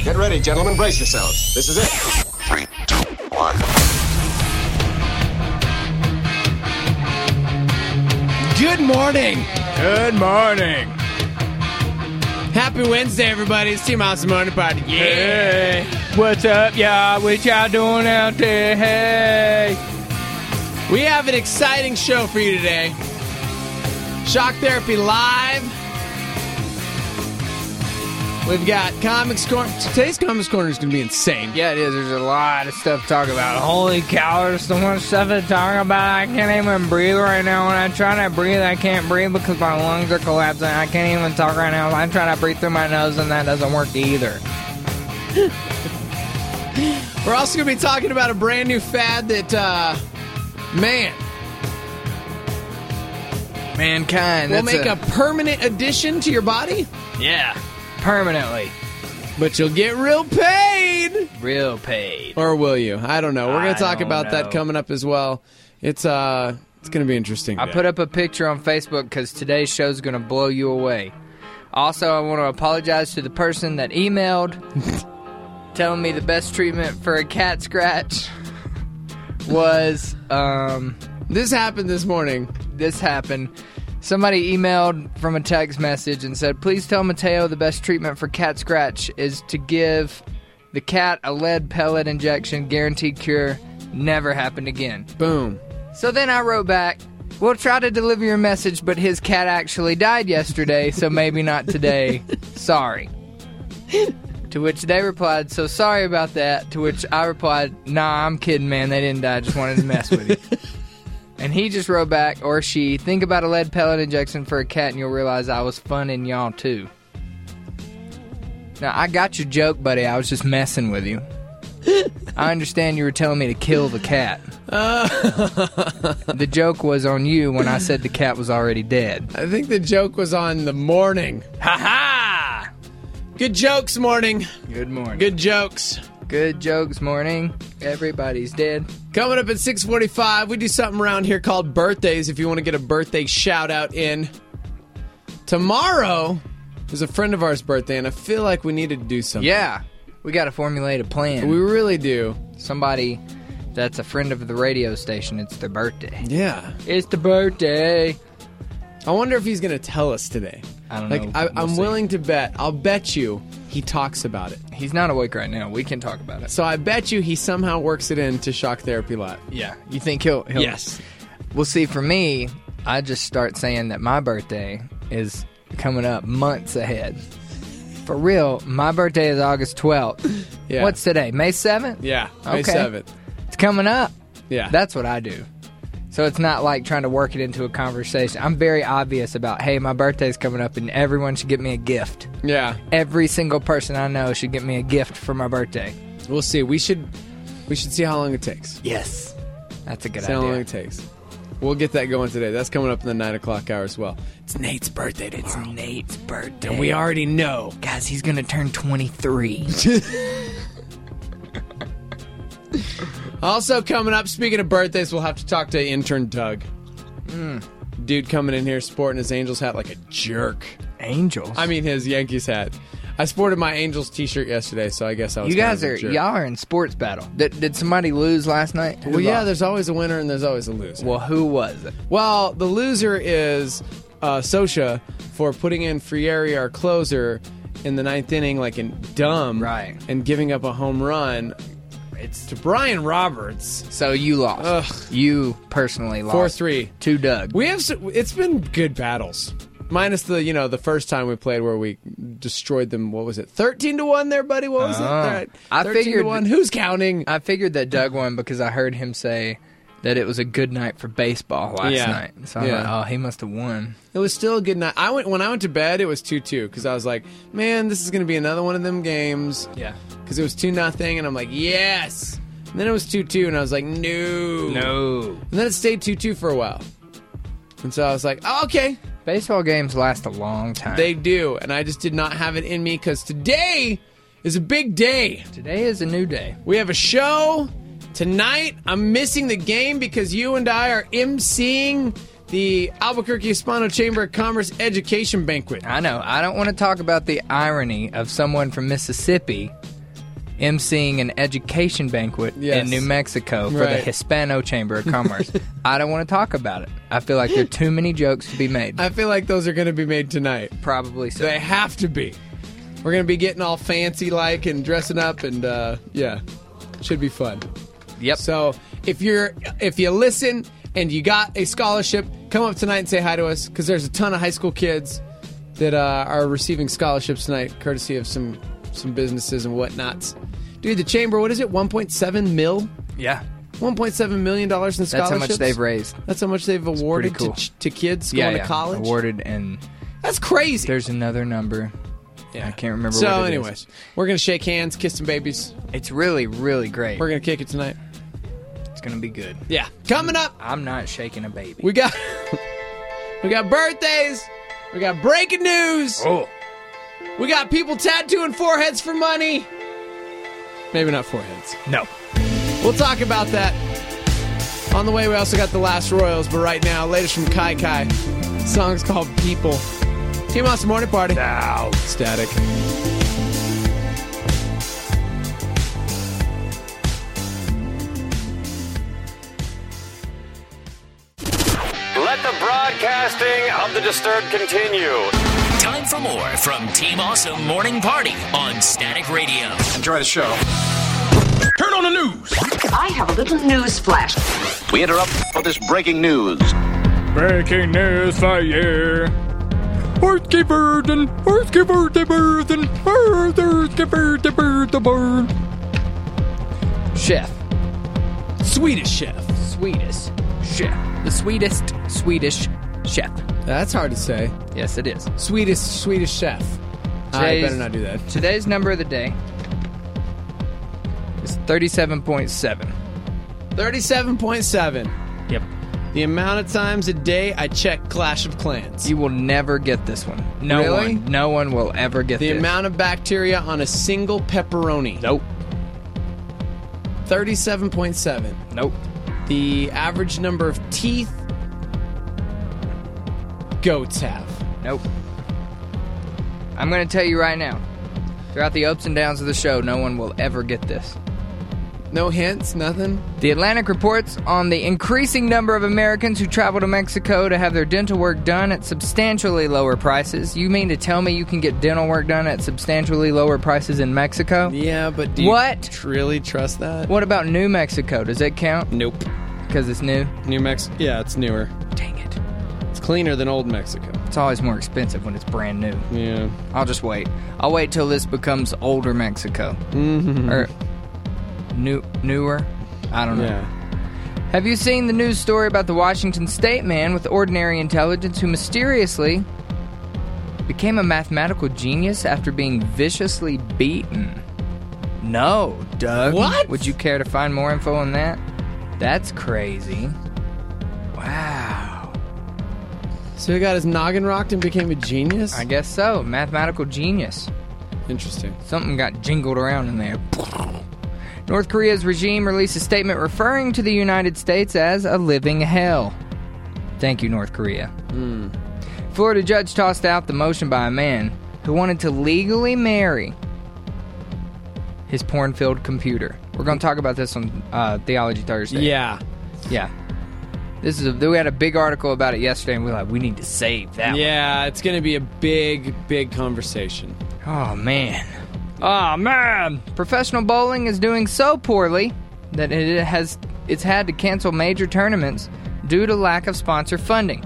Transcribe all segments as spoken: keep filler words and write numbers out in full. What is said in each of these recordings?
Get ready, gentlemen. Brace yourselves. This is it. Three, two, one. Good morning. Good morning. Happy Wednesday, everybody. It's Team Awesome Morning Party. Yeah. Hey, what's up, y'all? What y'all doing out there? Hey. We have an exciting show for you today. Shock Therapy Live. We've got Comics Corner. Today's Comics Corner is going to be insane. Yeah, it is. There's a lot of stuff to talk about. Holy cow, there's so much stuff to talk about. I can't even breathe right now. When I try to breathe, I can't breathe because my lungs are collapsing. I can't even talk right now. I'm trying to breathe through my nose, and that doesn't work either. We're also going to be talking about a brand new fad that, uh, man, mankind. will That's make a, a permanent addition to your body. Yeah. Permanently. But you'll get real paid. Real paid. Or will you? I don't know. We're going I to talk don't about know. that coming up as well. It's uh, it's going to be interesting. I today. put up a picture on Facebook because today's show is going to blow you away. Also, I want to apologize to the person that emailed telling me the best treatment for a cat scratch was, um, This happened this morning. this happened. Somebody emailed from a text message and said, please tell Mateo the best treatment for cat scratch is to give the cat a lead pellet injection, guaranteed cure, never happened again. Boom. So then I wrote back, we'll try to deliver your message, but his cat actually died yesterday, so maybe not today. Sorry. To which they replied, so sorry about that. To which I replied, nah, I'm kidding, man. They didn't die. I just wanted to mess with you. And he just wrote back, or she, think about a lead pellet injection for a cat and you'll realize I was funning y'all too. Now, I got your joke, buddy. I was just messing with you. I understand you were telling me to kill the cat. The joke was on you when I said the cat was already dead. I think the joke was on the morning. Ha-ha! Good jokes, morning. Good morning. Good jokes. Good jokes, morning. Everybody's dead. Coming up at six forty-five, we do something around here called birthdays if you want to get a birthday shout-out in. Tomorrow is a friend of ours' birthday, and I feel like we needed to do something. Yeah. We got to formulate a plan. We really do. Somebody that's a friend of the radio station, it's their birthday. Yeah. It's the birthday. I wonder if he's going to tell us today. I don't like, know. I, We'll I'm see. willing to bet. I'll bet you he talks about it. He's not awake right now. We can talk about it. So I bet you he somehow works it into Shock Therapy Live. Yeah. You think he'll... he'll Yes. Well, see, for me, I just start saying that my birthday is coming up months ahead. For real, my birthday is August twelfth. Yeah. What's today? May seventh? Yeah, May Okay. seventh. It's coming up. Yeah. That's what I do. So it's not like trying to work it into a conversation. I'm very obvious about, hey, my birthday's coming up and everyone should get me a gift. Yeah. Every single person I know should get me a gift for my birthday. We'll see. We should we should see how long it takes. Yes. That's a good See how long idea. it takes. We'll get that going today. That's coming up in the nine o'clock hour as well. It's Nate's birthday tomorrow. It's Nate's birthday. And we already know. Guys, he's going to turn twenty-three. Also coming up, speaking of birthdays, we'll have to talk to intern Doug. Mm. Dude coming in here sporting his Angels hat like a jerk. Angels? I mean his Yankees hat. I sported my Angels t-shirt yesterday, so I guess I was you kind guys of a are, jerk. y'all are in sports battle. Did, did somebody lose last night? Who Well, yeah, lost? there's always a winner and there's always a loser. Well, who was it? Well, the loser is uh, Sosha for putting in Frieri, our closer, in the ninth inning, like in dumb, Right. and giving up a home run. It's to Brian Roberts. So you lost. Ugh. You personally lost. four three. To Doug. We have. s- It's been good battles, minus the you know the first time we played where we destroyed them. What was it? Thirteen to one, there, buddy. What was it? Oh. All right. I thirteen figured- to one. Who's counting? I figured that Doug won because I heard him say that it was a good night for baseball last Yeah. night. So I'm Yeah. like, oh, he must have won. It was still a good night. I went when I went to bed. It was two two because I was like, man, this is going to be another one of them games. Yeah. Because it was two nothing, and I'm like, yes. And then it was two two, and I was like, no. No. And then it stayed two two for a while. And so I was like, oh, okay. Baseball games last a long time. They do. And I just did not have it in me because today is a big day. Today is a new day. We have a show tonight. I'm missing the game because you and I are emceeing the Albuquerque Hispano Chamber of Commerce Education Banquet. I know. I don't want to talk about the irony of someone from Mississippi emceeing an education banquet Yes. in New Mexico for Right. the Hispano Chamber of Commerce. I don't want to talk about it. I feel like there are too many jokes to be made. I feel like those are going to be made tonight. Probably so. They have to be. We're going to be getting all fancy like and dressing up and uh, yeah, should be fun. Yep. So if you're if you listen and you got a scholarship, come up tonight and say hi to us because there's a ton of high school kids that uh, are receiving scholarships tonight, courtesy of some some businesses and whatnots. Dude, the chamber, what is it? one point seven mil? Yeah. one point seven million dollars in That's scholarships. how much they've raised. That's how much they've awarded pretty cool. to, to kids Yeah, going yeah. to college. Awarded, and That's crazy. there's another number. Yeah. I can't remember So, what it is. anyways, we're gonna shake hands, kiss some babies. It's really, really great. We're gonna kick it tonight. It's going to be good. Yeah, coming up, I'm not shaking a baby. we got we got birthdays. We got breaking news. oh. We got people tattooing foreheads for money. Maybe not foreheads. No. We'll talk about that. On the way, we also got the Last Royals, but right now, latest from Kai Kai. The song's called People. Team Austin Morning Party. Ow. Static. Let the broadcasting of the Disturbed continue. Time for more from Team Awesome Morning Party on Static Radio. Enjoy the show. Turn on the news. I have a little news flash. We interrupt for this breaking news. Breaking news for you. Whiskey burden, whiskey birthday burden, whiskey birthday birthday burden. Chef. Swedish chef. Swedish chef. The sweetest Swedish chef. That's hard to say. Yes, it is. Swedish Swedish chef. I Today's- better not do that. Today's number of the day is thirty-seven point seven. thirty-seven point seven. Yep. The amount of times a day I check Clash of Clans. You will never get this one. No Really? one. No one will ever get The this. amount of bacteria on a single pepperoni. Nope. thirty-seven point seven. Nope. The average number of teeth goats have. Nope. I'm going to tell you right now. Throughout the ups and downs of the show, no one will ever get this. No hints, nothing? The Atlantic reports on the increasing number of Americans who travel to Mexico to have their dental work done at substantially lower prices. You mean to tell me you can get dental work done at substantially lower prices in Mexico? Yeah, but do you What? tr- really trust that? What about New Mexico? Does that count? Nope. Because it's new? New Mexico. Yeah, it's newer. Dang it. It's cleaner than old Mexico. It's always more expensive when it's brand new. Yeah. I'll just wait. I'll wait till this becomes older Mexico. Mm-hmm. Or new, newer? I don't know. Yeah. Have you seen the news story about the Washington State man with ordinary intelligence who mysteriously became a mathematical genius after being viciously beaten? No, Doug. What? Would you care to find more info on that? That's crazy. Wow. So he got his noggin rocked and became a genius? I guess so. Mathematical genius. Interesting. Something got jingled around in there. North Korea's regime released a statement referring to the United States as a living hell. Thank you, North Korea. Mm. Florida judge tossed out the motion by a man who wanted to legally marry his porn-filled computer. We're going to talk about this on uh, Theology Thursday. Yeah. Yeah. This is a, we had a big article about it yesterday, and we were like, we need to save that one. Yeah, it's going to be a big, big conversation. Oh, man. Oh, man. Professional bowling is doing so poorly that it has it's had to cancel major tournaments due to lack of sponsor funding.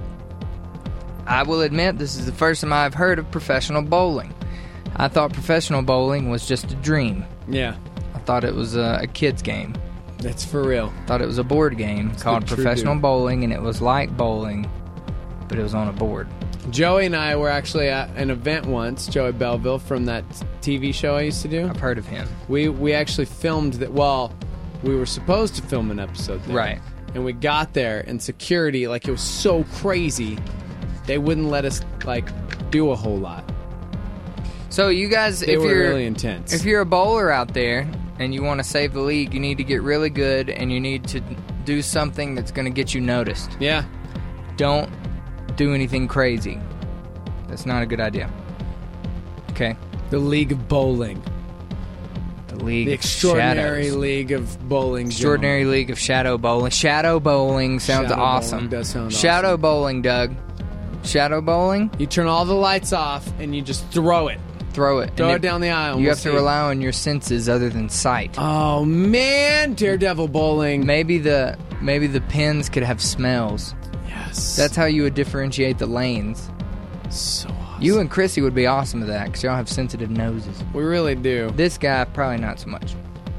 I will admit this is the first time I've heard of professional bowling. I thought professional bowling was just a dream. Yeah. I thought it was a, a kid's game. That's for real. I thought it was a board game called the true Professional dude. Bowling, and it was like bowling, but it was on a board. Joey and I were actually at an event once, Joey Belleville, from that T V show I used to do. I've heard of him. We we actually filmed that. Well, we were supposed to film an episode there. Right. And we got there, and security, like, it was so crazy, they wouldn't let us, like, do a whole lot. So you guys, They if were you're really intense. if you're a bowler out there and you want to save the league, you need to get really good and you need to do something that's going to get you noticed. Yeah. Don't do anything crazy. That's not a good idea. Okay? The League of Bowling. The League The of Extraordinary Shadows. League of Bowling. Extraordinary League of Shadow Bowling. Shadow Bowling sounds Shadow awesome. bowling does sound Shadow awesome. Bowling, Doug. Shadow Bowling? You turn all the lights off and you just throw it. Throw it. Throw And it down the aisle. You We'll have to see. rely on your senses other than sight. Oh man, Daredevil Bowling. Maybe the maybe the pins could have smells. Yes. That's how you would differentiate the lanes. so awesome. You and Chrissy would be awesome at that because y'all have sensitive noses. We really do. This guy, probably not so much.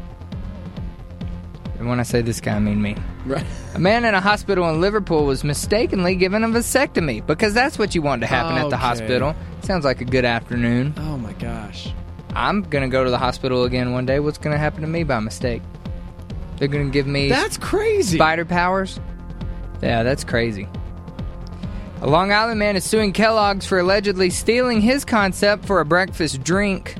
And when I say this guy, I mean me. Right. A man in a hospital in Liverpool was mistakenly given a vasectomy because that's what you want to happen at the Okay. hospital. Sounds like a good afternoon. Oh my gosh. I'm going to go to the hospital again one day. What's going to happen to me by mistake? They're going to give me That's crazy. spider powers? Yeah, that's crazy. A Long Island man is suing Kellogg's for allegedly stealing his concept for a breakfast drink.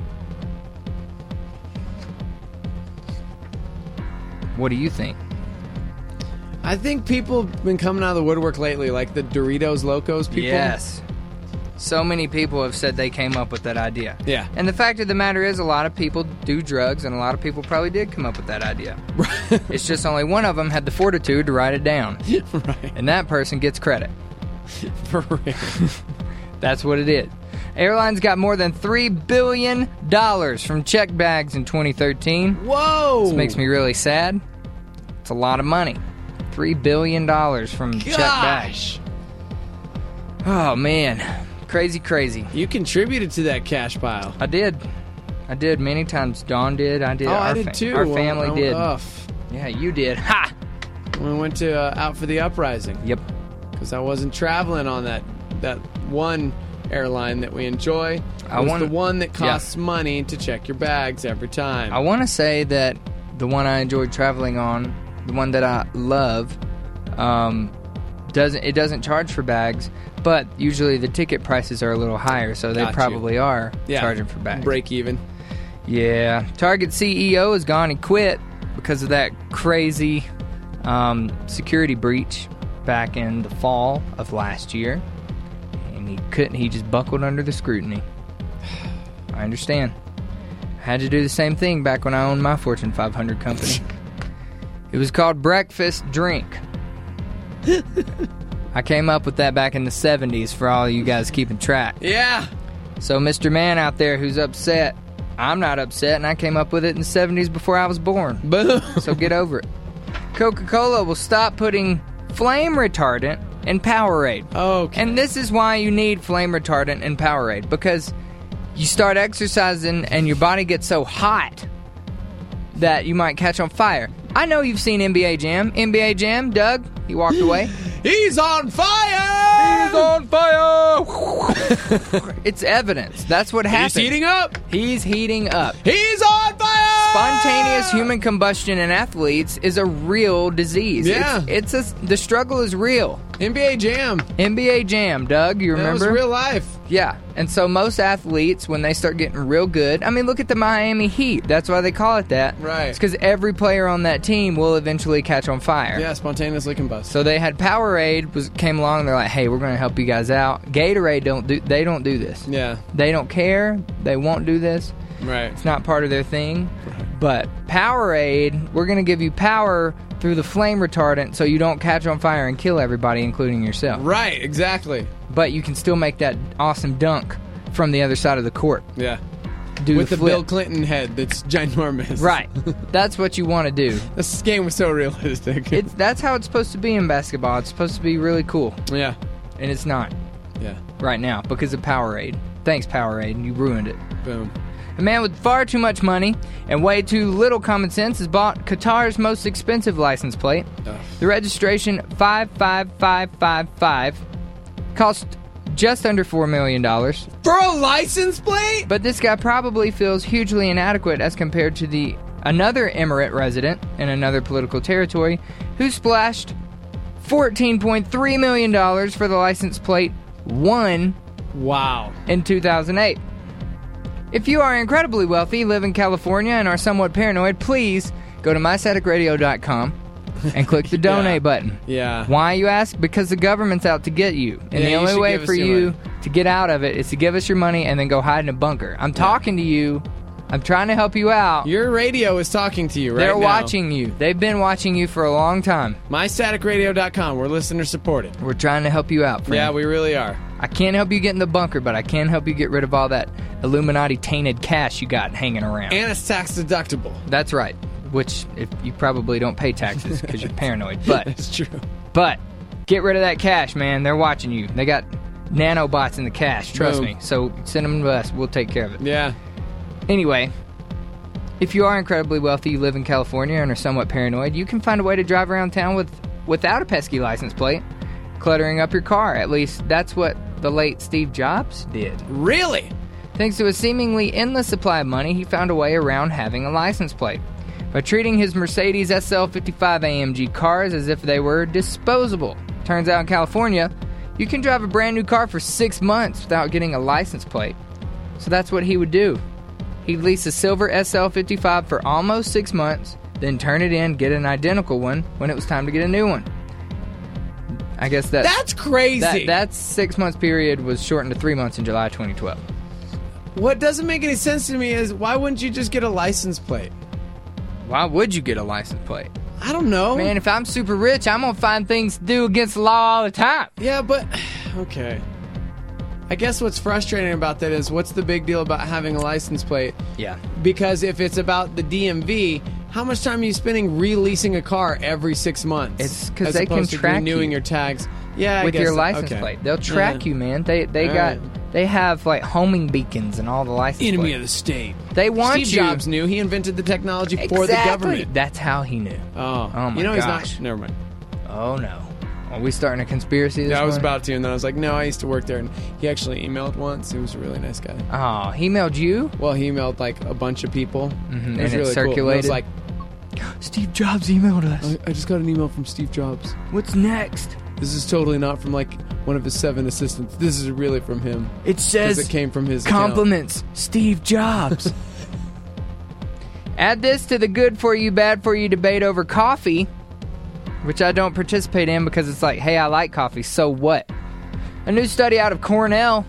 What do you think? I think people have been coming out of the woodwork lately, like the Doritos Locos people. Yes. So many people have said they came up with that idea. Yeah. And the fact of the matter is, a lot of people do drugs, and a lot of people probably did come up with that idea. It's just only one of them had the fortitude to write it down. Right. And that person gets credit. For real. That's what it is. Airlines got more than three billion dollars from check bags in twenty thirteen. Whoa. This makes me really sad. It's a lot of money. three billion dollars from check bags. Gosh. Oh, man. Crazy, crazy. You contributed to that cash pile. I did. I did many times. Dawn did. I did. Oh, our I did fa- too. Our Well, family oh, did. ugh. Yeah, you did. Ha! We went to uh, out for the uprising Yep. because I wasn't traveling on that that one airline that we enjoy. It I was wanna- the one that yeah. costs money to check your bags every time. I want to say that the one I enjoyed traveling on, the one that I love, um, doesn't it doesn't charge for bags, but usually the ticket prices are a little higher, so they Got you. probably are yeah. charging for bags. Break even. Yeah. Target C E O is gone. He quit because of that crazy um, security breach back in the fall of last year. And he couldn't, he just buckled under the scrutiny. I understand. I had to do the same thing back when I owned my Fortune five hundred company. It was called Breakfast Drink. I came up with that back in the seventies for all you guys keeping track. Yeah. So, Mister Man out there who's upset, I'm not upset, and I came up with it in the seventies before I was born. Boom. So get over it. Coca-Cola will stop putting flame retardant in Powerade. Okay. And this is why you need flame retardant in Powerade, because you start exercising and your body gets so hot that you might catch on fire. I know you've seen N B A Jam. N B A Jam, Doug, he walked away. He's on fire. He's on fire! It's evidence. That's what happens. He's heating up. He's heating up. He's on fire. Spontaneous human combustion in athletes is a real disease. Yeah. It's, it's a, the struggle is real. N B A Jam. N B A Jam, Doug, you That was remember? real life. Yeah. And so most athletes, when they start getting real good, I mean, look at the Miami Heat. That's why they call it that. Right. It's because every player on that team will eventually catch on fire. Yeah, spontaneously combust. So they had Powerade was came along. And they're like, hey, we're going to help you guys out. Gatorade don't do. They don't do this. Yeah. They don't care. They won't do this. Right. It's not part of their thing. But Powerade, we're going to give you power through the flame retardant so you don't catch on fire and kill everybody, including yourself. Right. Exactly. But you can still make that awesome dunk from the other side of the court. Yeah. Do With the, flip. Bill Clinton head that's ginormous. Right. That's what you want to do. This game was so realistic. It's That's how it's supposed to be in basketball. It's supposed to be really cool. yeah. And it's not Yeah. right now because of Powerade. Thanks, Powerade. You ruined it. Boom. A man with far too much money and way too little common sense has bought Qatar's most expensive license plate. Ugh. The registration five five five five five cost just under four million dollars. For a license plate? But this guy probably feels hugely inadequate as compared to the another Emirate resident in another political territory who splashed fourteen point three million dollars for the license plate one Wow. in two thousand eight. If you are incredibly wealthy, live in California, and are somewhat paranoid, please go to my static radio dot com and click the donate Yeah. button. Yeah. Why, you ask? Because the government's out to get you. And Yeah, the you only should way give us for your you money. to get out of it is to give us your money and then go hide in a bunker. I'm talking to you I'm trying to help you out. Your radio is talking to you right They're now. watching you. They've been watching you for a long time. my static radio dot com. We're listener supported. We're trying to help you out, friend. Yeah, we really are. I can't help you get in the bunker, but I can help you get rid of all that Illuminati tainted cash you got hanging around. And it's tax deductible. That's right. Which, if you probably don't pay taxes because you're paranoid. But, That's true. but, get rid of that cash, man. They're watching you. They got nanobots in the cash. Trust Boom. me. So send them to us. We'll take care of it. Yeah. Anyway, if you are incredibly wealthy, you live in California, and are somewhat paranoid, you can find a way to drive around town with without a pesky license plate, cluttering up your car. At least that's what the late Steve Jobs did. Really? Thanks to a seemingly endless supply of money, he found a way around having a license plate by treating his Mercedes S L fifty-five A M G cars as if they were disposable. Turns out in California, you can drive a brand new car for six months without getting a license plate. So that's what he would do. He'd lease a silver S L fifty-five for almost six months, then turn it in, get an identical one when it was time to get a new one. I guess that That's crazy. that that six months period was shortened to three months in July twenty twelve. What doesn't make any sense to me is why wouldn't you just get a license plate? Why would you get a license plate? I don't know. Man, if I'm super rich, I'm gonna find things to do against the law all the time. Yeah, but okay. I guess what's frustrating about that is what's the big deal about having a license plate? Yeah. Because if it's about the D M V, how much time are you spending releasing a car every six months? It's 'cause as they can opposed to track renewing you. your tags. Yeah, I With guess your so. license Okay. plate. They'll track Yeah. you, man. They they All got right. they have like homing beacons and all the license Enemy plates. of the state. They want Steve you. Jobs knew. He invented the technology for the Exactly. government. That's how he knew. Oh, Oh my you know gosh. he's not. Never mind. Oh no. Are we starting a conspiracy this Yeah, I was morning? about to, and then I was like, no, I used to work there, and he actually emailed once. He was a really nice guy. Oh, he mailed you? Well, he emailed like a bunch of people. Mhm, It was and it really cool. And circulated? I was like, Steve Jobs emailed us. I, I just got an email from Steve Jobs. What's next? This is totally not from like one of his seven assistants. This is really from him. It 'Cause says it came from his account. compliments Steve Jobs. Add this to the good for you, bad for you debate over coffee, which I don't participate in because it's like, hey, I like coffee, so what? A new study out of Cornell.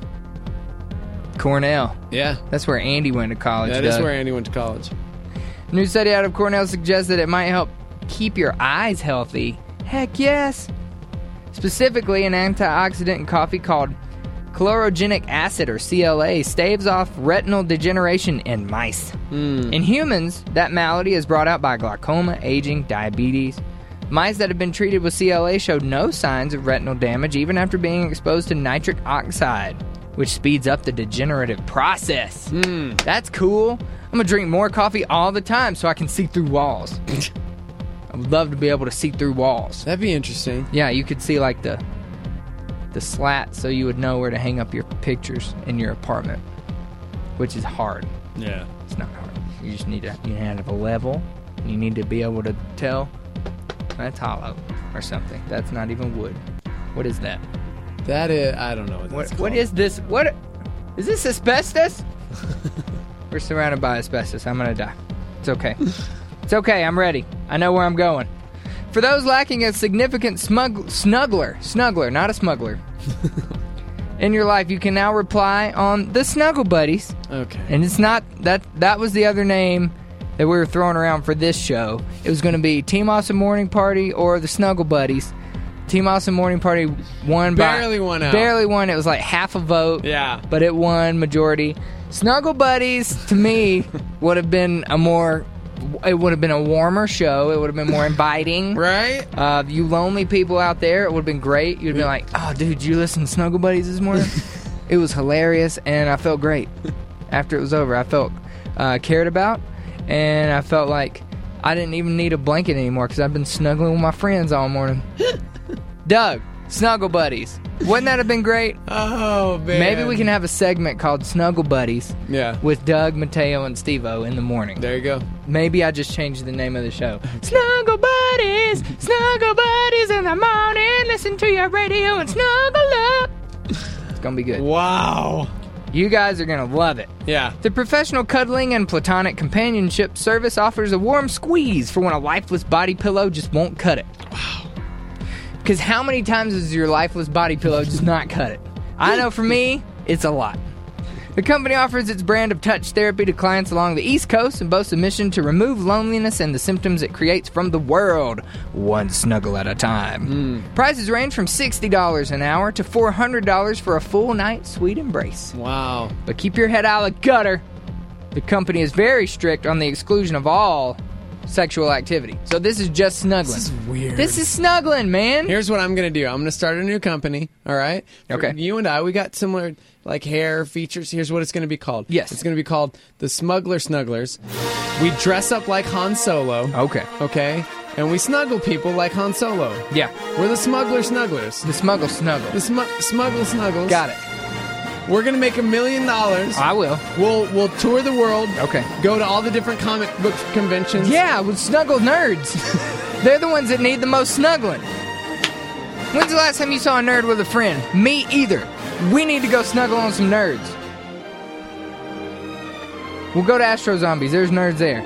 Cornell. Yeah, That's where Andy went to college. that is Doug. where Andy went to college. A new study out of Cornell suggests that it might help keep your eyes healthy. Heck yes. Specifically, an antioxidant in coffee called chlorogenic acid, or C L A, staves off retinal degeneration in mice. In humans, that malady is brought out by glaucoma, aging, diabetes. Mice that have been treated with C L A showed no signs of retinal damage even after being exposed to nitric oxide, which speeds up the degenerative process. That's cool. I'm gonna drink more coffee all the time so I can see through walls. I would love to be able to see through walls. That'd be interesting. Yeah, you could see like the the slat, so you would know where to hang up your pictures in your apartment, which is hard. Yeah. It's not hard. You just need to you have a level. You need to be able to tell that's hollow or something. That's not even wood. What is that? That is. I don't know what What that's what called. is this? What is this asbestos? We're surrounded by asbestos. I'm gonna die. It's okay. It's okay. I'm ready. I know where I'm going. For those lacking a significant smug- snuggler, snuggler, not a smuggler, in your life, you can now reply on the Snuggle Buddies. Okay. And it's not that that was the other name that we were throwing around for this show. It was going to be Team Awesome Morning Party or the Snuggle Buddies. Team Awesome Morning Party won by Barely won out. Barely won. It was like half a vote. Yeah. But it won majority. Snuggle Buddies to me would have been a more it would have been a warmer show. It would have been more inviting. Right? Uh, you lonely people out there, it would have been great. You'd be like, oh, dude, you listen to Snuggle Buddies this morning? It was hilarious, and I felt great. After it was over, I felt uh, cared about, and I felt like I didn't even need a blanket anymore because I've been snuggling with my friends all morning. Doug, Snuggle Buddies. Wouldn't that have been great? Oh, man. Maybe we can have a segment called Snuggle Buddies Yeah. with Doug, Mateo, and Steve-O in the morning. There you go. Maybe I just changed the name of the show. Snuggle Buddies, Snuggle Buddies in the morning. Listen to your radio and snuggle up. It's gonna be good. Wow. You guys are gonna love it. Yeah. The professional cuddling and platonic companionship service offers a warm squeeze for when a lifeless body pillow just won't cut it. Wow. Because how many times does your lifeless body pillow just not cut it? I know for me, it's a lot. The company offers its brand of touch therapy to clients along the East Coast and boasts a mission to remove loneliness and the symptoms it creates from the world, one snuggle at a time. Mm. Prices range from sixty dollars an hour to four hundred dollars for a full night's sweet embrace. Wow. But keep your head out of the gutter. The company is very strict on the exclusion of all sexual activity. So this is just snuggling. This is weird. This is snuggling, man. Here's what I'm going to do. I'm going to start a new company, all right? For Okay. you and I, we got similar, like, hair features. Here's what it's going to be called. Yes. It's going to be called the Smuggler Snugglers. We dress up like Han Solo. Okay. Okay? And we snuggle people like Han Solo. Yeah. We're the Smuggler Snugglers. The smuggle snuggle. The smu- Smuggle Snuggles. Got it. We're going to make a million dollars. I will. We'll we'll tour the world. Okay. Go to all the different comic book conventions. Yeah, with snuggle nerds. They're the ones that need the most snuggling. When's the last time you saw a nerd with a friend? Me either. We need to go snuggle on some nerds. We'll go to Astro Zombies. There's nerds there.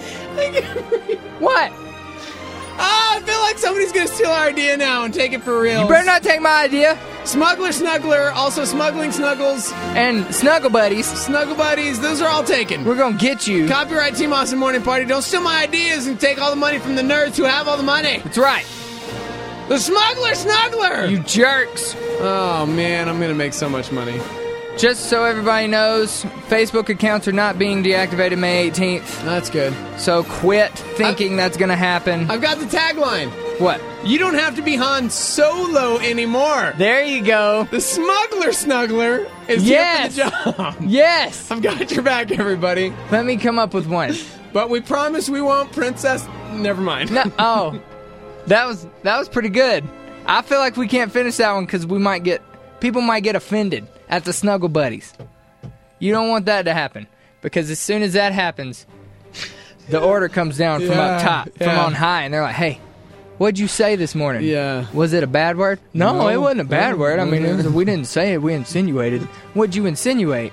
What? Ah, I feel like somebody's going to steal our idea now and take it for real. You better not take my idea. Smuggler Snuggler, also Smuggling Snuggles, And Snuggle Buddies, Snuggle Buddies, those are all taken. we're gonna get you. Copyright Team Awesome Morning Party. Don't steal my ideas and take all the money from the nerds who have all the money. That's right. The Smuggler Snuggler! You jerks. Oh, man, I'm going to make so much money. Just so everybody knows, Facebook accounts are not being deactivated May eighteenth. That's good. So quit thinking I- that's gonna happen. I've got the tagline. What? You don't have to be Han Solo anymore. There you go. The Smuggler Snuggler is Yes. here for the job. Yes. I've got your back, everybody. Let me come up with one. But we promise we won't Princess... Never mind. No, oh, that was that was pretty good. I feel like we can't finish that one because we might get people might get offended at the Snuggle Buddies. You don't want that to happen because as soon as that happens, the order comes down from Yeah, up top, from yeah. on high, and they're like, "Hey, what'd you say this morning? Yeah. Was it a bad word? No, No, it wasn't a bad no, word. I no, mean, no. it was, we didn't say it. We insinuated. What'd you insinuate?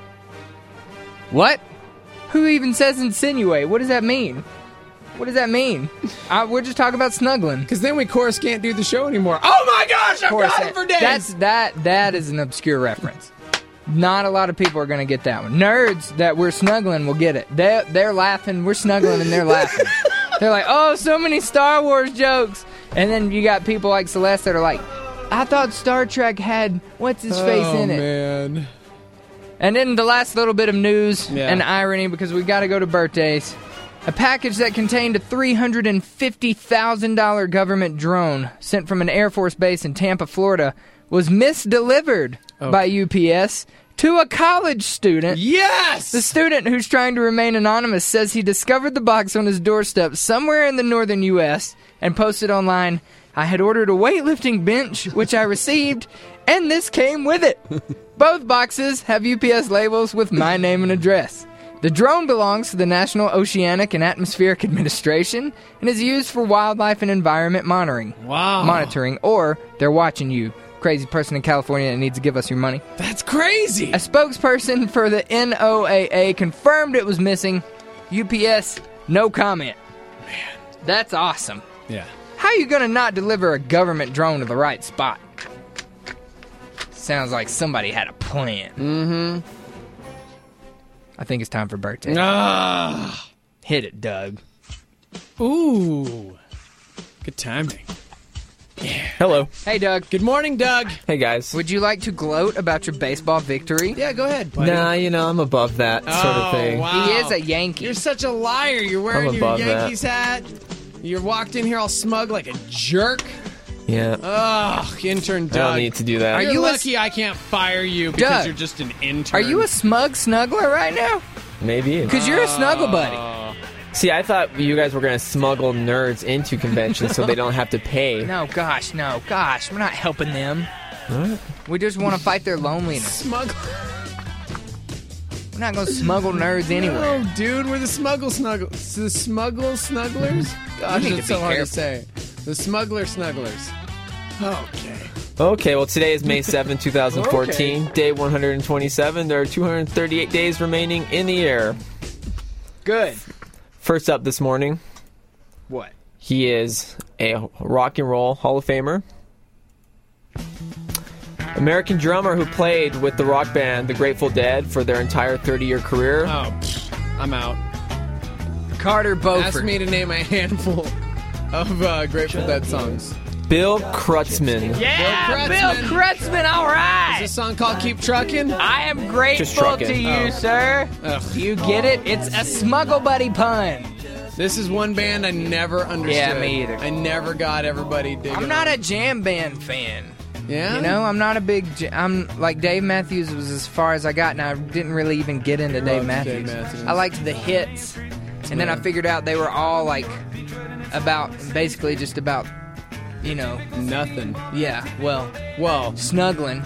What? Who even says insinuate? What does that mean? What does that mean? I, we're just talking about snuggling. Because then we, of course, can't do the show anymore. Oh, my gosh! I've Of course, got it for days! That's that. That is an obscure reference. Not a lot of people are going to get that one. Nerds that we're snuggling will get it. They they're laughing. We're snuggling and they're laughing. They're like, oh, so many Star Wars jokes. And then you got people like Celeste that are like, I thought Star Trek had what's his face oh, in it. man. And then the last little bit of news Yeah. and irony because we got to go to birthdays. A package that contained a three hundred fifty thousand dollars government drone sent from an Air Force base in Tampa, Florida, was misdelivered Oh. by U P S to a college student. Yes! The student, who's trying to remain anonymous, says he discovered the box on his doorstep somewhere in the northern U S and posted online, I had ordered a weightlifting bench, which I received, and this came with it. Both boxes have U P S labels with my name and address. The drone belongs to the National Oceanic and Atmospheric Administration and is used for wildlife and environment monitoring. Wow. Monitoring, or they're watching you. Crazy person in California that needs to give us your money. That's crazy! A spokesperson for the N O A A confirmed it was missing. U P S, no comment. Man, that's awesome. Yeah. How you gonna not deliver a government drone to the right spot? Sounds like somebody had a plan. Mm-hmm. I think it's time for birthday. Ah. Hit it, Doug. Ooh. Good timing. Hello. Hey, Doug. Good morning, Doug. Hey, guys. Would you like to gloat about your baseball victory? Yeah, go ahead, buddy. Nah, you know, I'm above that sort Oh, of thing. wow. He is a Yankee. You're such a liar. You're wearing I'm your above that. Yankees hat. You walked in here all smug like a jerk. Yeah. Ugh, intern Doug. I don't need to do that. Are You're you a- lucky I can't fire you because Doug, you're just an intern. Are you a smug snuggler right now? Maybe. Because you're a snuggle buddy. See, I thought you guys were going to smuggle nerds into conventions so they don't have to pay. No, gosh, no, gosh. We're not helping them. What? We just want to fight their loneliness. Smuggle? We're not going to smuggle nerds anywhere. No, dude, we're the smuggle snuggle. The smuggle snugglers? Gosh, You need it's to so be hard careful. to say. The smuggler snugglers. Okay. Okay, well, today is May seventh, twenty fourteen, day one hundred twenty-seven. There are two hundred thirty-eight days remaining in the year. Good. First up this morning, What? he is a rock and roll Hall of Famer. American drummer who played with the rock band The Grateful Dead for their entire thirty-year career. Oh, pfft, I'm out. Carter Beauford. Ask me to name a handful of uh, Grateful Dead songs. Bill Kreutzmann. Yeah, Bill Bill Kreutzmann. Kreutzmann, all right. Is this song called Keep Trucking? I am Just grateful trucking. to you, Oh. sir. Ugh. You get it? It's a Smuggle Buddy pun. This is one band I never understood. Yeah, me either. I never got everybody digging. I'm not on. a jam band fan. Yeah? You know, I'm not a big. j- I'm like Dave Matthews was as far as I got, and I didn't really even get into Dave Loved Matthews. Dave Matthews. I liked the hits, and then I figured out they were all like about basically just about, you know, Nothing. yeah, well, Well, snuggling.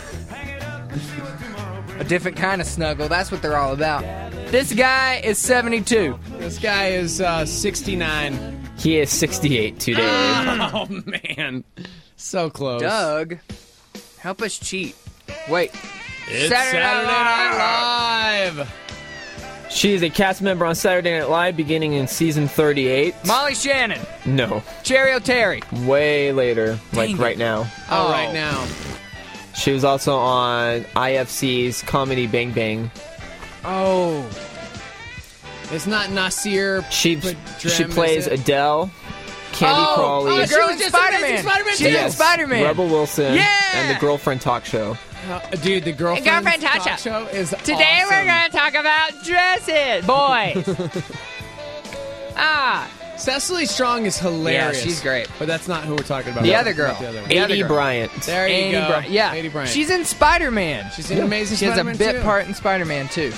A different kind of snuggle. That's what they're all about. This guy is seventy-two. this guy is uh, sixty-nine. He is sixty-eight today. Oh, man. So close. Doug, help us cheat. Wait. It's Saturday Saturday, Night Night Live. She is a cast member on Saturday Night Live beginning in season thirty-eight. Molly Shannon, No, Cherry O'Terry. way later, like Dang it. right now. Oh, Oh. right now. She was also on I F C's Comedy Bang Bang. Oh. It's not Nasir. She Padram, she is plays it? Adele, Candy Oh, Crawley, oh, she girl was in just Spider-Man. Amazing Spider-Man She's too. in Yes, Spider-Man. Rebel Wilson, Yeah! and the Girlfriend Talk Show. Uh, dude, the girlfriend, Girlfriend talk, talk show is Today awesome. we're going to talk about dresses, boys. ah, Cecily Strong is hilarious. Yeah, she's great. But that's not who we're talking about. The Not other girl. The other one. The other Adie girl. Bryant. There you Annie go. Bryant. Yeah, Adie Bryant. she's in Spider-Man. She's in Amazing She has a Spider-Man bit too. part in Spider-Man too.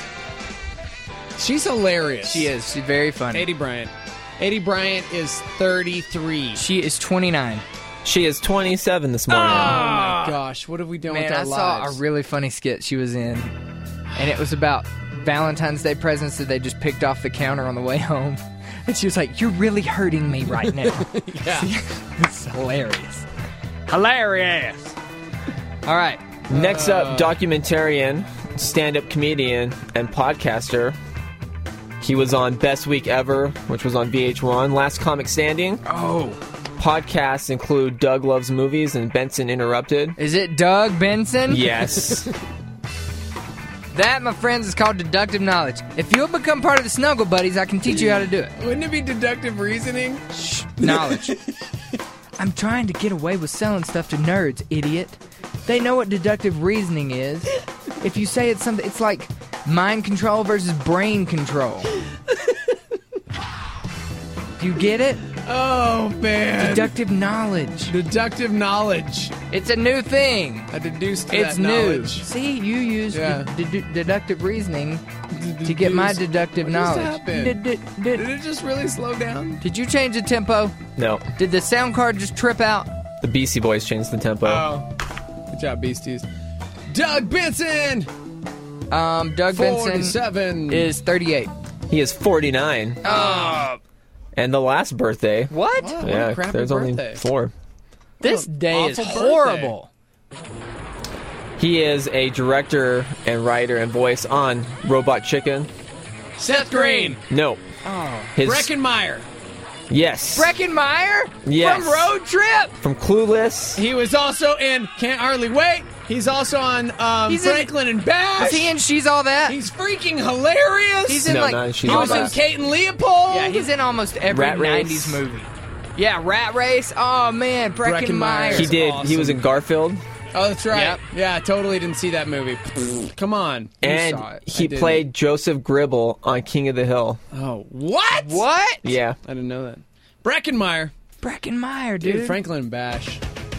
She's hilarious. She is. She's very funny. Adie Bryant. Adie Bryant is thirty-tee. She is twenty-nine. She is twenty-seven this morning. Oh my gosh, what have we done Man, with our I saw lives? a really funny skit she was in, and it was about Valentine's Day presents that they just picked off the counter on the way home. And she was like, "You're really hurting me right now." yeah. It's hilarious. Hilarious. All right. Next up, documentarian, stand-up comedian, and podcaster. He was on Best Week Ever, which was on V H one. Last Comic Standing. Oh. Podcasts include Doug Loves Movies and Benson Interrupted. Is it Doug Benson? Yes. That, my friends, is called deductive knowledge. If you'll become part of the Snuggle Buddies, I can teach you how to do it. Wouldn't it be deductive reasoning? Knowledge. I'm trying to get away with selling stuff to nerds, idiot. They know what deductive reasoning is. If you say it's something, it's like mind control versus brain control. Do you get it? Oh, man. Deductive knowledge. Deductive knowledge. It's a new thing. I deduced to It's that new. knowledge. See, you use Yeah. de- de- deductive reasoning to get my Deduce- deductive What just knowledge. happened? Did, did, Did did, it just really slow down? did you change the tempo? No. Did the sound card just trip out? The Beastie Boys changed the tempo. Oh. Good job, Beasties. Doug Benson! Um, Doug Benson forty-seven. is thirty-eight. He is forty-nine. Oh, And the last birthday. what? What? Yeah, a crappy there's birthday. only four. This What an day is awful birthday. horrible. He is a director and writer and voice on Robot Chicken. Seth Green. No. Oh. His, Breckenmeyer. Yes. Breckenmeyer? Yes. From Road Trip? From Clueless. He was also in Can't Hardly Wait. He's also on um, He's in- Franklin and Bash. Is he in She's All That? He's freaking hilarious. He's in No, like no, She's he All was in That. Kate and Leopold. Yeah, he's in almost every Rat Race. nineties movie. Yeah, Rat Race. Oh man, Breckenmeyer. Breckenmeyer. He did. He was awesome. in Garfield. Oh, that's right. Yep. Yeah, I totally didn't see that movie. Come on. You And saw it. I he didn't. played Joseph Gribble on King of the Hill. Oh, what? What? Yeah. I didn't know that. Breckenmeyer. Breckenmeyer, Dude, dude. Franklin and Bash.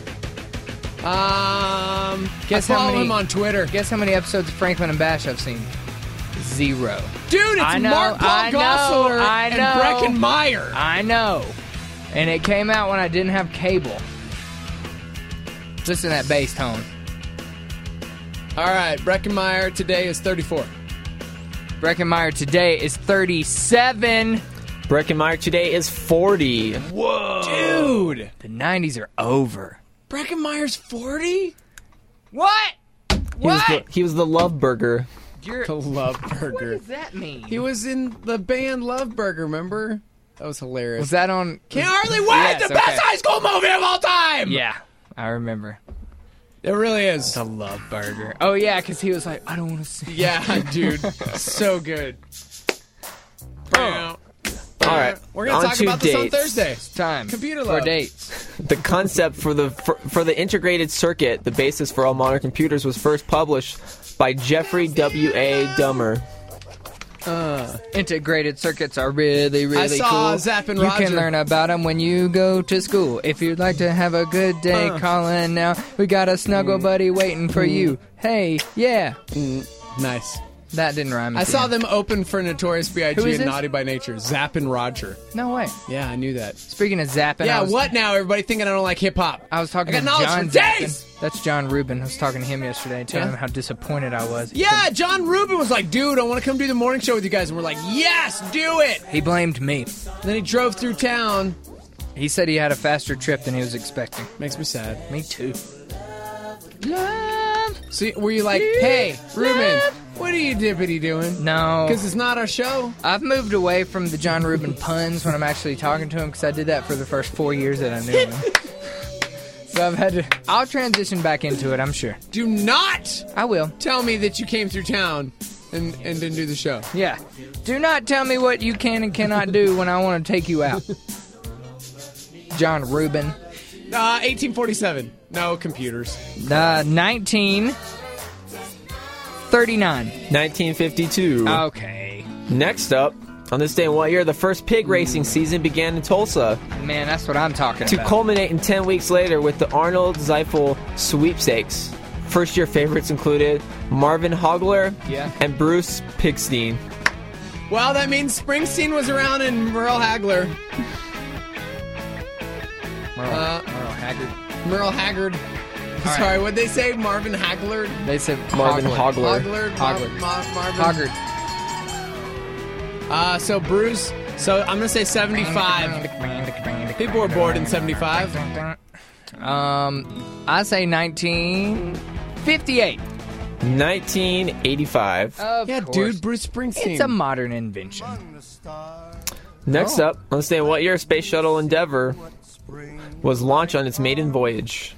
Um, Guess I how follow many- him on Twitter. Guess how many episodes of Franklin and Bash I've seen? Zero. Dude, it's I know, Mark Paul I know, Gosselaar I and know. Breckenmeyer. I know. And it came out when I didn't have cable. Listen to that bass tone. All right, Breckenmeyer today is thirty-four. Breckenmeyer today is thirty-seven. Breckenmeyer today is forty. Dude, The nineties are over. Breckenmeyer's forty? What? He was, What? the, he was the Love Burger. You're, The Love what Burger. does that mean? He was in the band Love Burger, remember? That was hilarious. Was that on? Can't hardly wait! Yes, the okay. best high school movie of all time! Yeah, I remember. It really is. The Love Burger. Oh, yeah, because he was like, I don't want to see. Yeah, dude. So good. Oh. All right. We're going to On talk to about this on dates. Thursday. Time Computer for love. dates. The concept for the for, for the integrated circuit, the basis for all modern computers, was first published by Jeffrey W A Dummer. Uh, Integrated circuits are really, really I saw cool. Zapp and you Roger. can learn about them when you go to school. If you'd like to have a good day, Uh. call in now. We got a snuggle buddy waiting for you. Hey, yeah. nice. That didn't rhyme. I at the saw end. them open for Notorious B I G Who is and this? Naughty by Nature. Zapp and Roger. No way. Yeah, I knew that. Speaking of zapping, Yeah, I was, what now? Everybody thinking I don't like hip hop. I was talking I to got knowledge John for days! Zappin. That's John Rubin. I was talking to him yesterday, telling Yeah? him how disappointed I was. Yeah, John Rubin was like, dude, I want to come do the morning show with you guys. And we're like, yes, do it. He blamed me. And then he drove through town. He said he had a faster trip than he was expecting. Makes me sad. Me too. So were you like, hey, Rubin, what are you dippity doing? No. Because it's not our show. I've moved away from the John Rubin puns when I'm actually talking to him because I did that for the first four years that I knew him. So I've had to. I'll transition back into it, I'm sure. Do not I will. tell me that you came through town and, and didn't do the show. Yeah. Do not tell me what you can and cannot do when I want to take you out. John Rubin. Uh, eighteen forty-seven. No computers. Uh, nineteen thirty-nine. nineteen fifty-two. Okay. Next up, on this day in what year, the first pig racing season began in Tulsa, Man, that's what I'm talking to about. culminate in ten weeks later with the Arnold Zeifel Sweepstakes. First year favorites included Marvin Hagler Yeah. and Bruce Pigstein. Well, that means Springsteen was around and Merle Hagler. Merle, Uh, Merle Haggard. Merle Haggard. right. Sorry, what'd they say? Marvin Hagler? They said Marvin Hogler. Hagler. Hagler? Mar- Hagler. Mar- Marvin? Haggard. Uh, so Bruce, so I'm going to say seventy-five. People were bored in seventy-five. Um, I say nineteen fifty-eight. nineteen eighty-five. Of Yeah, course. dude, Bruce Springsteen. It's a modern invention. Next Oh. up, let's say what year Space Shuttle Endeavour was launched on its maiden voyage.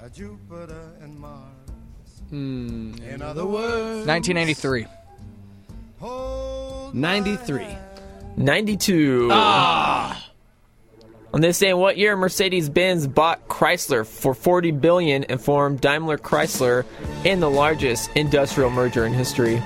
In other words, nineteen eighty-three. ninety-three. ninety-two. Ah! On this day in what year Mercedes-Benz bought Chrysler for forty billion dollars and formed Daimler Chrysler in the largest industrial merger in history.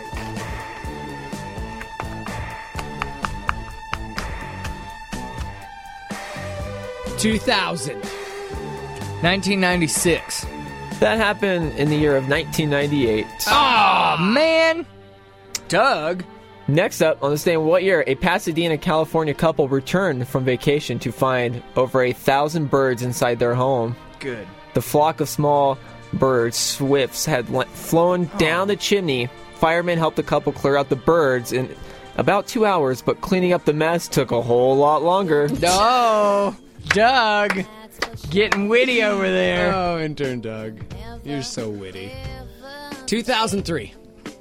two thousand. nineteen ninety-six. That happened in the year of nineteen ninety-eight. Oh, man. Doug. Next up, on this day in what year a Pasadena, California couple returned from vacation to find over a thousand birds inside their home. Good. The flock of small birds, swifts, had le- flown down the chimney. Firemen helped the couple clear out the birds in about two hours, but cleaning up the mess took a whole lot longer. Oh, Doug. Getting witty over there. Oh, intern Doug. You're so witty. two thousand three.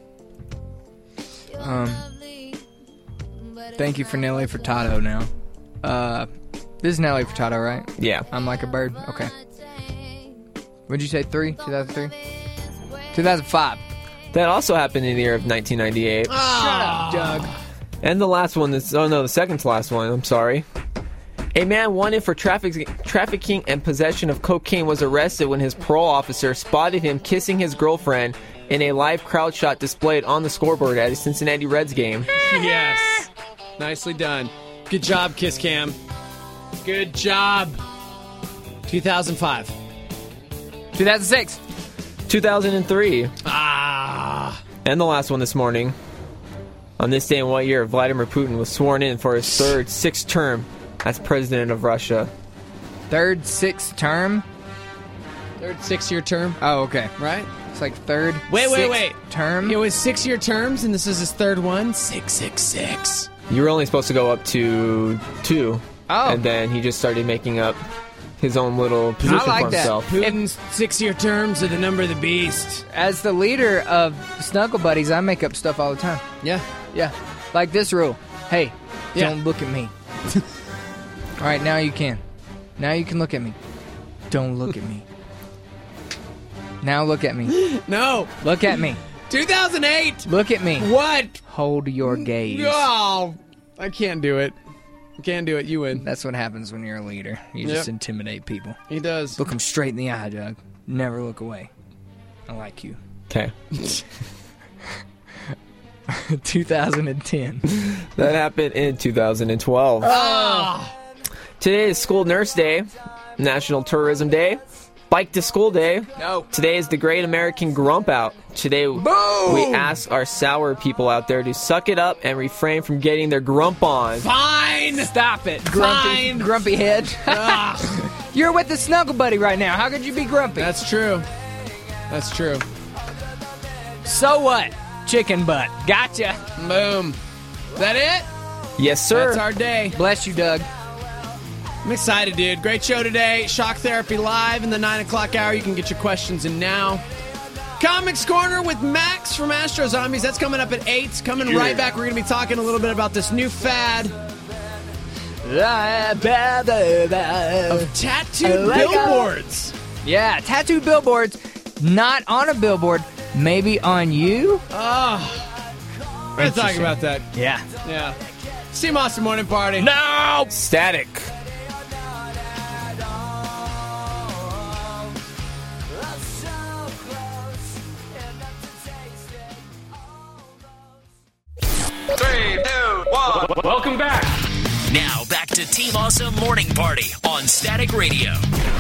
Um, thank you for Nelly Furtado now. Uh, this is Nelly Furtado, right? Yeah. I'm like a bird. Okay. Would you say three? two thousand three? two thousand five. That also happened in the year of nineteen ninety-eight. Shut up, Doug. And the last one, is, oh no, the second to last one, I'm sorry. A man wanted for traffic, trafficking and possession of cocaine was arrested when his parole officer spotted him kissing his girlfriend in a live crowd shot displayed on the scoreboard at a Cincinnati Reds game. Yes. Nicely done. Good job, Kiss Cam. Good job. two thousand five. two thousand six. two thousand three. Ah. And the last one this morning. On this day in what year Vladimir Putin was sworn in for his third, sixth term as president of Russia. Third, sixth term? Third six-year term, Oh, okay. right? It's like third, Wait, wait, sixth wait. term? It was six-year terms, and this is his third one. Six, six, six. You were only supposed to go up to two. Oh. And then he just started making up his own little position like for that. himself. Putin's six-year terms are the number of the beast. As the leader of Snuggle Buddies, I make up stuff all the time. Yeah. Yeah. Like this rule. Hey, Yeah. don't look at me. All right, now you can. Now you can look at me. Don't look at me. Now look at me. No. Look at me. two thousand eight. Look at me. What? Hold your gaze. Oh, I can't do it. I can't do it. You win. That's what happens when you're a leader. You Yep. just intimidate people. He does. Look them straight in the eye, Doug. Never look away. I like you. Okay. two thousand ten. That happened in two thousand twelve. Oh. Today is School Nurse Day, National Tourism Day, Bike to School Day. No. Today is the Great American Grump Out. Today Boom! we ask our sour people out there to suck it up and refrain from getting their grump on. Fine. Stop it, grumpy, Fine. grumpy head. Ah, You're with the Snuggle Buddy right now. How could you be grumpy? that's true. That's true. So what? Chicken butt. Gotcha. Boom. Is that it? Yes, sir. That's our day. Bless you, Doug. I'm excited, dude. Great show today. Shock Therapy Live in the nine o'clock hour. You can get your questions in now. Comics Corner with Max from Astro Zombies. That's coming up at eight. Coming right back. We're going to be talking a little bit about this new fad of tattooed Like a- billboards. Yeah, tattooed billboards. Not on a billboard. Maybe on you? Oh, we're going to talk Interesting. about that. Yeah. Yeah. Team Austin Morning Party. No! Static. Three, two, one. Welcome back. Now back to Team Awesome Morning Party on Static Radio.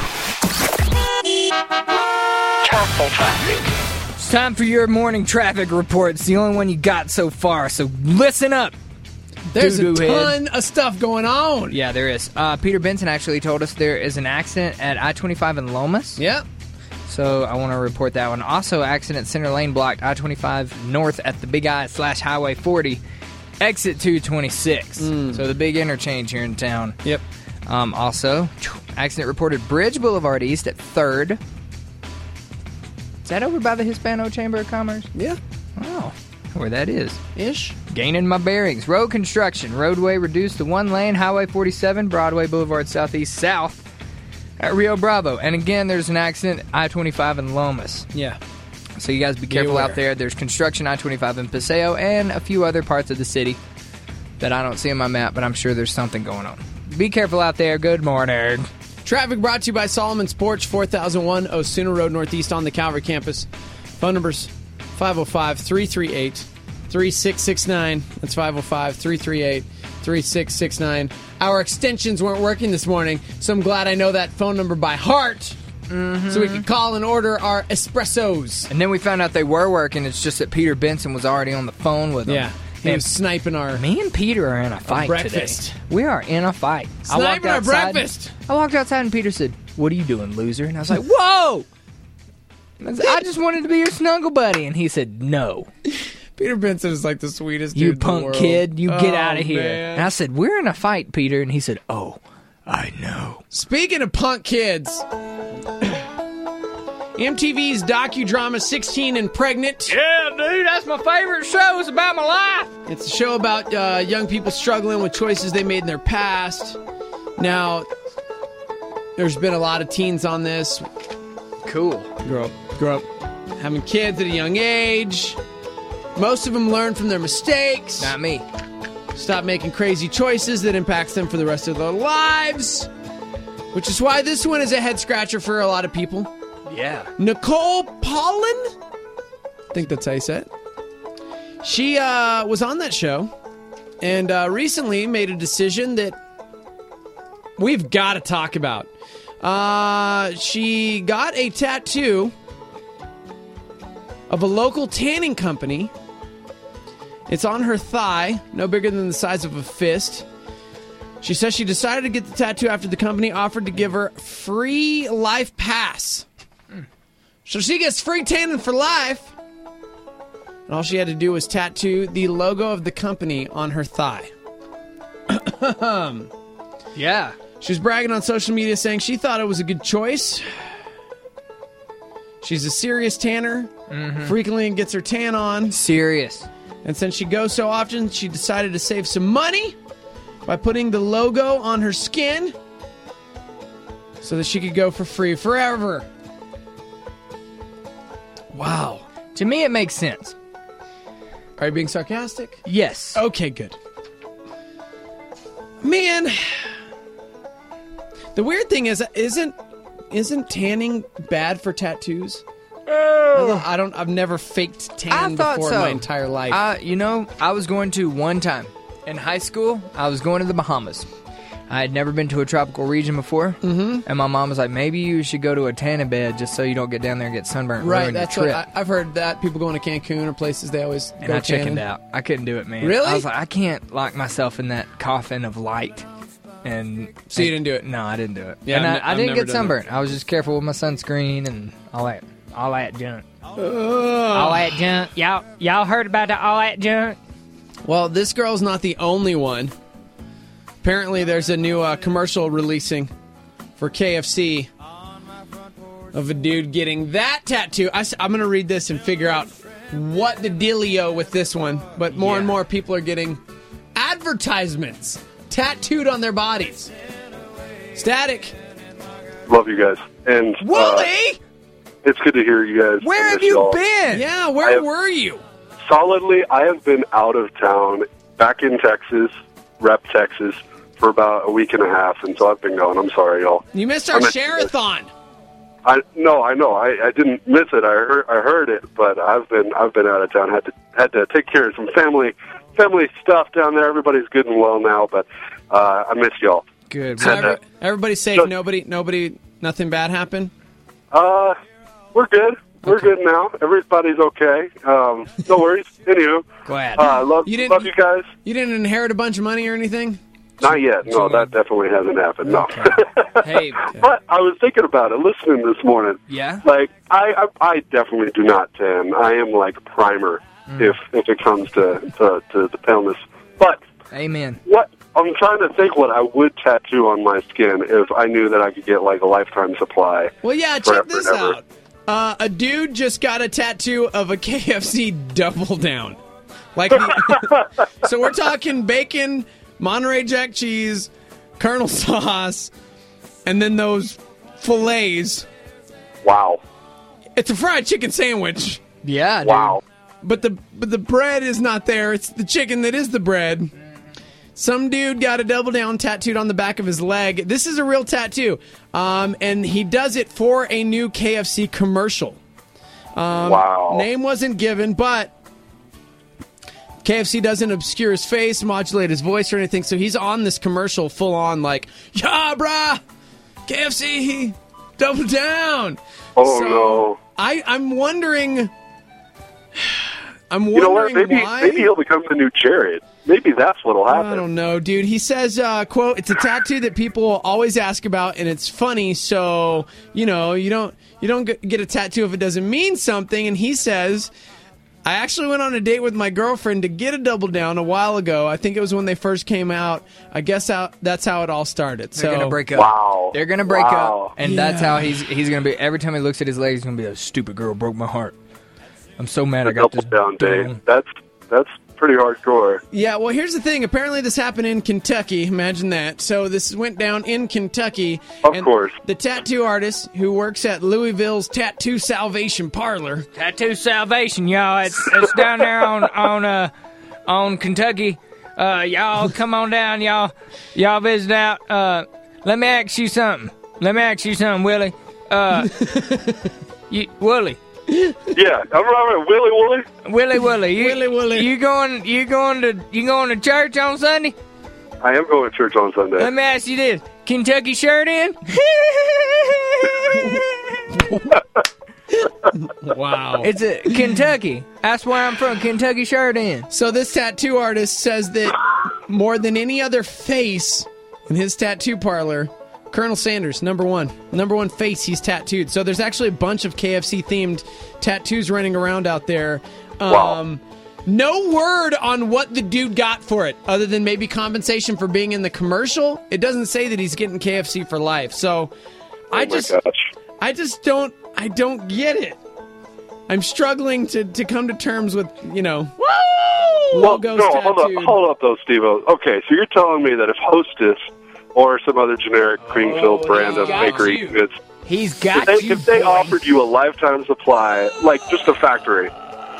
It's time for your morning traffic report. It's the only one you got so far, so listen up. There's a Doo-doo head. ton of stuff going on. Yeah, there is. Uh, Peter Benson actually told us there is an accident at I twenty-five in Lomas. Yep. So I want to report that one. Also, accident center lane blocked I twenty-five north at the Big I slash Highway forty, exit two twenty-six. So the big interchange here in town. Yep. Um, also, accident reported Bridge Boulevard East at third. Is that over by the Hispano Chamber of Commerce? Yeah. Oh, where that is. Ish. Gaining my bearings. Road construction. Roadway reduced to one lane. Highway forty-seven, Broadway Boulevard Southeast South at Rio Bravo. And again, there's an accident I twenty-five in Lomas. Yeah. So you guys be careful aware. out there. There's construction I twenty-five in Paseo and a few other parts of the city that I don't see on my map, but I'm sure there's something going on. Be careful out there. Good morning. Traffic brought to you by Solomon's Porch, four thousand one Osuna Road Northeast on the Calvary campus. Phone numbers five oh five, three three eight, three six six nine. That's five oh five, three three eight, three six six nine. Our extensions weren't working this morning, so I'm glad I know that phone number by heart. So we could call and order our espressos. And then we found out they were working. It's just that Peter Benson was already on the phone with them. Yeah. He Man, was sniping our... me and Peter are in a fight breakfast. today. We are in a fight. I walked Sniping our outside- breakfast. I walked outside and Peter said, "What are you doing, loser?" And I was like, "Whoa!" I said, "I just wanted to be your snuggle buddy." And he said, "No, Peter Benson is like the sweetest dude you in the punk world. kid, you get Oh, out of here." man. And I said, "We're in a fight, Peter." And he said, "Oh, I know." Speaking of punk kids, M T V's docudrama sixteen and Pregnant. Yeah, dude, that's my favorite show. It's about my life. It's a show about uh, young people struggling with choices they made in their past. Now, there's been a lot of teens on this. Cool. Grow up, grow up, having kids at a young age. Most of them learn from their mistakes. Not me. Stop making crazy choices that impacts them for the rest of their lives. Which is why this one is a head scratcher for a lot of people. Yeah. Nicole Pollan? I think that's how you say it. She uh, was on that show and uh, recently made a decision that we've got to talk about. Uh, she got a tattoo of a local tanning company. It's on her thigh, no bigger than the size of a fist. She says she decided to get the tattoo after the company offered to give her free life pass. So she gets free tanning for life. And all she had to do was tattoo the logo of the company on her thigh. Yeah. She was bragging on social media saying she thought it was a good choice. She's a serious tanner. Mm-hmm. Frequently gets her tan on. Serious. And since she goes so often, she decided to save some money by putting the logo on her skin so that she could go for free forever. Wow. To me, it makes sense. Are you being sarcastic? Yes. Okay, good. Man, the weird thing is, isn't isn't tanning bad for tattoos? Oh. I don't. I've never faked I tan thought before so. in my entire life. Uh, you know, I was going to one time in high school. I was going to the Bahamas. I had never been to a tropical region before, mm-hmm. and my mom was like, "Maybe you should go to a tanning bed just so you don't get down there and get sunburned." right. ruin your That's trip. what I, I've heard. That people going to Cancun or places they always And go I tanning. chickened out. I couldn't do it, man. Really? I was like, I can't lock myself in that coffin of light. And So you didn't do it? No, I didn't do it. Yeah, and I've I, n- I I've didn't never get done sunburned. I was just careful with my sunscreen and all that, all that junk. Ugh. All that junk. Y'all, y'all heard about the all that junk? Well, this girl's not the only one. Apparently, there's a new uh, commercial releasing for K F C of a dude getting that tattoo. I, am going to read this and figure out what the dealio with this one. But more and Yeah. more people are getting advertisements tattooed on their bodies. Static. Love you guys. And uh, Wooly! it's good to hear you guys. Where I have miss you y'all. been? Yeah, I where have- were you? Solidly, I have been out of town, back in Texas, rep Texas, for about a week and a half, and so I've been gone. I'm sorry, y'all. You missed I our missed you guys. share-a-thon. I no, I know. I, I didn't miss it. I heard I heard it, but I've been I've been out of town. Had to had to take care of some family family stuff down there. Everybody's good and well now, but uh, I miss y'all. Good. So Had to- every, everybody's safe. Just- Nobody, nobody, nothing bad happened. Uh, we're good. We're good now. Everybody's okay. Um, no worries. Anywho, Glad. uh, love You didn't- love you guys. You didn't inherit a bunch of money or anything? Not yet. No, that definitely hasn't happened. No. Hey. But I was thinking about it, listening this morning. Yeah? Like I, I, I definitely do not tan. I am like a primer Mm. if if it comes to, to to the paleness. But Amen. what I'm trying to think, what I would tattoo on my skin if I knew that I could get like a lifetime supply. Well, yeah, check Forever this and ever. out. Uh, a dude just got a tattoo of a K F C Double Down. Like, the, so we're talking bacon, Monterey Jack cheese, Colonel sauce, and then those fillets. Wow. It's a fried chicken sandwich, Yeah, dude. Wow. but the but the bread is not there. It's the chicken that is the bread. Some dude got a double down tattooed on the back of his leg. This is a real tattoo. Um, and he does it for a new K F C commercial. Um, Wow. Name wasn't given, but K F C doesn't obscure his face, modulate his voice or anything. So he's on this commercial full on like, yeah, brah, K F C, double down. Oh So, no. I, I'm wondering... I'm You know what? wondering Maybe why. maybe he'll become the new Jared. Maybe that's what'll happen. I don't know, dude. He says, uh, quote, it's a tattoo that people always ask about, and it's funny, so, you know, you don't you don't g- get a tattoo if it doesn't mean something. And he says, I actually went on a date with my girlfriend to get a double down a while ago. I think it was when they first came out. I guess how, that's how it all started. They're so gonna break up. Wow. They're gonna break Wow. up, and that's how he's he's gonna be. Every time he looks at his leg, he's gonna be a stupid girl broke my heart. I'm so mad I A got double this down date. down. That's that's pretty hardcore. Yeah, well, here's the thing. Apparently, this happened in Kentucky. Imagine that. So this went down in Kentucky. Of and course. The tattoo artist who works at Louisville's Tattoo Salvation Parlor. Tattoo Salvation, y'all. It's it's down there on on uh on Kentucky. Uh, y'all come on down, y'all. Y'all visit out. Uh, let me ask you something. Let me ask you something, Willie. Uh, you, Willie. Yeah, I'm right. Willy Wooly. Willie, Willie, you, Willie, Willie. you going, you going to, you going to church on Sunday? I am going to church on Sunday. Let me ask you this: Kentucky shirt in? Wow. It's a Kentucky. That's where I'm from. Kentucky shirt in. So this tattoo artist says that more than any other face in his tattoo parlor, Colonel Sanders, number one. Number one face he's tattooed. So there's actually a bunch of K F C-themed tattoos running around out there. Um, Wow. No word on what the dude got for it, other than maybe compensation for being in the commercial. It doesn't say that he's getting K F C for life. So I Oh my just, gosh. I just don't, I don't get it. I'm struggling to, to come to terms with, you know, Well, logos no, hold tattooed. up, hold up, though, Steve-O. Okay, so you're telling me that if Hostess or some other generic cream-filled Oh, brand he of got bakery you. goods He's got if they, you. if they boy. offered you a lifetime supply, like just a factory,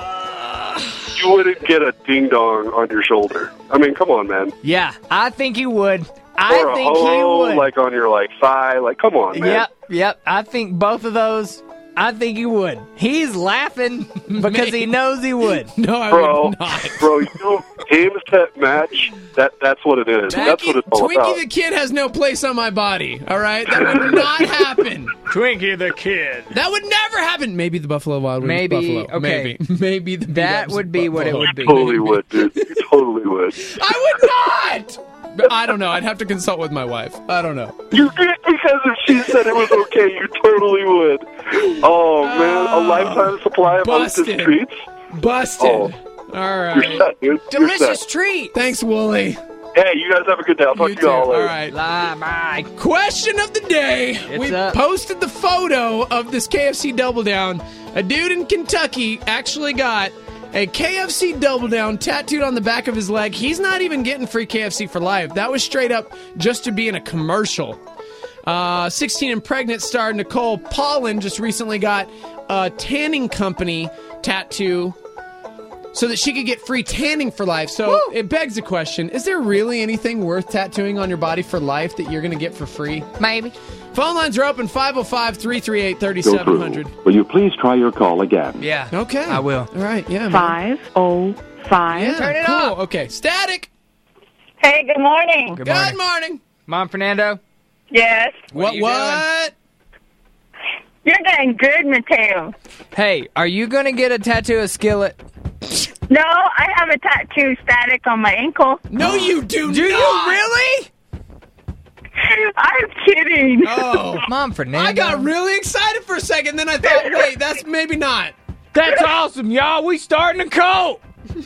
you wouldn't get a ding dong on your shoulder. I mean, come on, man. Yeah, I think he would. I or a think he ho, would. like on your like thigh. Like, come on, man. Yep, yep. I think both of those. I think he would. He's laughing because he knows he would. No, I Bro, would not. bro, you know, game set match. That that's what it is. That's what it's all Twinkie about. the Kid has no place on my body. All right, that would not happen. Twinkie the Kid. That would never happen. Maybe the Buffalo Wild Wings. Maybe, Buffalo. okay. Maybe. Maybe the That B-dubs would be what it Buffalo. would be. Totally would, dude. You totally would. I would not. But I don't know. I'd have to consult with my wife. I don't know. You because if she said it was okay, you totally would. Oh man, a lifetime supply of busted. Hostess treats. Busted. Oh. All You're right. set, dude. You're Delicious set. treat. Thanks, Wooly. Hey, you guys have a good day. I'll talk You to you all too. later. All right. Lie, bye. Question of the day. It's we up. posted the photo of this K F C Double Down. A dude in Kentucky actually got a K F C Double Down tattooed on the back of his leg. He's not even getting free K F C for life. That was straight up just to be in a commercial. Uh, sixteen and pregnant star Nicole Paulin just recently got a tanning company tattoo so that she could get free tanning for life. So Woo! it begs the question, is there really anything worth tattooing on your body for life that you're going to get for free? Maybe. Phone lines are open, five oh five, three three eight, three seven zero zero. Will you please try your call again? Yeah. Okay. I will. All right, yeah, man. Five oh five. Yeah, Turn it cool. up. Okay, Static. Hey, good morning. Good Good morning. morning. Mom, Fernando. Yes. What, you what? You're doing good, Mateo. Hey, are you going to get a tattoo of Skillet? No, I have a tattoo static on my ankle. No, you do, Do not. you really? I'm kidding. Oh. Mom, Fernando. I got really excited for a second, then I thought, wait, that's maybe not. That's awesome, y'all. We starting a cult.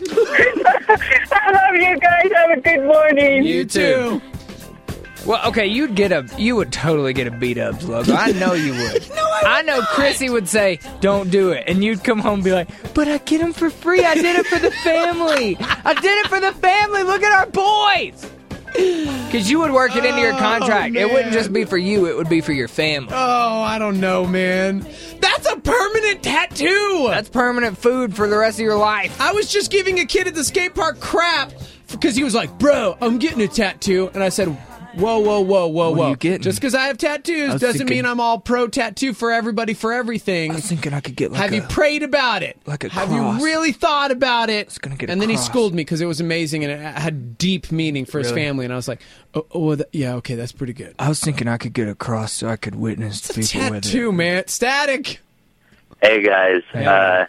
I love you guys. Have a good morning. You too. Well, okay, you'd get a, you would totally get a beat ups logo. I know you would. No, I I know Chrissy would say, "Don't do it," and you'd come home and be like, "But I get them for free. I did it for the family. I did it for the family. Look at our boys." Because you would work it into your Oh, contract. It wouldn't man. just be for you; it would be for your family. Oh, I don't know, man. That's a permanent tattoo. That's permanent food for the rest of your life. I was just giving a kid at the skate park crap because he was like, bro, I'm getting a tattoo. And I said, whoa, whoa, whoa, whoa, What whoa. are you getting? Just because I have tattoos was doesn't thinking- mean I'm all pro tattoo for everybody for everything. I was thinking I could get like Have a, you prayed about it? like a Have cross. you really thought about it? gonna get a and then he cross. schooled me because it was amazing and it had deep meaning for his Really? family. And I was like, oh, oh well, th- yeah, okay, that's pretty good. I was thinking I could get a cross so I could witness It's a tattoo, man. Static. Hey guys, Hey. uh,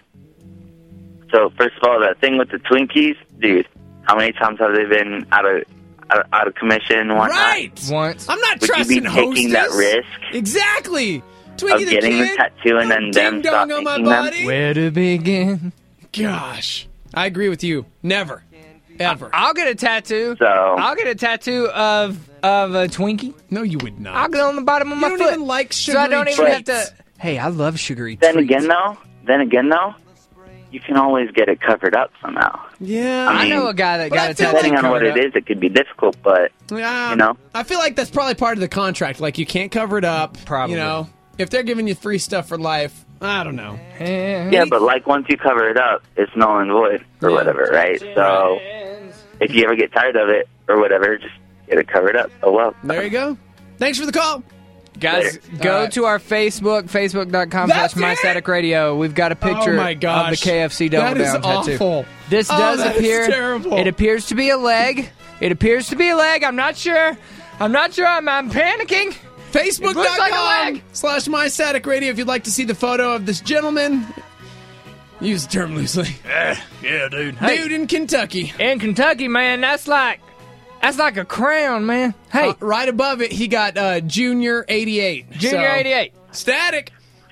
so first of all, that thing with the Twinkies, dude, how many times have they been out of out, out of commission and whatnot? Right. Once. I'm not Would you trusting be taking that Hostess. risk Exactly. Twinkie of the getting Kid. the tattoo and then Ding them stop dong on my making them? body. Where to begin? Gosh, I agree with you. Never, ever. I'll get a tattoo. So I'll get a tattoo of of a Twinkie. No, you would not. I'll get it on the bottom of you my don't foot. even like so sugary I don't even have treats. to. Hey, I love sugary then treats. again, though, then again, though, you can always get it covered up somehow. Yeah, I I mean, know a guy that but got I a feel tattoo. Depending on what covered it up. is, it could be difficult, but yeah. you know. I feel like that's probably part of the contract. Like you can't cover it up. Probably. You know, if they're giving you free stuff for life, I don't know. Eh, Yeah, but like once you cover it up, it's null and void or Yeah. whatever, right? So if you ever get tired of it or whatever, just get it covered up. Oh well. There you go. Thanks for the call. Guys, Later. go All right. to our Facebook, facebook.com slash That's My it? Static Radio. We've got a picture Oh my gosh. of the K F C Double That is Down tattoo. awful. This Oh, does that is appear. terrible. It appears to be a leg. It appears to be a leg. I'm not sure. I'm not sure. I'm, I'm panicking. It looks like a Facebook.com leg. slash My Static Radio if you'd like to see the photo of this gentleman. Use the term loosely. Yeah, yeah, dude. Hey, Dude in Kentucky. in Kentucky, man, that's like that's like a crown, man. Hey, Uh, right above it, he got uh, Junior eighty-eight. Junior So, eighty-eight. Static.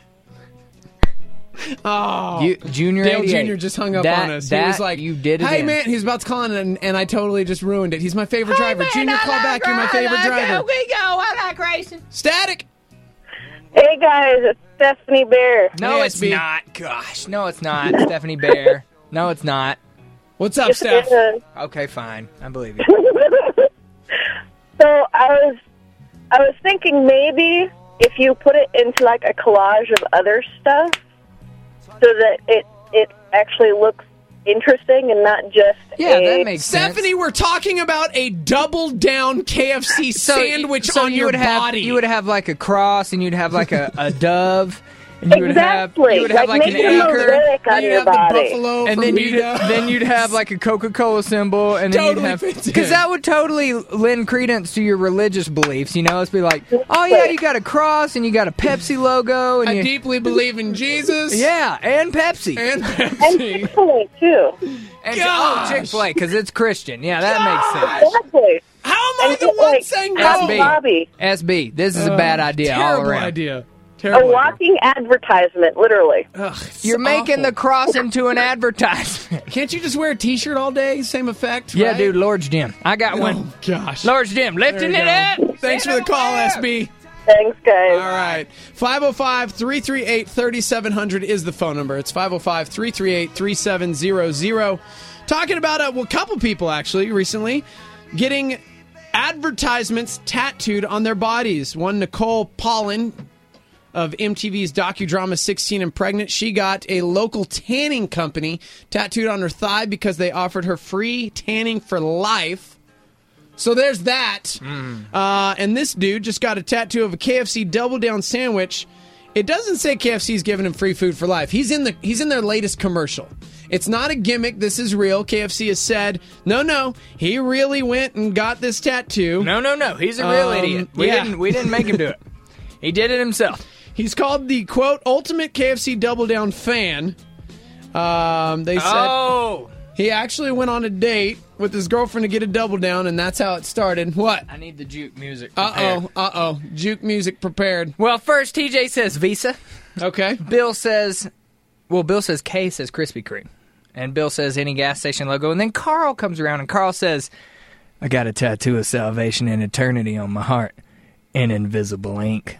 Oh. You, Junior Dale eighty-eight. Junior just hung up That- on us. He that was like, you did it hey, in. man. He was about to call in, and, and I totally just ruined it. He's my favorite driver. Junior, call back. You're my favorite driver. we go. I like racing. Static. Hey, guys. It's Stephanie Bear. No, Hey, it's S B. not. Gosh, no, it's not. Stephanie Bear. No, it's not. What's up, Steph? Okay, fine. I believe you. So I was, I was thinking maybe if you put it into like a collage of other stuff, so that it it actually looks interesting and not just Yeah, a, that makes sense. Stephanie, we're talking about a double down K F C So- sandwich so on you your would have, body. You would have like a cross, and you'd have like a, a dove, and you would Exactly. have you would have Like, like, make an it a anchor, mosaic on you your have the body. buffalo and from then you'd Rita. then you'd have like a Coca-Cola symbol, and then Totally you'd have fits because in. that would totally lend credence to your religious beliefs. You know, it's be like, oh yeah, you got a cross, and you got a Pepsi logo, and I you, deeply believe in Jesus. yeah, and Pepsi, And and Pepsi. Chick-fil-A too. and Gosh. oh, Chick-fil-A because it's Christian. Yeah, that makes sense. Exactly. How am I And the get, one like, saying S no? B. Bobby. S B, this is a bad idea all Terrible around. idea. A Terrible idea. walking advertisement, literally. Ugh, it's You're making awful. the cross into an advertisement. Can't you just wear a T-shirt all day? Same effect. Yeah, right? dude, Lord's Gym. I got one. Oh gosh. Lord's Gym, lifting There it you go. up. Thanks for the call, S B. Thanks, guys. All right. five oh five, three three eight, three seven zero zero is the phone number. It's five oh five, three three eight, three seven zero zero. Talking about a well, couple people actually recently getting advertisements tattooed on their bodies. One, Nicole Pollan of M T V's docudrama sixteen and Pregnant. She got a local tanning company tattooed on her thigh because they offered her free tanning for life. So there's that. Uh, and this dude just got a tattoo of a K F C Double Down sandwich. It doesn't say K F C's giving him free food for life. He's in the he's in their latest commercial. It's not a gimmick. This is real. K F C has said, no, no, he really went and got this tattoo. No, no, no. He's a real Um, idiot. We yeah. didn't we didn't make him do it. He did it himself. He's called the, quote, ultimate K F C Double Down fan. Um, they said Oh, he actually went on a date with his girlfriend to get a Double Down, and that's how it started. What? I need the juke music. Uh-oh, uh-oh. Juke music prepared. Well, first T J says Visa. Okay. Bill says, well, Bill says K says Krispy Kreme. And Bill says any gas station logo. And then Carl comes around and Carl says, I got a tattoo of salvation and eternity on my heart in invisible ink.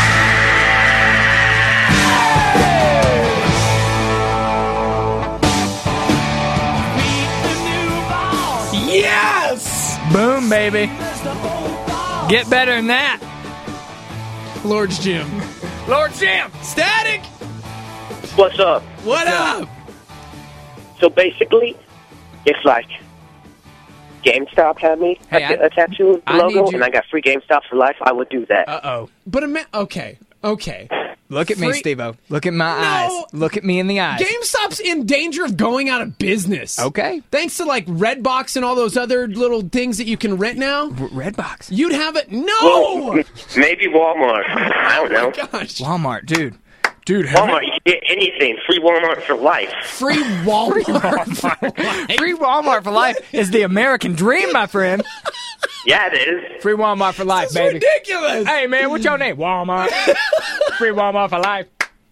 Yes! Boom, baby. Get better than that. Lord's Gym. Lord Jim. Static! What's up? What up? So basically, it's like GameStop had me Hey, a, I- a tattoo of the I need logo, you- and I got free GameStop for life. I would do that. Uh-oh. But, ima- okay, okay. Look at me, Free- Steve-O. Look at my No. eyes. Look at me in the eyes. GameStop's in danger of going out of business. Okay. Thanks to, like, Redbox and all those other little things that you can rent now. Redbox. You'd have it. No! Well, maybe Walmart. I don't know. Gosh. Walmart, dude. Dude, Walmart, you can get anything. Free Walmart for life. Free Walmart. Free Walmart for life is the American dream, my friend. Yeah, it is. Free Walmart for life, It's baby. ridiculous. Hey, man, what's your name? Walmart. Free Walmart for life.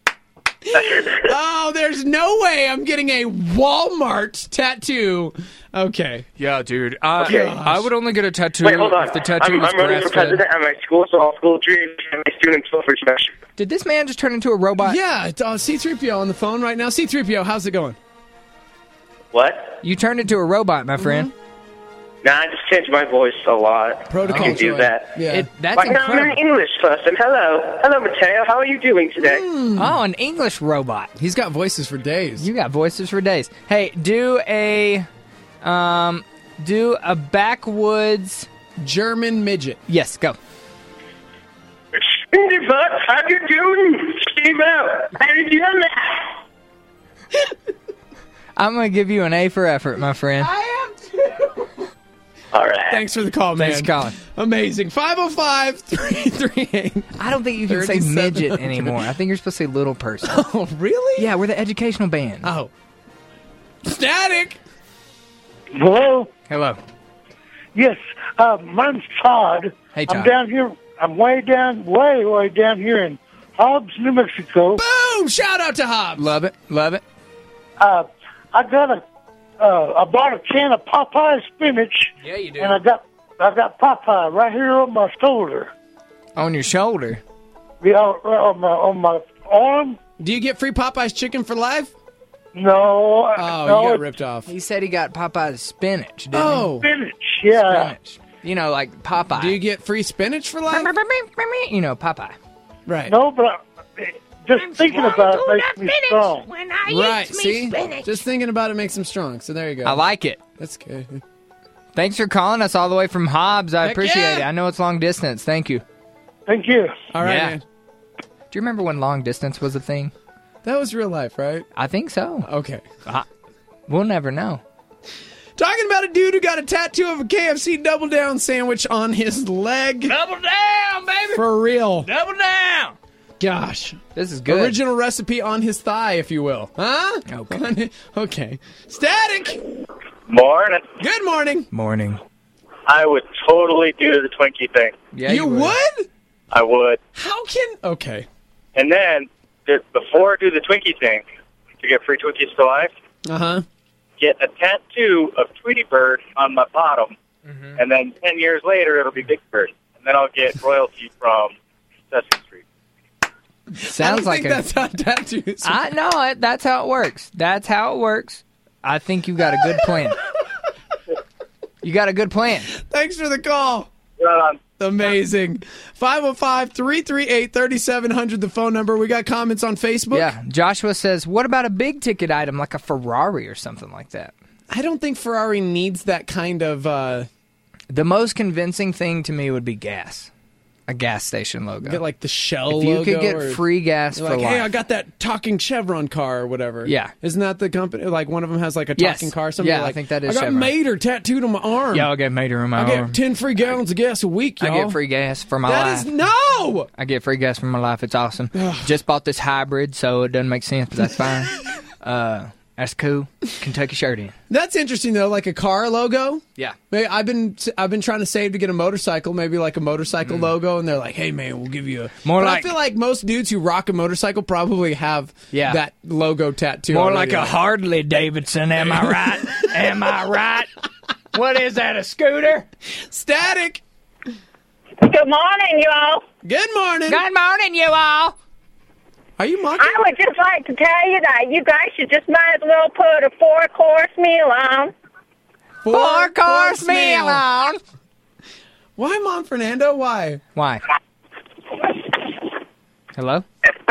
Oh, there's no way I'm getting a Walmart tattoo. Okay. Yeah, dude. I, Okay. I would only get a tattoo Wait, hold on. if the tattoo I'm, was I'm running for grass-fed. president at my school, so all school dreams and my students vote for special. Did this man just turn into a robot? Yeah, it's, uh, C three P O on the phone right now. C three P O, how's it going? What? You turned into a robot, my friend. Nah, I just changed my voice a lot. Protocol I can do joy. that. Yeah. It, that's Like, I'm an incredible. English person. Hello. Hello, Mateo. How are you doing today? Oh, an English robot. He's got voices for days. You got voices for days. Hey, do a, um, do a backwoods. German midget. Yes, go. Steve, how you doing? Steve, how you doing? I'm gonna give you an A for effort, my friend. I am too. All right. Thanks for the call, man. Thanks for calling. Amazing. five oh five, three three eight. I don't think you can say thirty-seven midget hundred. anymore. I think you're supposed to say little person. Oh, really? Yeah, we're the educational band. Oh. Static. Hello? Hello. Yes, uh, my name's Todd. Hey, I'm Todd. down here. I'm way down, way, way down here in Hobbs, New Mexico. Boom! Shout out to Hobbs. Love it. Love it. Uh, I got a, uh, I bought a can of Popeye spinach. Yeah, you do. And I got, I got Popeye right here on my shoulder. On your shoulder. Yeah, right on my, on my arm. Do you get free Popeye's chicken for life? No. Oh, no, you got it's ripped off. He said he got Popeye's spinach, didn't Oh. spinach. Yeah. he? Spinach. You know, like Popeye. Do you get free spinach for life? You know, Popeye. Right. No, but uh, just thinking about it makes me strong. Right, see? Just thinking about it makes him strong. So there you go. I like it. That's good. Thanks for calling us all the way from Hobbs. I Heck appreciate yeah. it. I know it's long distance. Thank you. Thank you. All right, Yeah. man. Do you remember when long distance was a thing? That was real life, right? I think so. Okay. Uh, we'll never know. Talking about a dude who got a tattoo of a K F C Double Down sandwich on his leg. Double down, baby. For real. Double down. Gosh. This is good. Original recipe on his thigh, if you will. Huh? Okay. Okay. Static. Morning. Good morning. Morning. I would totally do the Twinkie thing. Yeah, you, would? I would. How can... Okay. And then, th- before I do the Twinkie thing, to get free Twinkies for life, Uh-huh. get a tattoo of Tweety Bird on my bottom, Mm-hmm. and then ten years later, it'll be Big Bird. And then I'll get royalty from Sesame Street. Sounds I like don't a... think that's how tattoos... I know it. That's how it works. That's how it works. I think you got a good plan. You got a good plan. Thanks for the call. Right on. Amazing. five oh five, three three eight, three seven zero zero, the phone number. We got comments on Facebook. Yeah. Joshua says, what about a big ticket item like a Ferrari or something like that? I don't think Ferrari needs that kind of... Uh, The most convincing thing to me would be gas. A gas station logo. get like the Shell if you logo. could get or- free gas You're for like, life. hey, I got that talking Chevron car or whatever. Yeah. Isn't that the company? Like one of them has like a Yes. talking car. Something Yeah, I like, think that is I got Chevron. Mater tattooed on my arm. Yeah, I'll get Mater in my I arm. get ten free gallons of gas a week, y'all. I get free gas for my That life. is no. I get free gas for my life. It's awesome. Just bought this hybrid, so it doesn't make sense, but that's fine. uh, that's cool. Kentucky shirt in. That's interesting though, like a car logo. Yeah. Maybe I've been I've been trying to save to get a motorcycle, maybe like a motorcycle logo, and they're like, "Hey man, we'll give you a." More But like- I feel like most dudes who rock a motorcycle probably have Yeah. that logo tattoo. More already. like a Harley Davidson, am I right? Am I right? What is that, a scooter? Static. Good morning, y'all. Good morning. Good morning, you all. Are you mocking? I would just like to tell you that you guys should just might as well put a four-course meal on. Four course meal on. Why, Mom Fernando? Why? Why? Hello?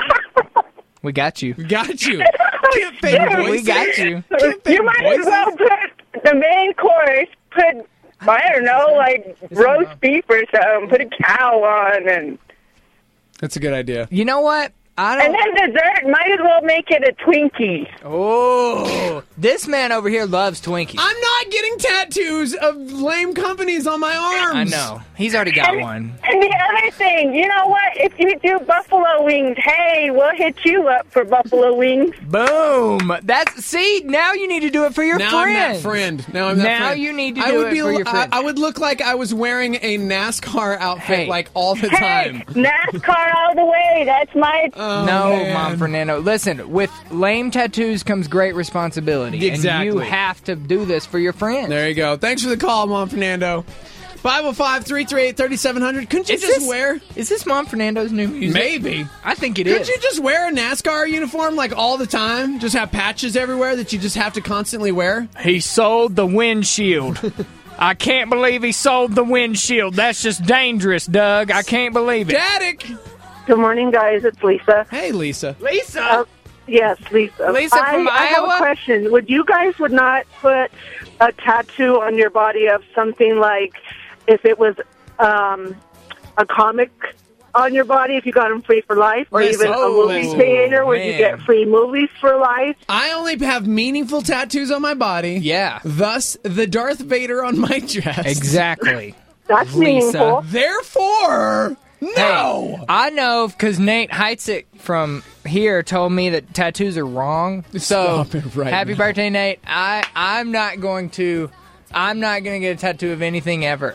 We got you. We got you. Can't fake voices. We got you. Can't fake You might as voices. well put the main course, put, I don't know, like roast beef or something, put a cow on, and That's a good idea. You know what? I and don't. then dessert, might as well make it a Twinkie. Oh, this man over here loves Twinkies. I'm not getting tattoos of lame companies on my arms. I know. He's already got And- one. And the other thing, you know what? If you do buffalo wings, hey, we'll hit you up for buffalo wings. Boom. That's see. Now you need to do it for your Now friend. I'm that friend. Now I'm that Now friend. you need to I do would it be, for your I, friend. I would look like I was wearing a NASCAR outfit Hey. like all the Hey, time. NASCAR all the way. That's my. Oh, no, man. Mom Fernando. Listen, with lame tattoos comes great responsibility. Exactly. And you have to do this for your friends. There you go. Thanks for the call, Mom Fernando. five oh five, three three eight, three seven zero zero. Couldn't you Is just this- wear... Is this Mom Fernando's new music? Maybe. I think it Couldn't is. you just wear a NASCAR uniform like all the time? Just have patches everywhere that you just have to constantly wear? He sold the windshield. I can't believe he sold the windshield. That's just dangerous, Doug. I can't believe it. Static! Good morning, guys. It's Lisa. Hey, Lisa. Lisa! Uh, yes, Lisa. Lisa I, from I have Iowa? a question. Would you guys would not put a tattoo on your body of something like if it was um, a comic on your body if you got them free for life, or Listen, even a oh, movie listen. theater where man. you get free movies for life? I only have meaningful tattoos on my body. Yeah. Thus, the Darth Vader on my chest. Exactly. That's Lisa. meaningful. Therefore, no! Hey, I know because Nate Heitzig from here told me that tattoos are wrong. So Stop it right happy now. birthday, Nate. I I'm not going to I'm not going to get a tattoo of anything ever.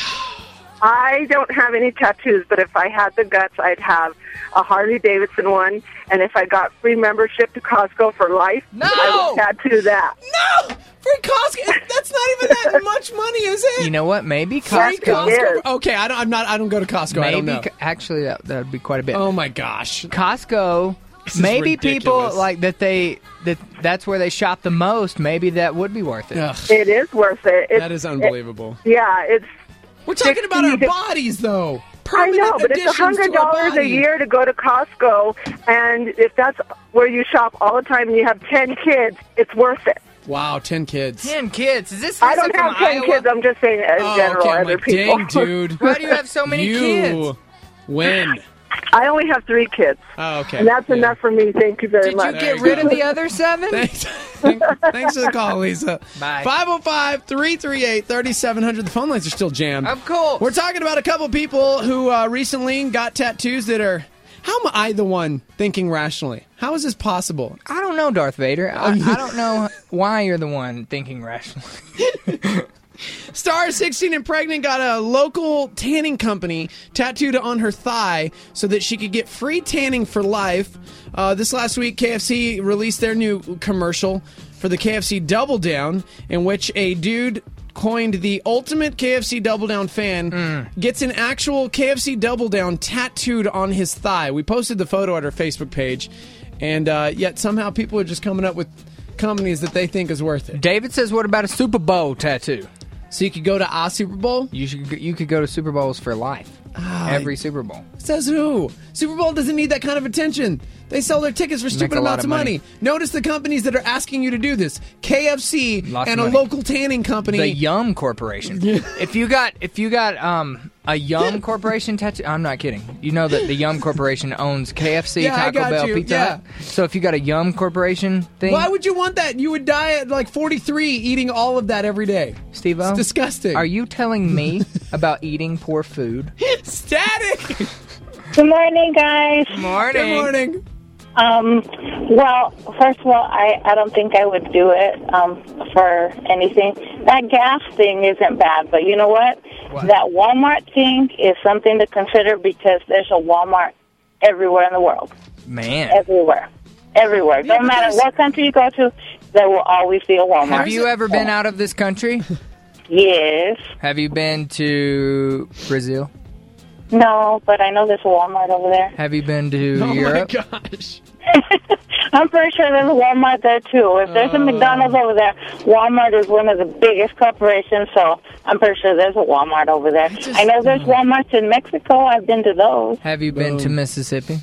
I don't have any tattoos, but if I had the guts, I'd have a Harley Davidson one. And if I got free membership to Costco for life, No! I would tattoo that. No! Free Costco. That's not even that much money, is it? You know what? Maybe Free Costco. Yes. Okay, I don't. I'm not. I don't go to Costco. I don't Maybe know. Co- actually that that would be quite a bit. Oh my gosh. Costco. This is Maybe people ridiculous. like that. They that that's where they shop the most. Maybe that would be worth it. Ugh, It is worth it. It's, that is unbelievable. It, yeah, it's We're talking about our sixty to- bodies, though. permanent I know, but it's a additions hundred to our dollars a body. year to go to Costco, and if that's where you shop all the time and you have ten kids, it's worth it. Wow, ten kids. Ten kids. Is this I don't Lisa have from ten Iowa? kids. I'm just saying in Oh, general, okay, I'm other like, people. dang, dude. Why do you have so many you kids? win. I only have three kids. Oh, okay. And that's Yeah. enough for me. Thank you very Did much. you There get you rid go. of the other seven? Thanks. Thanks for the call, Lisa. Bye. five oh five, three three eight, three seven zero zero. The phone lines are still jammed. Of course. We're talking about a couple people who uh, recently got tattoos that are... How am I the one thinking rationally? How is this possible? I don't know, Darth Vader. I, I don't know why you're the one thinking rationally. Star, sixteen and pregnant, got a local tanning company tattooed on her thigh so that she could get free tanning for life. Uh, this last week, K F C released their new commercial for the K F C Double Down, in which a dude coined the ultimate K F C Double Down fan Mm. gets an actual K F C Double Down tattooed on his thigh. We posted the photo at our Facebook page, and uh, yet somehow people are just coming up with companies that they think is worth it. David says, what about a Super Bowl tattoo? So you could go to a Super Bowl? You should. You could go to Super Bowls for life. Every Super Bowl. Says who? Super Bowl doesn't need that kind of attention. They sell their tickets for Make stupid a lot amounts of of money. money. Notice the companies that are asking you to do this. K F C Lots and of a money. local tanning company. The Yum Corporation. if you got if you got um a Yum Corporation tattoo, I'm not kidding. You know that the Yum Corporation owns K F C, Yeah, I Taco got Bell, you. Pizza Yeah. Hut. So if you got a Yum Corporation thing, Why would you want that? You would die at like forty-three eating all of that every day. Steve-O, It's disgusting. Are you telling me about eating poor food? Static! Good morning, guys. Morning. Good morning. Um, well, first of all, I, I don't think I would do it um, for anything. That gas thing isn't bad, but you know what? What? That Walmart thing is something to consider because there's a Walmart everywhere in the world. Man. Everywhere. Everywhere. Yeah, Don't but matter there's- what country you go to, there will always be a Walmart. Have you ever been out of this country? Yes. Have you been to Brazil? No, but I know there's a Walmart over there. Have you been to Oh Europe? my gosh. I'm pretty sure there's a Walmart there, too. If there's a McDonald's over there, Walmart is one of the biggest corporations, so I'm pretty sure there's a Walmart over there. I, just- I know there's Walmarts in Mexico. I've been to those. Have you been to Mississippi?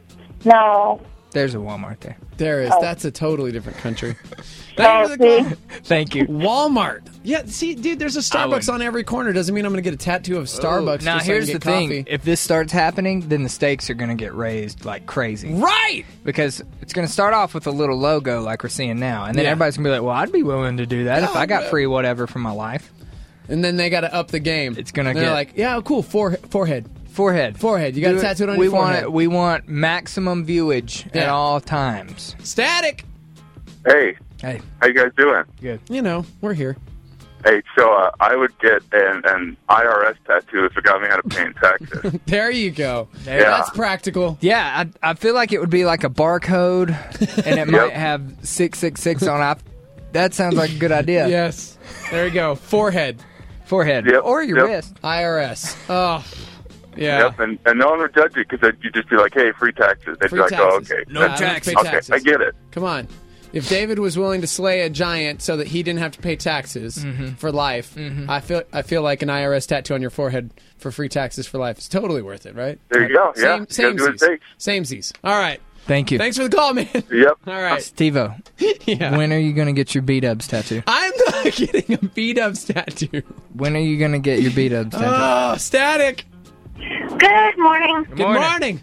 No. There's a Walmart there. There is. Oh. That's a totally different country. Oh, Thank you for the see? call. Thank you. Walmart. Yeah, see, dude, there's a Starbucks wouldn't. on every corner. Doesn't mean I'm going to get a tattoo of Starbucks. Now, just so I here's can the get thing. coffee. If this starts happening, then the stakes are going to get raised like crazy. Right! Because it's going to start off with a little logo like we're seeing now. And then Yeah. everybody's going to be like, well, I'd be willing to do that if Yeah, I got but- free whatever for my life. And then they got to up the game. It's gonna They're get- like, yeah, cool, fore- forehead. Forehead. Forehead. You got Do a it- tattooed on we your want forehead. it, We want maximum viewage at Yeah. all times. Static. Hey, Hey, how you guys doing? good. You know, we're here. Hey, so uh, I would get an, an I R S tattoo if it got me out of paying taxes. There you go. Yeah. That's practical. Yeah, I, I feel like it would be like a barcode, and it might have six six six on it. That sounds like a good idea. Yes. There you go. Forehead. Forehead. Yep, Or your yep. wrist. I R S. Oh, yeah. Yep, and, and no one would judge it because you'd just be like, hey, free taxes. They'd Free be like, taxes. oh, okay. No That's- taxes. Okay, taxes. I get it. Come on. If David was willing to slay a giant so that he didn't have to pay taxes Mhm. for life, Mhm. I feel I feel like an I R S tattoo on your forehead for free taxes for life is totally worth it, right? There you go. Yeah, Same, you same gotta do what it takes. Samesies. All right. Thank you. Thanks for the call, man. Yep. All right. Steve-O, Yeah. when are you going to get your B-dubs tattoo? I'm not getting a B-dubs tattoo. When are you going to get your B-dubs tattoo? Oh, static. Good morning. Good morning.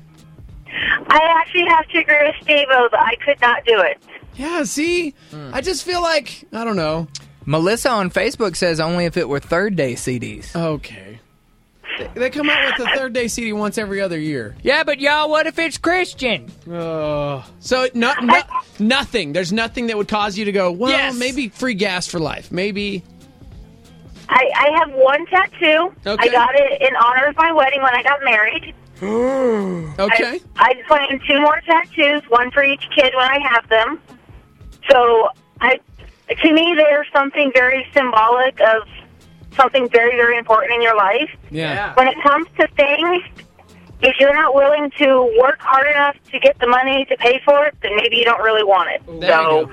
I actually have to agree with Steve-O that I could not do it. Yeah, see? I just feel like, I don't know. Melissa on Facebook says only if it were third day C Ds. Okay. They come out with a third day C D once every other year. Yeah, but y'all, what if it's Christian? Uh, so no, no, nothing. There's nothing that would cause you to go, well, Yes. maybe free gas for life. Maybe. I, I have one tattoo. Okay. I got it in honor of my wedding when I got married. Okay. I, I plan two more tattoos, one for each kid when I have them. So, I, to me, there's something very symbolic of something very, very important in your life. Yeah. When it comes to things, if you're not willing to work hard enough to get the money to pay for it, then maybe you don't really want it. There so,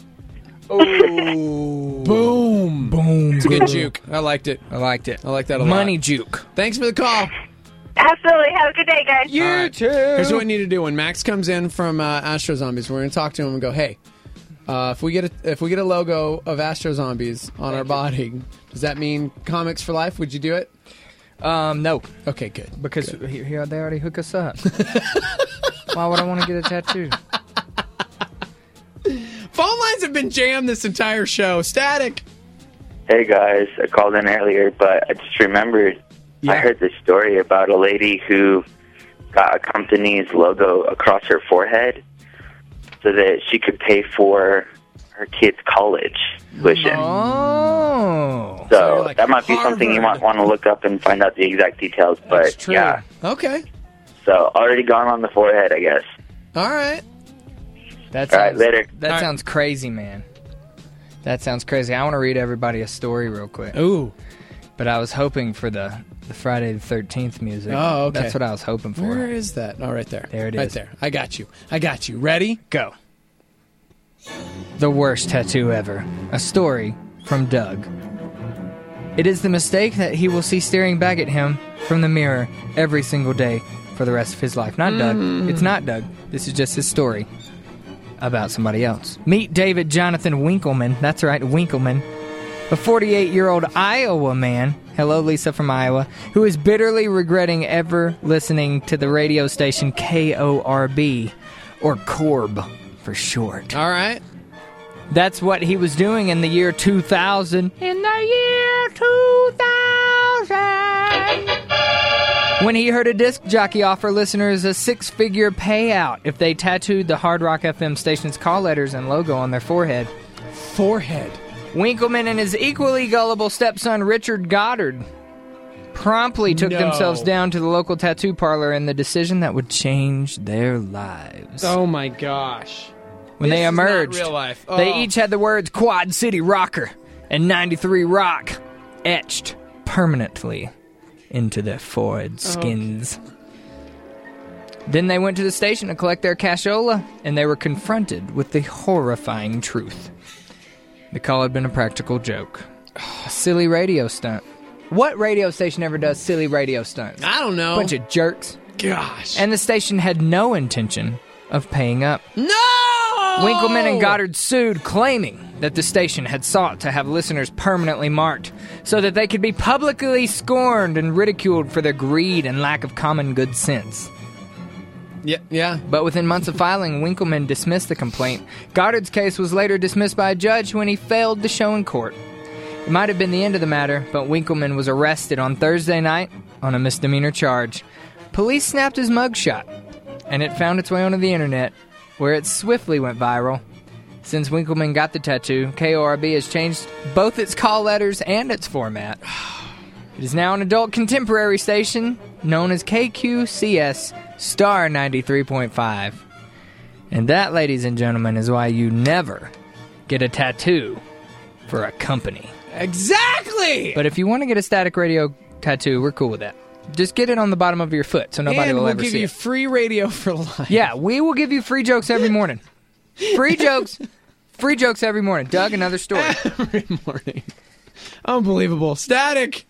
Boom. Boom. It's a good juke. I liked it. I liked it. I like that a lot. Money juke. Thanks for the call. Absolutely. Have a good day, guys. All right. Here's what we need to do. When Max comes in from uh, Astro Zombies, we're going to talk to him and go, hey, uh, if we get a, if we get a logo of Astro Zombies on our body, does that mean comics for life? Would you do it? Um, no. Okay, good. Because Good. He, he, they already hook us up. Why would I want to get a tattoo? Phone lines have been jammed this entire show. Static. Hey guys, I called in earlier, but I just remembered I heard this story about a lady who got a company's logo across her forehead so that she could pay for her kids' college tuition. Oh. So, like that might be something you might want to look up and find out the exact details. But That's true. yeah, Okay. so already gone on the forehead, I guess. All right. That All right, sounds, later. That All right. sounds crazy, man. That sounds crazy. I want to read everybody a story real quick. Ooh. But I was hoping for the, the Friday the thirteenth music. Oh, okay. That's what I was hoping for. Where is that? Oh, right there. There it Right is. there. I got you. I got you. Ready? Go. The worst tattoo ever. A story from Doug. It is the mistake that he will see staring back at him from the mirror every single day for the rest of his life. Not Doug. Mm. It's not Doug. This is just his story about somebody else. Meet David Jonathan Winkleman. That's right, Winkleman. A forty-eight-year-old Iowa man, hello Lisa from Iowa, who is bitterly regretting ever listening to the radio station K O R B, or Corb for short. All right. That's what he was doing in the year two thousand. In the year two thousand. When he heard a disc jockey offer listeners a six-figure payout if they tattooed the Hard Rock F M station's call letters and logo on their forehead. Forehead. Winkleman and his equally gullible stepson Richard Goddard promptly took No. themselves down to the local tattoo parlor in the decision that would change their lives. Oh, my gosh. When This they is not emerged, real life. they Oh. each had the words Quad City Rocker and ninety-three Rock etched permanently into their forehead skins. Then they went to the station to collect their cashola, and they were confronted with the horrifying truth. The call had been a practical joke. A silly radio stunt. What radio station ever does silly radio stunts? I don't know. Bunch of jerks. Gosh. And the station had no intention of paying up. No! Winkleman and Goddard sued, claiming that the station had sought to have listeners permanently marked so that they could be publicly scorned and ridiculed for their greed and lack of common good sense. Yeah, yeah. But within months of filing, Winkleman dismissed the complaint. Goddard's case was later dismissed by a judge when he failed to show in court. It might have been the end of the matter, but Winkleman was arrested on Thursday night on a misdemeanor charge. Police snapped his mugshot, and it found its way onto the internet, where it swiftly went viral. Since Winkleman got the tattoo, K O R B has changed both its call letters and its format. It is now an adult contemporary station known as K Q C S Star ninety-three point five. And that, ladies and gentlemen, is why you never get a tattoo for a company. Exactly! But if you want to get a Static Radio tattoo, we're cool with that. Just get it on the bottom of your foot so nobody and will we'll ever give see you it. free radio for life. Yeah, we will give you free jokes every morning. Free jokes. Free jokes every morning. Doug, another story. Every morning. Unbelievable. Static.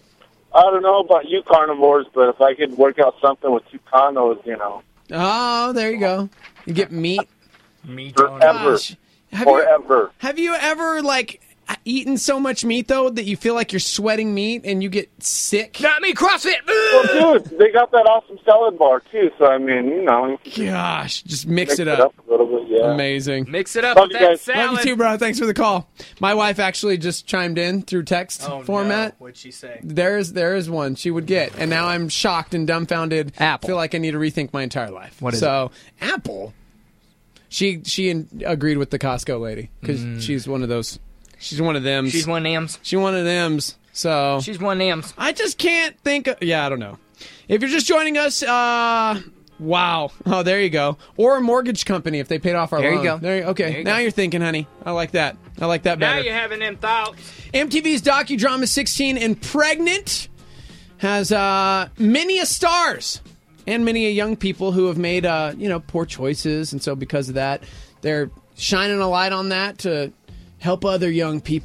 I don't know about you carnivores, but if I could work out something with two condos, you know. Oh, there you go. You get meat. Meat Forever. Gosh. Have you, Forever. have you ever, like, eaten so much meat, though, that you feel like you're sweating meat and you get sick? Not me, CrossFit! Well, dude, they got that awesome salad bar, too, so, I mean, you know. Gosh, just mix, Mix it it up. up a little bit, yeah. Amazing. Mix it up Love with you that guys. salad. Love you too, bro. Thanks for the call. My wife actually just chimed in through text Oh, format. no. What'd she say? There's there is one she would get, and now I'm shocked and dumbfounded. Apple. Feel like I need to rethink my entire life. What is so Apple? She she in, agreed with the Costco lady because she's one of those. She's one of them. She's one of them's. She's one of them's. So She's one of them's. I just can't think. Of, yeah, I don't know. If you're just joining us, uh, wow. Oh, there you go. Or a mortgage company if they paid off our There you loan. go. There you, okay, There you now go. you're thinking, honey. I like that. I like that better. Now you're having them thoughts. M T V's docudrama sixteen and Pregnant has uh, many a stars and many a young people who have made uh, you know poor choices, and so because of that, they're shining a light on that to help other young people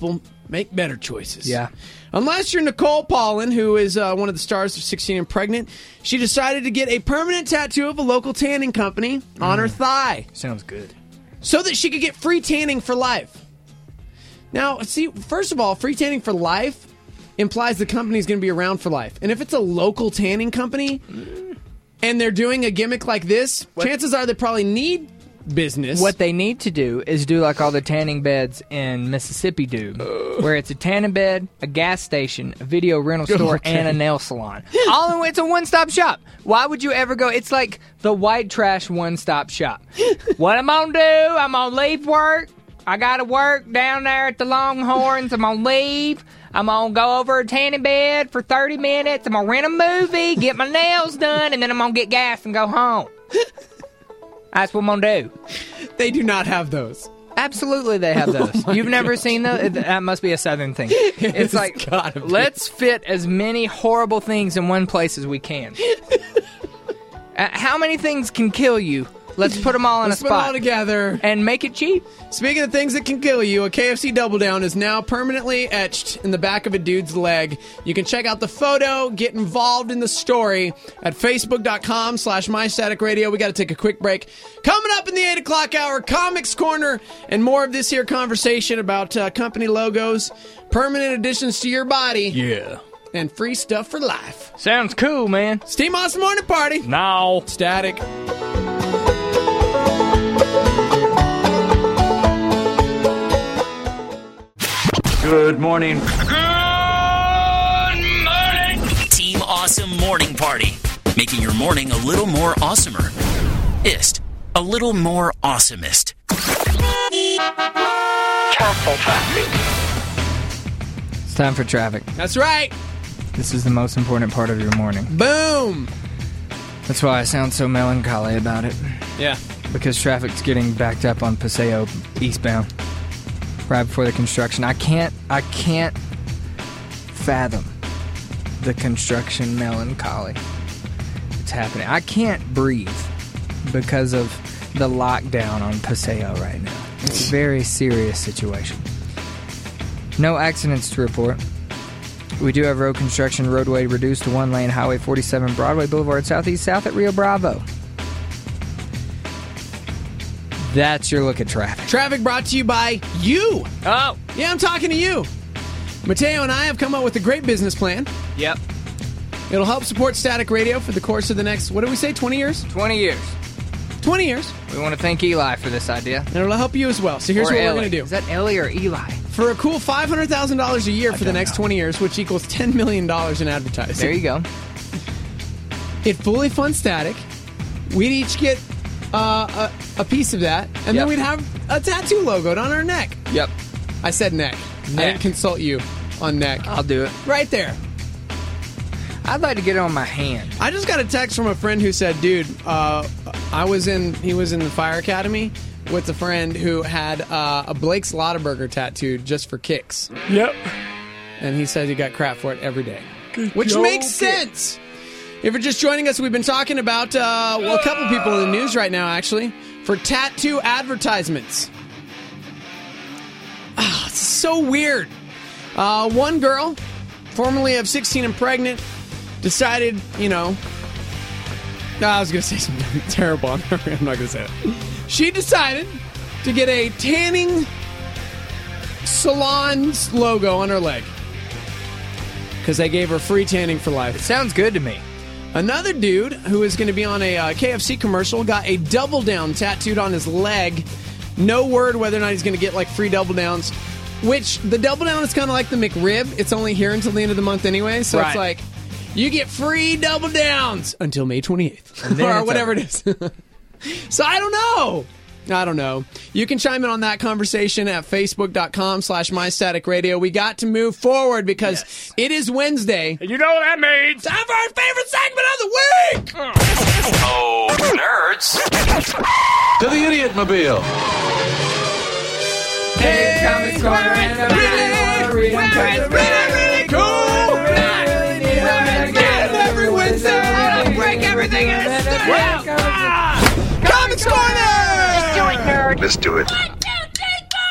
Make better choices. Yeah. Unless you're Nicole Paulin, who is uh, one of the stars of sixteen and Pregnant, she decided to get a permanent tattoo of a local tanning company on her thigh. Sounds good. So that she could get free tanning for life. Now, see, first of all, free tanning for life implies the company's going to be around for life. And if it's a local tanning company and they're doing a gimmick like this, What? chances are they probably need business. What they need to do is do like all the tanning beds in Mississippi do, where it's a tanning bed, a gas station, a video rental store, Okay. and a nail salon. All in it's a one-stop shop. Why would you ever go? It's like the white trash one-stop shop. What I'm gonna do? I'm gonna leave work. I gotta work down there at the Longhorns. I'm gonna leave. I'm gonna go over a tanning bed for thirty minutes. I'm gonna rent a movie, get my nails done, and then I'm gonna get gas and go home. That's what I'm gonna do. They do not have those. Absolutely, they have those. Oh my You've never gosh. seen those? That must be a Southern thing. It's It's like, gotta be. let's fit as many horrible things in one place as we can. uh, how many things can kill you? Let's put them all in Let's a put it spot all together and make it cheap. Speaking of things that can kill you, a K F C Double Down is now permanently etched in the back of a dude's leg. You can check out the photo, get involved in the story at facebook.com slash mystaticradio. We got to take a quick break. Coming up in the eight o'clock hour, Comics Corner, and more of this here conversation about uh, company logos, permanent additions to your body. Yeah. And free stuff for life. Sounds cool, man. It's Team Awesome Morning Party. No. Static. Good morning. Good morning. Team Awesome Morning Party. Making your morning a little more awesomer. Ist. A little more awesomest. It's time for traffic. That's right. This is the most important part of your morning. Boom. That's why I sound so melancholy about it. Yeah. Because traffic's getting backed up on Paseo eastbound. Right before the construction. I can't I can't fathom the construction melancholy. It's happening. I can't breathe because of the lockdown on Paseo right now. It's a very serious situation. No accidents to report. We do have road construction, roadway reduced to one lane, Highway forty-seven, Broadway Boulevard Southeast, south at Rio Bravo. That's your look at traffic. Traffic brought to you by you. Oh. Yeah, I'm talking to you. Mateo and I have come up with a great business plan. Yep. It'll help support Static Radio for the course of the next, what do we say, twenty years? twenty years. twenty years. We want to thank Eli for this idea. And it'll help you as well. So here's Or what Ellie. we're going to do. Is that Ellie or Eli? For a cool five hundred thousand dollars a year for the next know. twenty years, which equals ten million dollars in advertising. There you go. It fully funds Static. We'd each get uh, a, a piece of that, and Yep. then we'd have a tattoo logoed on our neck. Yep. I said neck. I Neck. didn't consult you on neck. I'll do it. Right there. I'd like to get it on my hand. I just got a text from a friend who said, dude, uh, I was in, he was in the fire academy with a friend who had uh, a Blake's Lotaburger tattooed just for kicks. Yep. And he says he got crap for it every day. Good Which joke. makes sense. If you're just joining us, we've been talking about, uh, well, a couple people in the news right now, actually, for tattoo advertisements. Ah, it's so weird. Uh, one girl, formerly of sixteen and pregnant, decided, you know, no, I was going to say something terrible. I'm not going to say that. She decided to get a tanning salon's logo on her leg because they gave her free tanning for life. It sounds good to me. Another dude who is going to be on a uh, K F C commercial got a double down tattooed on his leg. No word whether or not he's going to get like free double downs, which the double down is kind of like the McRib. It's only here until the end of the month anyway. So Right. it's like you get free double downs until May twenty-eighth And then or it's whatever over. it is. So I don't know. I don't know. You can chime in on that conversation at facebook.com slash mystaticradio. We got to move forward because Yes. it is Wednesday. You know what that means? Time for our favorite segment of the week! Oh, nerds. To the Idiot Mobile. Hey, Comics Corner and the Really, read 'em fast. really, really cool! Really need 'em again. Every Wednesday! I'll break everything in this studio. Comics Corner! Do it, nerd. Let's do it. All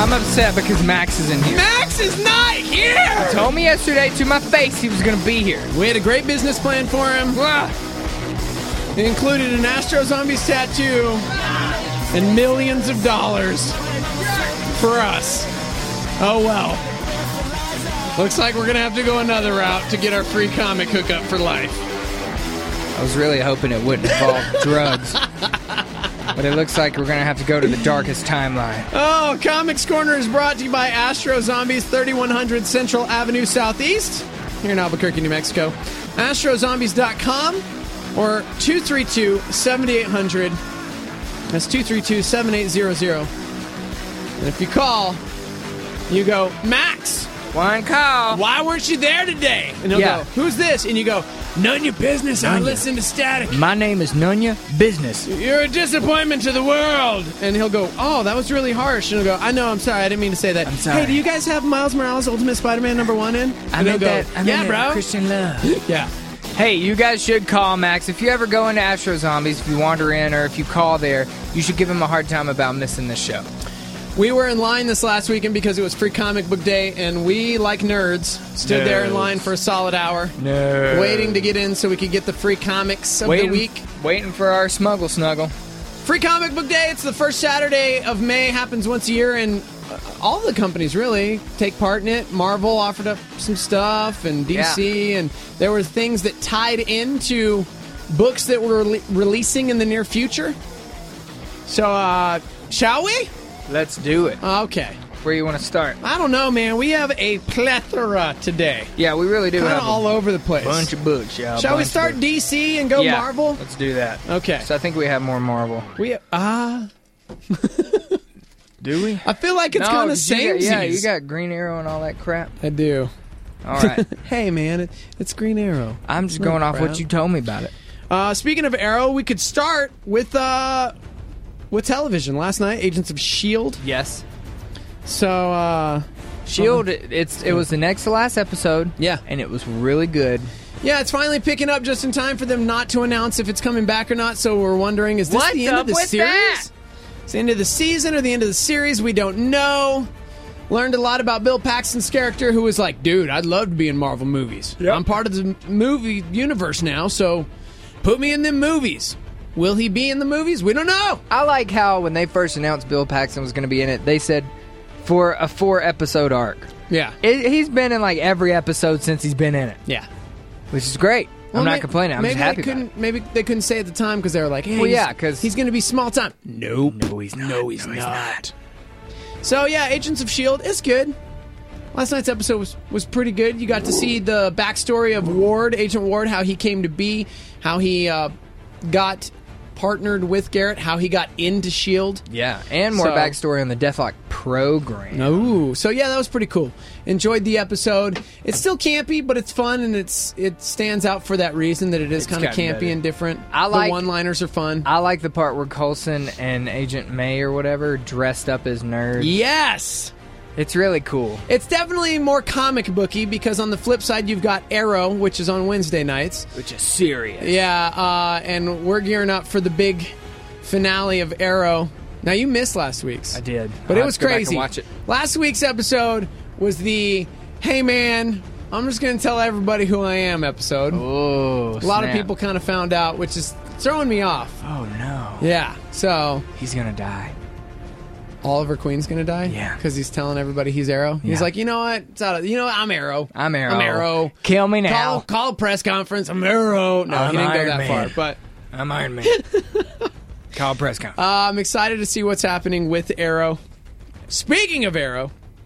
I'm upset because Max isn't here. Max is not here! He told me yesterday to my face he was going to be here. We had a great business plan for him. It included an Astro Zombies tattoo and millions of dollars for us. Oh well. Looks like we're going to have to go another route to get our free comic hookup for life. I was really hoping it wouldn't involve drugs. But it looks like we're going to have to go to the darkest timeline. Oh, Comics Corner is brought to you by Astro Zombies, thirty-one hundred Central Avenue Southeast, here in Albuquerque, New Mexico. astro zombies dot com or two three two, seven eight zero zero. That's two three two, seven eight zero zero. And if you call, you go, Max! One call. Why weren't you there today? And he'll Yeah. go, who's this? And you go, none of your business. I None. listen to Static. My name is Nunya Business. You're a disappointment to the world. And he'll go, oh, that was really harsh. And he'll go, I know, I'm sorry. I didn't mean to say that. I'm sorry. Hey, do you guys have Miles Morales Ultimate Spider-Man number one in? I And he'll meant that. I go, yeah, meant bro. that Christian Love. Yeah. Hey, you guys should call Max. If you ever go into Astro Zombies, if you wander in, or if you call there, you should give him a hard time about missing this show. We were in line this last weekend because it was free comic book day, and we, like nerds, stood there in Nerds. line for a solid hour. No. Waiting to get in so we could get the free comics of waiting, the week. Waiting for our smuggle snuggle. Free Comic Book Day. It's the first Saturday of May. Happens once a year, and uh, all the companies really take part in it. Marvel offered up some stuff, and D C, Yeah. and there were things that tied into books that were rele- releasing in the near future. So, uh, shall we? Let's do it. Okay. Where you want to start? I don't know, man. We have a plethora today. Yeah, we really do Kind have of all over the place. a bunch of books. Yeah. a Shall we bunch of start books. D C and go Yeah, Marvel? Let's do that. Okay. So I think we have more Marvel. We ah. Do we? I feel like it's No, kind of 'cause you same. got- Yeah, you got Green Arrow and all that crap. I do. All right. Hey, man, it, it's Green Arrow. I'm just No going off crap. what you told me about it. Uh, speaking of Arrow, we could start with uh, with television. Last night, Agents of S H I E L D. Yes. So, uh, Shield. it- It's it was the next to last episode. Yeah. And it was really good. yeah, it's finally picking up just in time for them not to announce if it's coming back or not. So we're wondering, is this What's the end up of the with series? that? It's the end of the season or the end of the series? We don't know. Learned a lot about Bill Paxton's character, who was like, dude, I'd love to be in Marvel movies. Yep. I'm part of the movie universe now, so put me in them movies. Will he be in the movies? We don't know. I like how when they first announced Bill Paxton was going to be in it, they said for a four episode arc. Yeah. It, he's been in like every episode since he's been in it, Yeah. which is great. Well, I'm not may- complaining. I'm maybe just happy they about couldn't. Maybe they couldn't say at the time because they were like, "Hey, Well, he's- yeah, 'cause- he's going to be small time." Nope. No, he's not. No, he's No, not. he's not. So yeah, Agents of S H I E L D is good. Last night's episode was, was pretty good. You got to see the backstory of Ward, Agent Ward, how he came to be, how he uh, got partnered with Garrett, how he got into S H I E L D. Yeah, and more So- backstory on the Deathlock program. Ooh, so yeah, that was pretty cool. Enjoyed the episode. It's still campy, but it's fun, and it's it stands out for that reason that it is It's kind of gotten campy better. and different. I like- the one-liners are fun. I like the part where Coulson and Agent May or whatever dressed up as nerds. Yes. It's really cool. It's definitely more comic booky because on the flip side you've got Arrow, which is on Wednesday nights. Which is serious. Yeah, uh, and we're gearing up for the big finale of Arrow. Now you missed last week's. I did. But I'll it was have to go back and crazy. watch it. Last week's episode was the "Hey man, I'm just going to tell everybody who I am" episode. Oh, A lot of snap. people kind of found out, which is throwing me off. Oh no. Yeah, so He's gonna die. Oliver Queen's going to die? Yeah. Because he's telling everybody he's Arrow? He's Yeah. like, you know what? It's out of, you know what? I'm Arrow. I'm Arrow. I'm Arrow. Kill me now. Call, call a press conference. I'm Arrow. No, I'm he didn't Iron go that Man. far. But I'm Iron Man. Call press conference. uh, I'm excited to see what's happening with Arrow. Speaking of Arrow,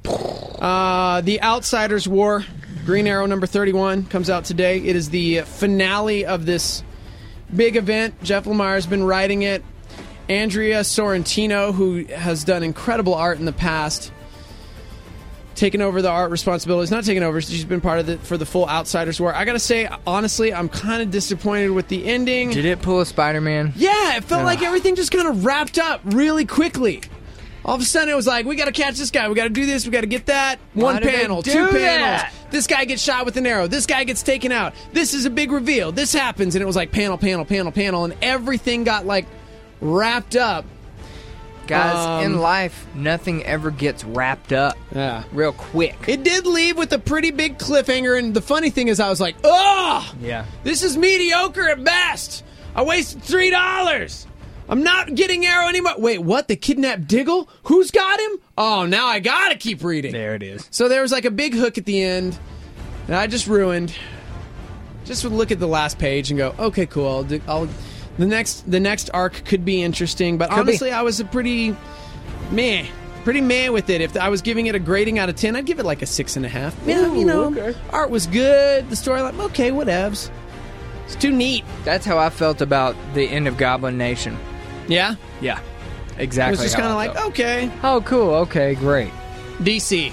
uh, The Outsiders War, Green Arrow number thirty-one, comes out today. It is the finale of this big event. Jeff Lemire's been writing it. Andrea Sorrentino, who has done incredible art in the past, taking over the art responsibilities. Not taking over, she's been part of it for the full Outsiders War. I gotta say, honestly, I'm kind of disappointed with the ending. Did it pull a Spider-Man? Yeah, it felt Ugh. like everything just kind of wrapped up really quickly. All of a sudden, it was like, we got to catch this guy. We got to do this. We got to get that. One Why did they panel, do two that? panels. This guy gets shot with an arrow. This guy gets taken out. This is a big reveal. This happens. And it was like panel, panel, panel, panel. And everything got like wrapped up. Guys, Um, in life, nothing ever gets wrapped up Yeah. real quick. It did leave with a pretty big cliffhanger, and the funny thing is I was like, oh, Yeah. this is mediocre at best. I wasted three dollars. I'm not getting Arrow anymore. Wait, what? They kidnapped Diggle? Who's got him? Oh, now I gotta keep reading. There it is. So there was like a big hook at the end, and I just ruined. Just would look at the last page and go, okay, cool. I'll, do, I'll the next the next arc could be interesting, but Could honestly, be. I was a pretty meh, pretty meh with it. If I was giving it a grading out of ten, I'd give it like a six and a half. Yeah, you know, okay. art was good. The storyline, okay, whatevs. It's too neat. That's how I felt about the end of Goblin Nation. Yeah, Yeah. Exactly. it was just how kind of I like, felt. okay, Oh, cool. Okay, great. D C.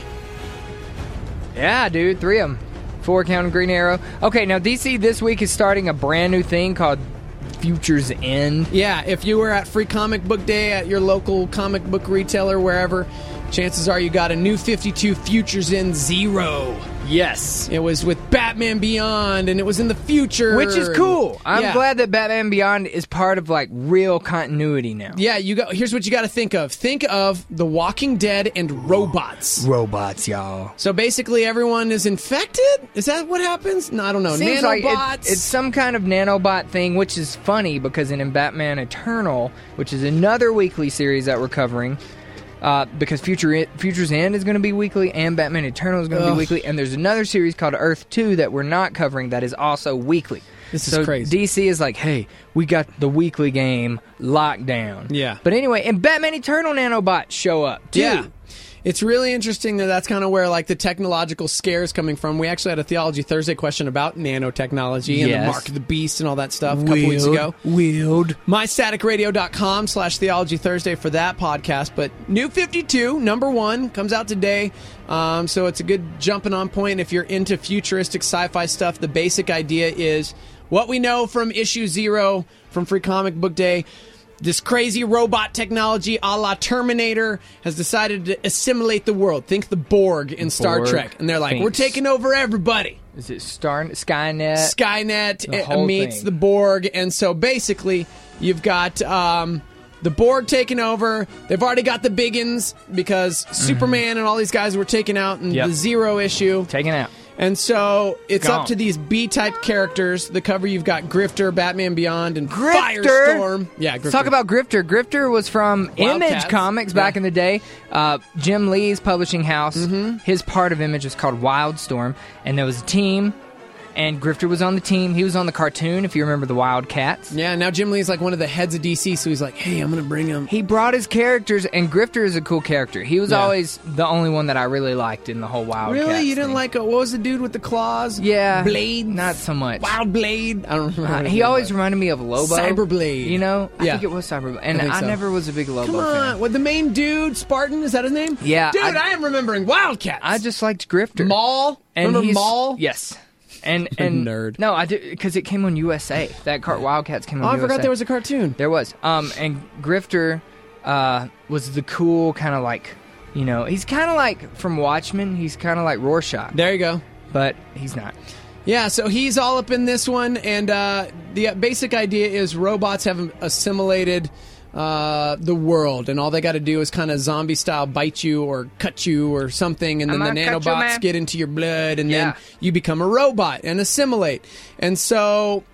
Yeah, dude, three of them. Four counting Green Arrow. Okay, now D C this week is starting a brand new thing called Future's End. Yeah, if you were at Free Comic Book Day at your local comic book retailer, wherever, chances are you got a new fifty-two Futures in Zero. Yes. It was with Batman Beyond, and it was in the future. Which is cool. I'm Yeah. glad that Batman Beyond is part of, like, real continuity now. Yeah, you go. Here's what you got to think of. Think of The Walking Dead and robots. Robots, y'all. So basically, everyone is infected? Is that what happens? No, I don't know. Seems Nanobots? like it, it's some kind of nanobot thing, which is funny because in, in Batman Eternal, which is another weekly series that we're covering, uh, because Future Future's End is going to be weekly and Batman Eternal is going to be Ugh. weekly, and there's another series called Earth two that we're not covering that is also weekly. This is so crazy. D C is like, hey, we got the weekly game locked down. Yeah. But anyway, and Batman Eternal nanobots show up, too. Yeah. It's really interesting that that's kind of where like the technological scare is coming from. We actually had a Theology Thursday question about nanotechnology and the Yes. mark of the beast and all that stuff a couple weeks Wield. ago. Wield. my static radio dot com slash Theology Thursday for that podcast. But New fifty-two, number one, comes out today. Um, so it's a good jumping on point if you're into futuristic sci-fi stuff. The basic idea is what we know from issue zero from Free Comic Book Day. This crazy robot technology a la Terminator has decided to assimilate the world. Think the Borg in Star Borg Trek. And they're like, thinks. we're taking over everybody. Is it Star Skynet? Skynet The uh, whole meets thing. the Borg. And so basically, you've got um, the Borg taking over. They've already got the biggins because Superman and all these guys were taken out in Mm-hmm. Yep. the Zero issue. Taken out. And so it's Gone. up to these B-type characters. The cover, you've got Grifter, Batman Beyond, and Grifter? Firestorm. Yeah, Grifter. Let's talk about Grifter. Grifter was from Image Wildcats. Comics back Yeah. in the day. Uh, Jim Lee's publishing house. Mm-hmm. His part of Image was called Wildstorm, and there was a team. And Grifter was on the team. He was on the cartoon, if you remember the Wildcats. Yeah, now Jim Lee's like one of the heads of D C, so he's like, hey, I'm going to bring him. He brought his characters, and Grifter is a cool character. He was Yeah. always the only one that I really liked in the whole Wildcats. Really? You didn't thing. like, uh, what was the dude with the claws? Yeah. Blade? Not so much. Wild Blade? I don't remember. Uh, what his he name always was. reminded me of Lobo. Cyberblade. You know? I Yeah. think it was Cyberblade. And I I, think so. never was a big Lobo Come on. fan. What, the main dude, Spartan, is that his name? Yeah, Dude, I, I- am remembering Wildcats. I just liked Grifter. Maul? And Remember he's- Maul? Yes. And You're a and nerd. No, I did because it came on U S A. That car, Wildcats came on Oh, I U S A. forgot there was a cartoon. There was. Um, and Grifter, uh, was the cool kind of like, you know, he's kind of like from Watchmen. He's kind of like Rorschach, There you go. but he's not. Yeah, so he's all up in this one, and uh, the basic idea is robots have assimilated uh, the world, and all they got to do is kind of zombie-style bite you or cut you or something, and then I'm the gonna cut you, nanobots man. get into your blood, and Yeah. then you become a robot and assimilate. And so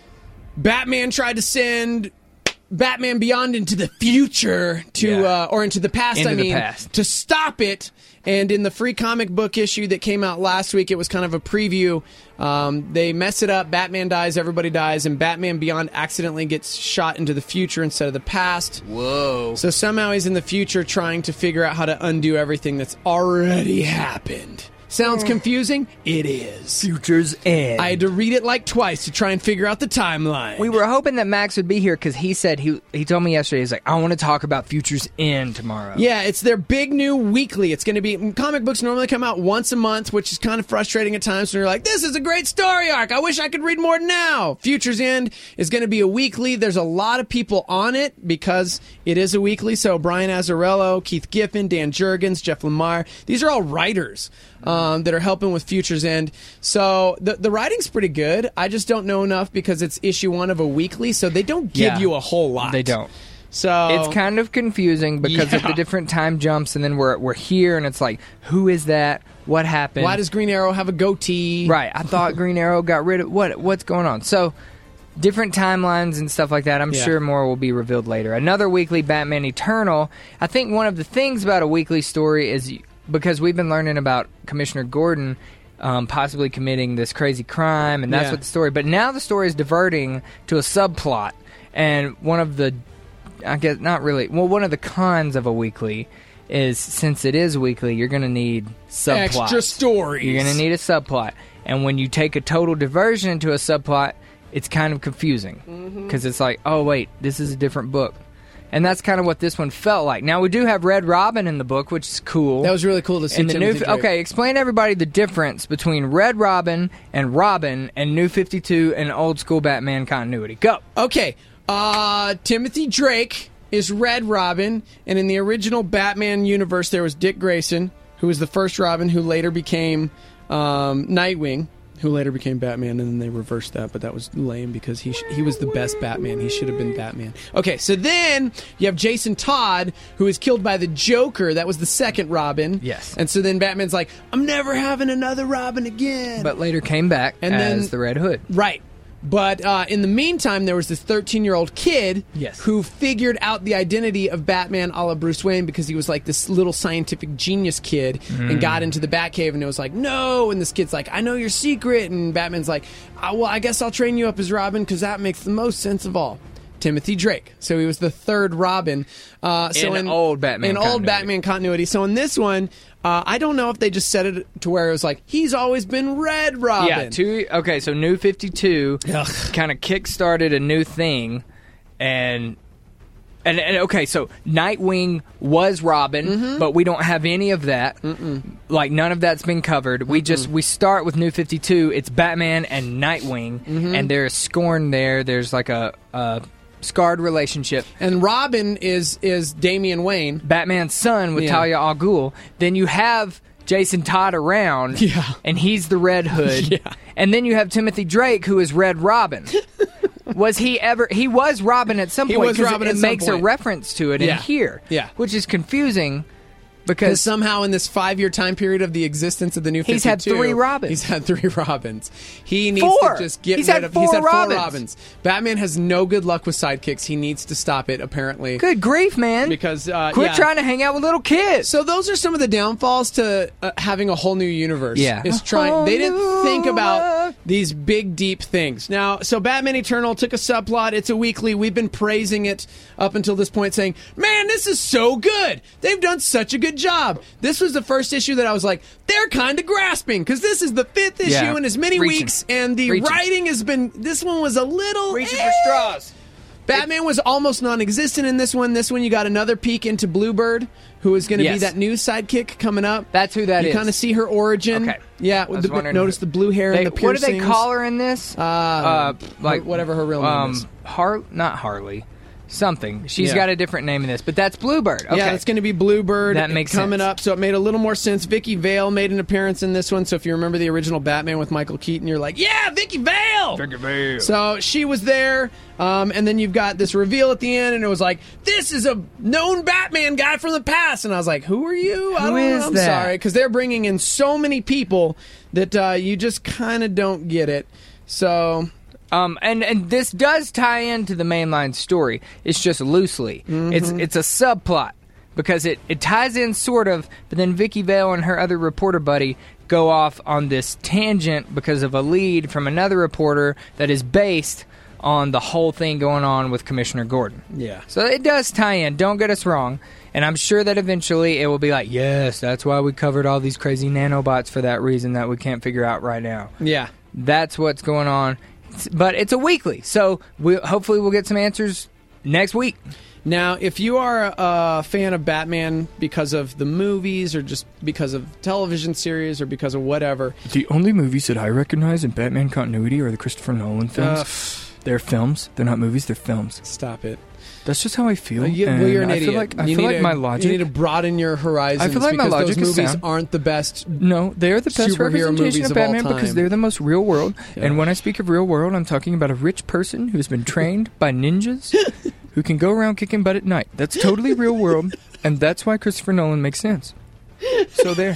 Batman tried to send Batman Beyond into the future to, Yeah. uh, or into the past, Into I the mean, past. to stop it. And in the free comic book issue that came out last week, it was kind of a preview. Um, they mess it up. Batman dies, everybody dies, and Batman Beyond accidentally gets shot into the future instead of the past. Whoa. So somehow he's in the future trying to figure out how to undo everything that's already happened. Sounds confusing? It is. Future's End. I had to read it like twice to try and figure out the timeline. We were hoping that Max would be here because he said he he told me yesterday, he's like, I want to talk about Future's End tomorrow. Yeah, it's their big new weekly. It's going to be comic books normally come out once a month, which is kind of frustrating at times. And you're like, this is a great story arc. I wish I could read more now. Future's End is going to be a weekly. There's a lot of people on it because it is a weekly. So Brian Azzarello, Keith Giffen, Dan Jurgens, Jeff Lemire. These are all writers um, that are helping with Future's End. So the the writing's pretty good. I just don't know enough because it's issue one of a weekly, so they don't give Yeah. you a whole lot. They don't. So it's kind of confusing because of Yeah. the different time jumps, and then we're we're here, and it's like, who is that? What happened? Why does Green Arrow have a goatee? Right. I thought Green Arrow got rid of what? What's going on? So different timelines and stuff like that. I'm Yeah. sure more will be revealed later. Another weekly Batman Eternal. I think one of the things about a weekly story is because we've been learning about Commissioner Gordon um, possibly committing this crazy crime, and that's Yeah. what the story. But now the story is diverting to a subplot, and one of the, I guess not really. Well, one of the cons of a weekly is since it is weekly, you're going to need subplots. Extra stories. You're going to need a subplot, and when you take a total diversion into a subplot, it's kind of confusing because it's like, oh wait, this is a different book. And that's kind of what this one felt like. Now, we do have Red Robin in the book, which is cool. That was really cool to see And the Timothy new, Drake. okay, explain to everybody the difference between Red Robin and Robin and New fifty-two and old school Batman continuity. Go. Okay, uh, Timothy Drake is Red Robin, and in the original Batman universe, there was Dick Grayson, who was the first Robin, who later became um, Nightwing, who later became Batman, and then they reversed that, but that was lame because he sh- he was the best Batman. He should have been Batman. Okay, so then you have Jason Todd, who was killed by the Joker. That was the second Robin. Yes. And so then Batman's like, I'm never having another Robin again. But later came back And as then- the Red Hood. Right. But uh, in the meantime, there was this thirteen-year-old kid Yes. who figured out the identity of Batman a la Bruce Wayne because he was like this little scientific genius kid Mm. and got into the Batcave, and it was like, no. And this kid's like, I know your secret. And Batman's like, "Ah, well, I guess I'll train you up as Robin because that makes the most sense of all. Timothy Drake. So he was the third Robin. Uh, so In old Batman In old continuity. Batman continuity. So in this one, uh, I don't know if they just set it to where it was like, he's always been Red Robin. Yeah, two, okay, so New fifty-two kind of kick-started a new thing, and, and and okay, so Nightwing was Robin, Mm-hmm. but we don't have any of that. Mm-mm. Like, none of that's been covered. We just, we start with New fifty-two, it's Batman and Nightwing, Mm-hmm. and there's scorn there, there's like a... a scarred relationship. And Robin is is Damian Wayne, Batman's son with Yeah. Talia al Ghul. Then you have Jason Todd around, Yeah. and he's the Red Hood. Yeah. And then you have Timothy Drake, who is Red Robin. Was he ever... He was Robin at some He point. was 'cause Robin it, at it some makes point. a reference to it Yeah. in here. Yeah. Which is confusing because because... somehow in this five-year time period of the existence of the New He's fifty-two, had three Robins. He's had three Robins. He needs Four. to just get He's rid had of. four he's had Robins. four Robins. Batman has no good luck with sidekicks. He needs to stop it. Apparently, Good grief, man. because uh, Quit yeah. trying to hang out with little kids. So those are some of the downfalls to uh, having a whole new universe. Yeah. is A trying. whole They didn't new think about world. these big, deep things. Now, so Batman Eternal took a subplot. It's a weekly. We've been praising it up until this point, saying, "Man, this is so good. They've done such a good job." This was the first issue that I was like, "They're kind of grasping," because this is the fifth issue Yeah. in as many Reaching. weeks, and the Reaching. writing has been. This one was a little Reaching eh. for straws. Batman was almost non-existent in this one. This one, you got another peek into Bluebird, who is going to be Yes. that new sidekick coming up. That's who that you is. kind of see her origin. Okay. Yeah, I was with the, wondering notice who- the blue hair They- and the what do piercings. they call her in this? Uh, Uh, like whatever her real name um, is. Har not Harley, something. She's Yeah. got a different name in this, but that's Bluebird. Okay. Yeah, it's going to be Bluebird. That makes coming sense. up. So it made a little more sense. Vicky Vale made an appearance in this one. So if you remember the original Batman with Michael Keaton, you're like, yeah, Vicky Vale. Vicky Vale. So she was there, um, and then you've got this reveal at the end, and it was like, this is a known Batman guy from the past, and I was like, who are you? I Who don't is know. I'm that? sorry, because they're bringing in so many people that uh, you just kind of don't get it. So Um, and, and this does tie into the mainline story. It's just loosely. Mm-hmm. It's it's a subplot because it, it ties in sort of, but then Vicky Vale and her other reporter buddy go off on this tangent because of a lead from another reporter that is based on the whole thing going on with Commissioner Gordon. yeah. So it does tie in. Don't get us wrong. And I'm sure that eventually it will be like, yes, that's why we covered all these crazy nanobots for that reason that we can't figure out right now. Yeah. That's what's going on. It's- But it's a weekly, so we hopefully we'll get some answers next week. Now, if you are a fan of Batman because of the movies or just because of television series or because of whatever, The only movies that I recognize in Batman continuity are the Christopher Nolan films. They're films. They're not movies. They're films. stop it. That's just how I feel. Uh, you, well, and you're an I idiot. feel like I you feel need like to, my logic. You need to broaden your horizons. I feel like my because logic those is movies sound. aren't the best. No, they're the best superhero representation movies of of all Batman because time. they're the most real world. Yeah. And when I speak of real world, I'm talking about a rich person who's been trained by ninjas who can go around kicking butt at night. That's totally real world, and that's why Christopher Nolan makes sense. So there.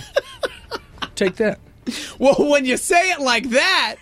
Take that. Well, when you say it like that,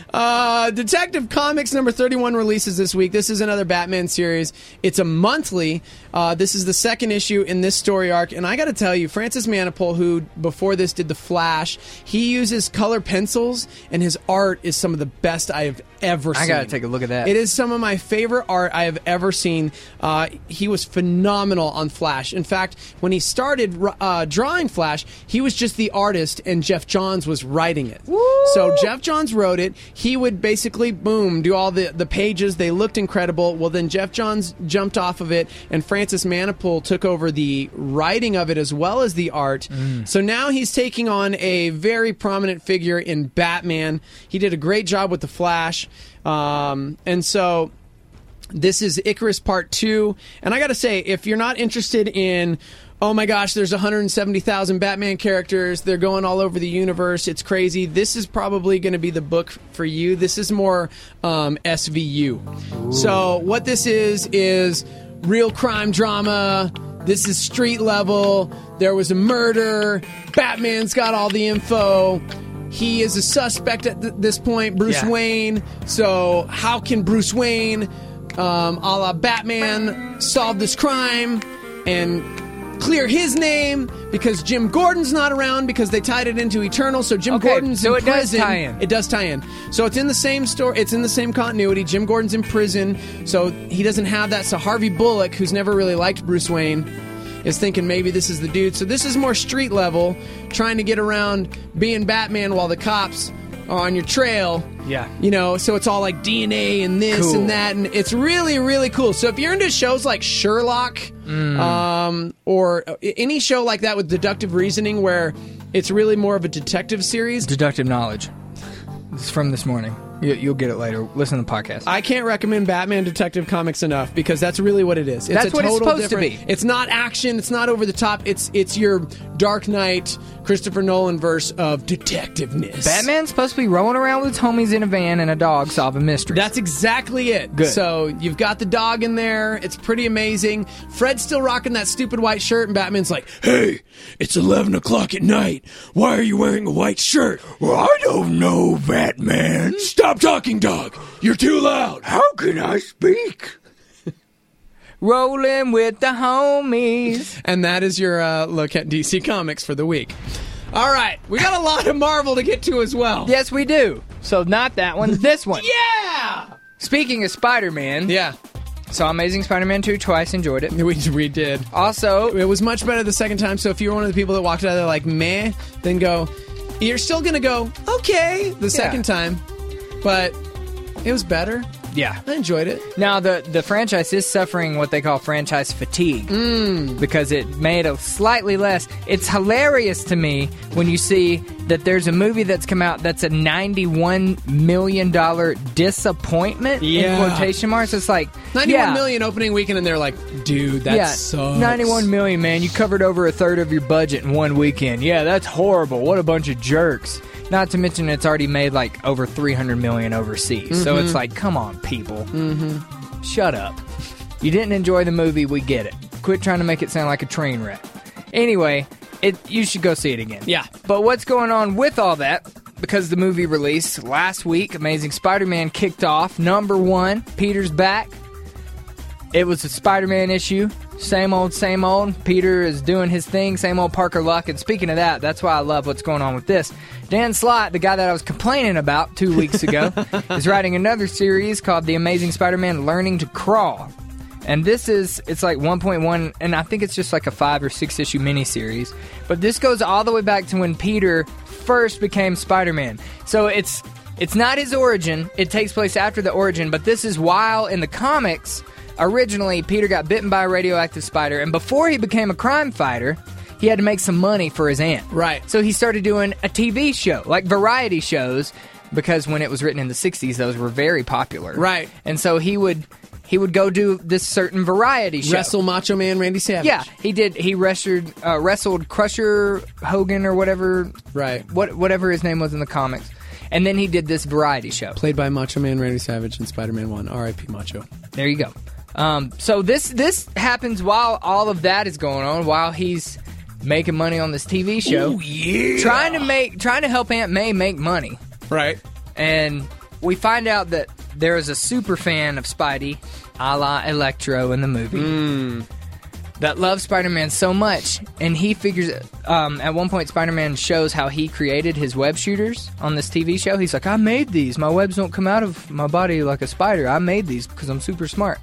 uh, Detective Comics number thirty-one releases this week. This is another Batman series. It's a monthly. Uh, this is the second issue in this story arc. And I got to tell you, Francis Manapul, who before this did The Flash, he uses color pencils, and his art is some of the best I have ever seen. I got to take a look at that. It is some of my favorite art I have ever seen. Uh, he was phenomenal on Flash. In fact, when he started uh, drawing Flash, he was just the artist, and Jeff Johns was writing it. Woo! So Jeff Johns wrote it. He would basically, boom, do all the, the pages. They looked incredible. Well, then Jeff Johns jumped off of it, and Francis Manapul took over the writing of it as well as the art. Mm. So now he's taking on a very prominent figure in Batman. He did a great job with The Flash. Um, and so this is Icarus Part two. And I got to say, if you're not interested in, oh my gosh, there's one hundred seventy thousand Batman characters, they're going all over the universe, it's crazy, this is probably going to be the book for you. This is more um, S V U. Ooh. So what this is, is real crime drama. This is street level. There was a murder. Batman's got all the info. He is a suspect at th- this point, Bruce yeah. Wayne. So how can Bruce Wayne, um, a la Batman, solve this crime and clear his name? Because Jim Gordon's not around, because they tied it into Eternal. So Jim okay, Gordon's so in it prison. Does tie in. It does tie in. So it's in the same story. It's in the same continuity. Jim Gordon's in prison, so he doesn't have that. So Harvey Bullock, who's never really liked Bruce Wayne, is thinking maybe this is the dude. So this is more street level, trying to get around being Batman while the cops are on your trail. Yeah. You know, so it's all like D N A and this cool. and that, and it's really, really cool. So if you're into shows like Sherlock, mm. um, or any show like that with deductive reasoning where it's really more of a detective series. Deductive knowledge. It's from this morning. You, you'll get it later. Listen to the podcast. I can't recommend Batman Detective Comics enough, because that's really what it is. It's that's a what total it's supposed different, to be. It's not action. It's not over the top. It's it's your Dark Knight, Christopher Nolan verse of detectiveness. Batman's supposed to be rolling around with his homies in a van and a dog solving mysteries. That's exactly it. Good. So you've got the dog in there. It's pretty amazing. Fred's still rocking that stupid white shirt, and Batman's like, "Hey, it's eleven o'clock at night. Why are you wearing a white shirt?" "Well, I don't know, Batman." "Stop talking, dog. You're too loud." "How can I speak?" Rolling with the homies. And that is your uh, look at D C Comics for the week. All right, we got a lot of Marvel to get to as well. Yes, we do. So not that one, this one. Yeah! Speaking of Spider-Man. Yeah. Saw Amazing Spider-Man two twice, enjoyed it. We, we did. Also, it was much better the second time, so if you're one of the people that walked out there like, meh, then go, you're still going to go, okay, the second yeah. time. But it was better. Yeah. I enjoyed it. Now, the, the franchise is suffering what they call franchise fatigue. Mm. Because it made a slightly less. It's hilarious to me when you see that there's a movie that's come out that's a ninety-one million dollars disappointment, yeah. in quotation marks. It's like, ninety-one yeah. million opening weekend, and they're like, dude, that yeah, sucks. ninety-one million, man. You covered over a third of your budget in one weekend. Yeah, that's horrible. What a bunch of jerks. Not to mention it's already made like over three hundred million dollars overseas. Mm-hmm. So it's like, come on, people. Mm-hmm. Shut up. You didn't enjoy the movie, we get it. Quit trying to make it sound like a train wreck. Anyway, it you should go see it again. Yeah. But what's going on with all that? Because the movie released last week, Amazing Spider-Man kicked off. Number one, Peter's back. It was a Spider-Man issue. Same old, same old. Peter is doing his thing. Same old Parker Luck. And speaking of that, that's why I love what's going on with this. Dan Slott, the guy that I was complaining about two weeks ago, is writing another series called The Amazing Spider-Man Learning to Crawl. And this is, it's like one point one, and I think it's just like a five or six issue miniseries. But this goes all the way back to when Peter first became Spider-Man. So it's it's not his origin. It takes place after the origin. But this is while in the comics, originally Peter got bitten by a radioactive spider. And before he became a crime fighter, he had to make some money for his aunt. Right. So he started doing a T V show, like variety shows, because when it was written in the sixties, those were very popular. Right. And so he would he would go do this certain variety show. Wrestle Macho Man Randy Savage. Yeah, he did. He wrestled, uh, wrestled Crusher Hogan or whatever. Right. What whatever his name was in the comics. And then he did this variety show. Played by Macho Man Randy Savage in Spider-Man one. R I P Macho. There you go. Um, so this this happens while all of that is going on, while he's making money on this T V show. Ooh, yeah. Trying to make trying to help Aunt May make money. Right. And we find out that there is a super fan of Spidey, a la Electro in the movie, mm. that loves Spider-Man so much, and he figures um, at one point Spider-Man shows how he created his web shooters on this T V show. He's like, I made these. My webs don't come out of my body like a spider. I made these because I'm super smart.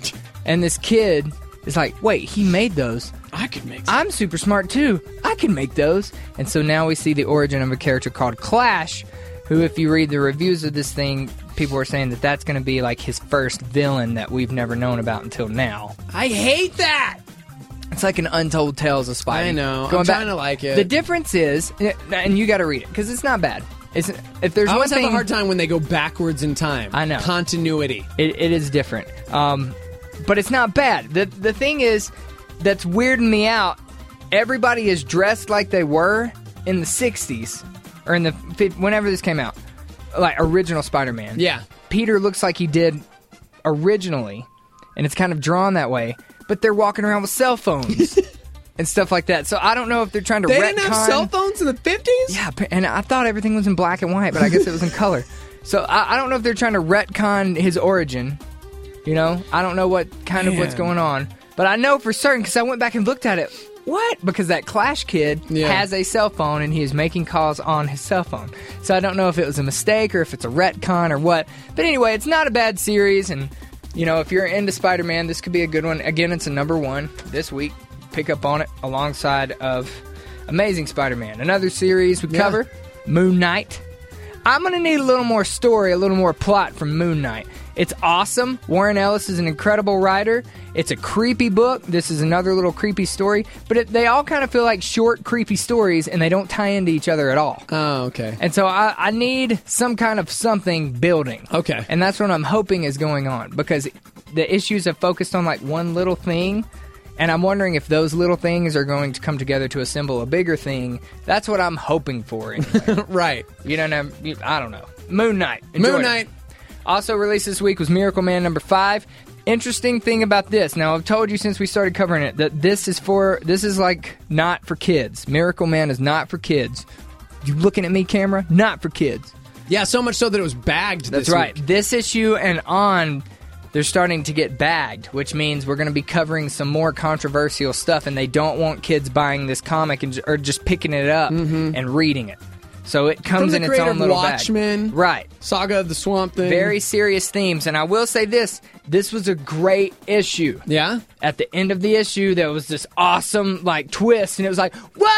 And this kid is like, wait, he made those. I could make I'm super smart too. I can make those. And so now we see the origin of a character called Clash, who, if you read the reviews of this thing, people are saying that that's going to be like his first villain that we've never known about until now. I hate that! It's like an Untold Tales of Spidey. I know. Going I'm back- trying to like it. The difference is, and you got to read it, because it's not bad. It's, if there's I always one thing, have a hard time when they go backwards in time. I know. Continuity. It, it is different. Um, but it's not bad. The, the thing is, that's weirding me out. Everybody is dressed like they were in the sixties, or in the whenever this came out, like original Spider-Man. Yeah. Peter looks like he did originally, and it's kind of drawn that way, but they're walking around with cell phones and stuff like that. So I don't know if they're trying to They retcon. didn't have cell phones in the fifties? Yeah, and I thought everything was in black and white, but I guess it was in color. So I, I don't know if they're trying to retcon his origin. You know, I don't know what kind of what's Man. going on, but I know for certain because I went back and looked at it. What? Because that Clash kid Yeah. has a cell phone and he is making calls on his cell phone. So I don't know if it was a mistake or if it's a retcon or what. But anyway, it's not a bad series, and you know, if you're into Spider-Man, this could be a good one. Again, it's a number one this week. Pick up on it alongside of Amazing Spider-Man. Another series we Yeah. cover, Moon Knight. I'm going to need a little more story, a little more plot from Moon Knight. It's awesome. Warren Ellis is an incredible writer. It's a creepy book. This is another little creepy story. But it, they all kind of feel like short, creepy stories, and they don't tie into each other at all. Oh, okay. And so I, I need some kind of something building. Okay. And that's what I'm hoping is going on, because the issues have focused on like one little thing, and I'm wondering if those little things are going to come together to assemble a bigger thing. That's what I'm hoping for. Anyway. Right. You don't know. I don't know. Moon Knight. Enjoy Moon it. Knight. Also released this week was Miracle Man number five. Interesting thing about this. Now, I've told you since we started covering it that this is for this is like not for kids. Miracle Man is not for kids. You looking at me, camera? Not for kids. Yeah, so much so that it was bagged. That's this right. week. This issue and on, they're starting to get bagged, which means we're going to be covering some more controversial stuff, and they don't want kids buying this comic and or just picking it up and reading it. So it comes From the in its creator own of little Watchmen, bag. Right. Saga of the Swamp Thing. Very serious themes. And I will say this, this was a great issue. Yeah? At the end of the issue, there was this awesome, like, twist, and it was like,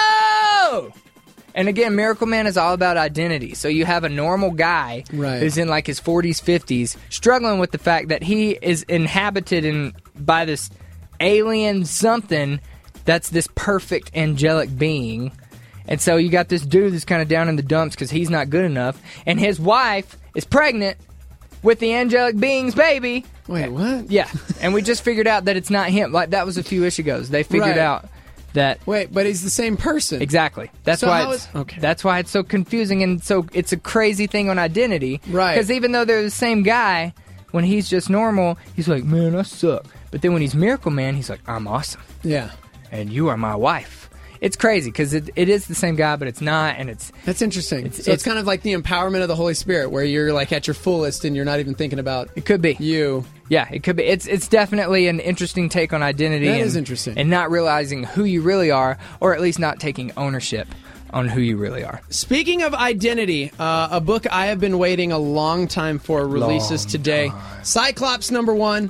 whoa! And again, Miracle Man is all about identity. So you have a normal guy Right. who's in, like, his forties, fifties, struggling with the fact that he is inhabited in by this alien something that's this perfect angelic being. And so you got this dude that's kind of down in the dumps because he's not good enough, and his wife is pregnant with the angelic being's baby. Wait, what? Yeah, and we just figured out that it's not him. Like, that was a few issues ago. They figured Right. out that Wait, but he's the same person. exactly. That's So why. how It's, is- okay. That's why it's so confusing, and so it's a crazy thing on identity. Right. Because even though they're the same guy, when he's just normal, he's like, "Man, I suck." But then when he's Miracle Man, he's like, "I'm awesome, Yeah. and you are my wife." It's crazy because it, it is the same guy, but it's not, and it's That's interesting. It's- so it's, it's- kind of like the empowerment of the Holy Spirit, where you're like at your fullest and you're not even thinking about it. Could be you. Yeah, it could be. It's it's definitely an interesting take on identity. That and, is interesting. and not realizing who you really are, or at least not taking ownership on who you really are. Speaking of identity, uh, a book I have been waiting a long time for releases Long today. Cyclops number one.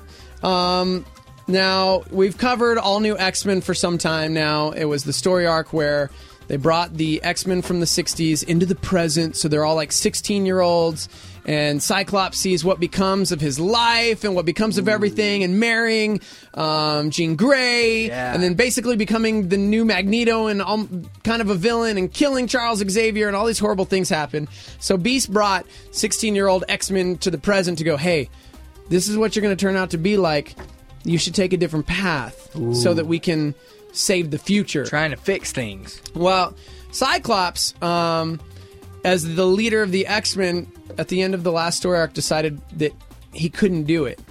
Um, now, we've covered all new X-Men for some time now. It was the story arc where they brought the X-Men from the sixties into the present, so they're all like sixteen-year-olds, and Cyclops sees what becomes of his life and what becomes of everything, and marrying um, Jean Grey, Yeah. and then basically becoming the new Magneto and um, kind of a villain and killing Charles Xavier, and all these horrible things happen. So Beast brought sixteen-year-old X-Men to the present to go, hey, this is what you're going to turn out to be like. You should take a different path so that we can save the future. Trying to fix things. Well, Cyclops, um, as the leader of the X-Men, at the end of the last story arc, decided that he couldn't do it.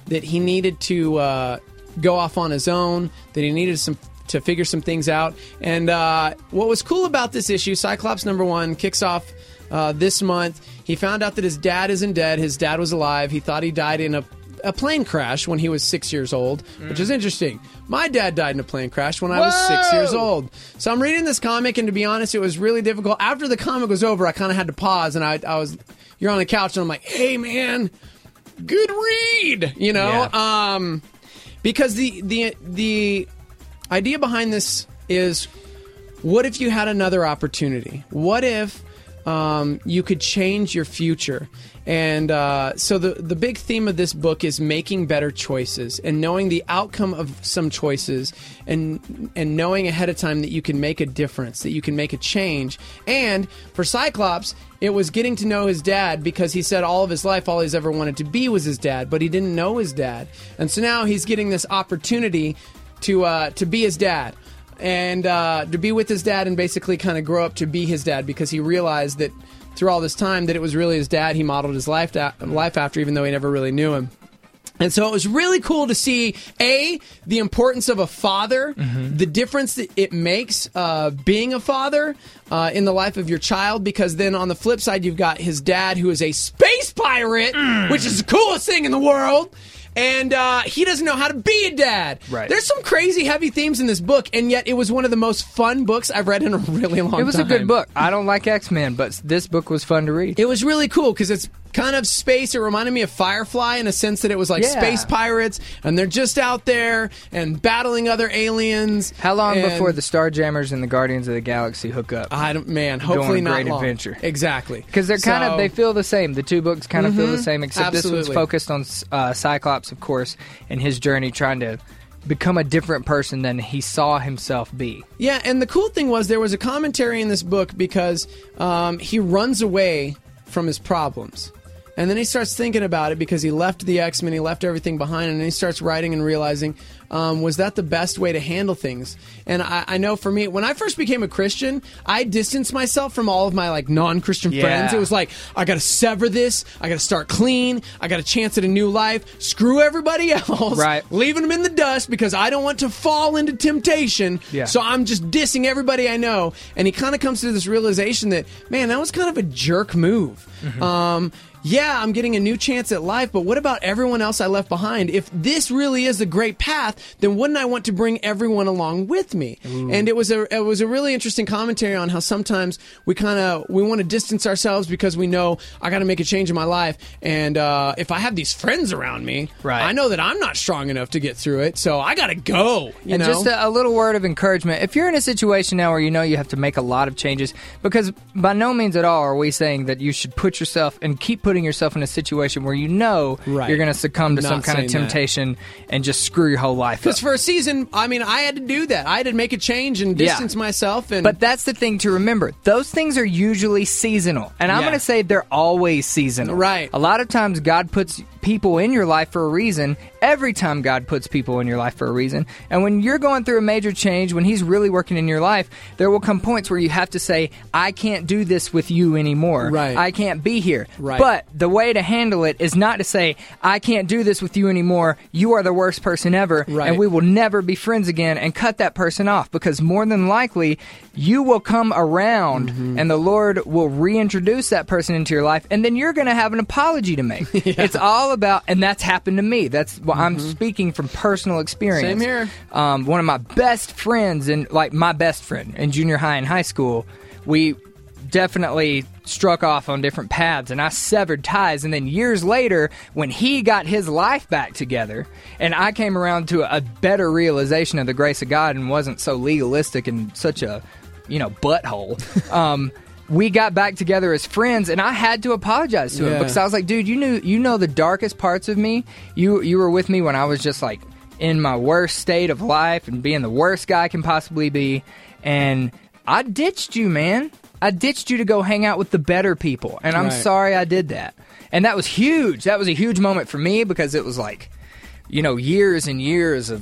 that he needed to uh, go off on his own, that he needed some to figure some things out. And uh, what was cool about this issue, Cyclops number one, kicks off uh, this month. He found out that his dad isn't dead. His dad was alive. He thought he died in a, a plane crash when he was six years old, mm. which is interesting. My dad died in a plane crash when I was Whoa! six years old. So I'm reading this comic, and to be honest, it was really difficult. After the comic was over, I kind of had to pause, and I, I was, you're on the couch, and I'm like, hey, man, good read, you know? Yeah. Um, because the the the... idea behind this is, what if you had another opportunity? What if um, you could change your future? And uh, so the the big theme of this book is making better choices and knowing the outcome of some choices, and and knowing ahead of time that you can make a difference, that you can make a change. And for Cyclops, it was getting to know his dad, because he said all of his life all he's ever wanted to be was his dad, but he didn't know his dad. And so now he's getting this opportunity to uh, to be his dad, and uh, to be with his dad, and basically kind of grow up to be his dad, because he realized that through all this time that it was really his dad he modeled his life da- life after, even though he never really knew him. And so it was really cool to see, A, the importance of a father, mm-hmm. the difference that it makes uh, being a father uh, in the life of your child, because then on the flip side, you've got his dad, who is a space pirate, mm. which is the coolest thing in the world. And uh, he doesn't know how to be a dad. Right. There's some crazy heavy themes in this book, and yet it was one of the most fun books I've read in a really long time. It was time. a good book. I don't like X-Men, but this book was fun to read. It was really cool because it's kind of space. It reminded me of Firefly in a sense that it was like Yeah. space pirates, and they're just out there and battling other aliens. How long and before the Starjammers and the Guardians of the Galaxy hook up? I don't, man, Go hopefully on a not great long. adventure. Exactly. Because they're kind So- of, they feel the same. The two books kind of feel the Mhm. same, except this Absolutely. one's focused on uh, Cyclops, of course, and his journey trying to become a different person than he saw himself be. Yeah, and the cool thing was there was a commentary in this book because um, he runs away from his problems. And then he starts thinking about it because he left the X-Men, he left everything behind, and then he starts writing and realizing, um, was that the best way to handle things? And I, I know for me, when I first became a Christian, I distanced myself from all of my like non-Christian Yeah. friends. It was like, I gotta sever this, I gotta start clean, I got a chance at a new life, screw everybody else, Right. leaving them in the dust because I don't want to fall into temptation. Yeah. So I'm just dissing everybody I know. And he kind of comes to this realization that, man, that was kind of a jerk move. Mm-hmm. Um, yeah, I'm getting a new chance at life, but what about everyone else I left behind? If this really is a great path, then wouldn't I want to bring everyone along with me? Ooh. And it was a it was a really interesting commentary on how sometimes we kind of we want to distance ourselves because we know I got to make a change in my life, and uh, if I have these friends around me, Right. I know that I'm not strong enough to get through it, so I got to go. You and know? just a, a little word of encouragement. If you're in a situation now where you know you have to make a lot of changes, because by no means at all are we saying that you should put yourself and keep putting yourself in a situation where you know Right. you're going to succumb to Not some kind of saying that. temptation and just screw your whole life up. Because for a season, I mean, I had to do that. I had to make a change and Yeah. distance myself. And But that's the thing to remember. Those things are usually seasonal. And I'm Yeah. going to say they're always seasonal. Right. A lot of times God puts people in your life for a reason. Every time God puts people in your life for a reason. And when you're going through a major change, when He's really working in your life, there will come points where you have to say, I can't do this with you anymore. Right. I can't be here. Right. But the way to handle it is not to say, I can't do this with you anymore. You are the worst person ever. Right. And we will never be friends again, and cut that person off, because more than likely you will come around Mm-hmm. and the Lord will reintroduce that person into your life, and then you're going to have an apology to make. It's all about, and that's happened to me. That's what I'm speaking from personal experience. Same here. Um, one of my best friends, and like my best friend in junior high and high school, we definitely struck off on different paths, and I severed ties. And then years later, when he got his life back together and I came around to a better realization of the grace of God and wasn't so legalistic and such a, you know, butthole, um, we got back together as friends, and I had to apologize to him Yeah. because I was like, dude, you knew you know the darkest parts of me. You you were with me when I was just like in my worst state of life and being the worst guy I can possibly be, and I ditched you, man. I ditched you to go hang out with the better people, and I'm Right. sorry I did that. And that was huge. That was a huge moment for me because it was like, you know, years and years of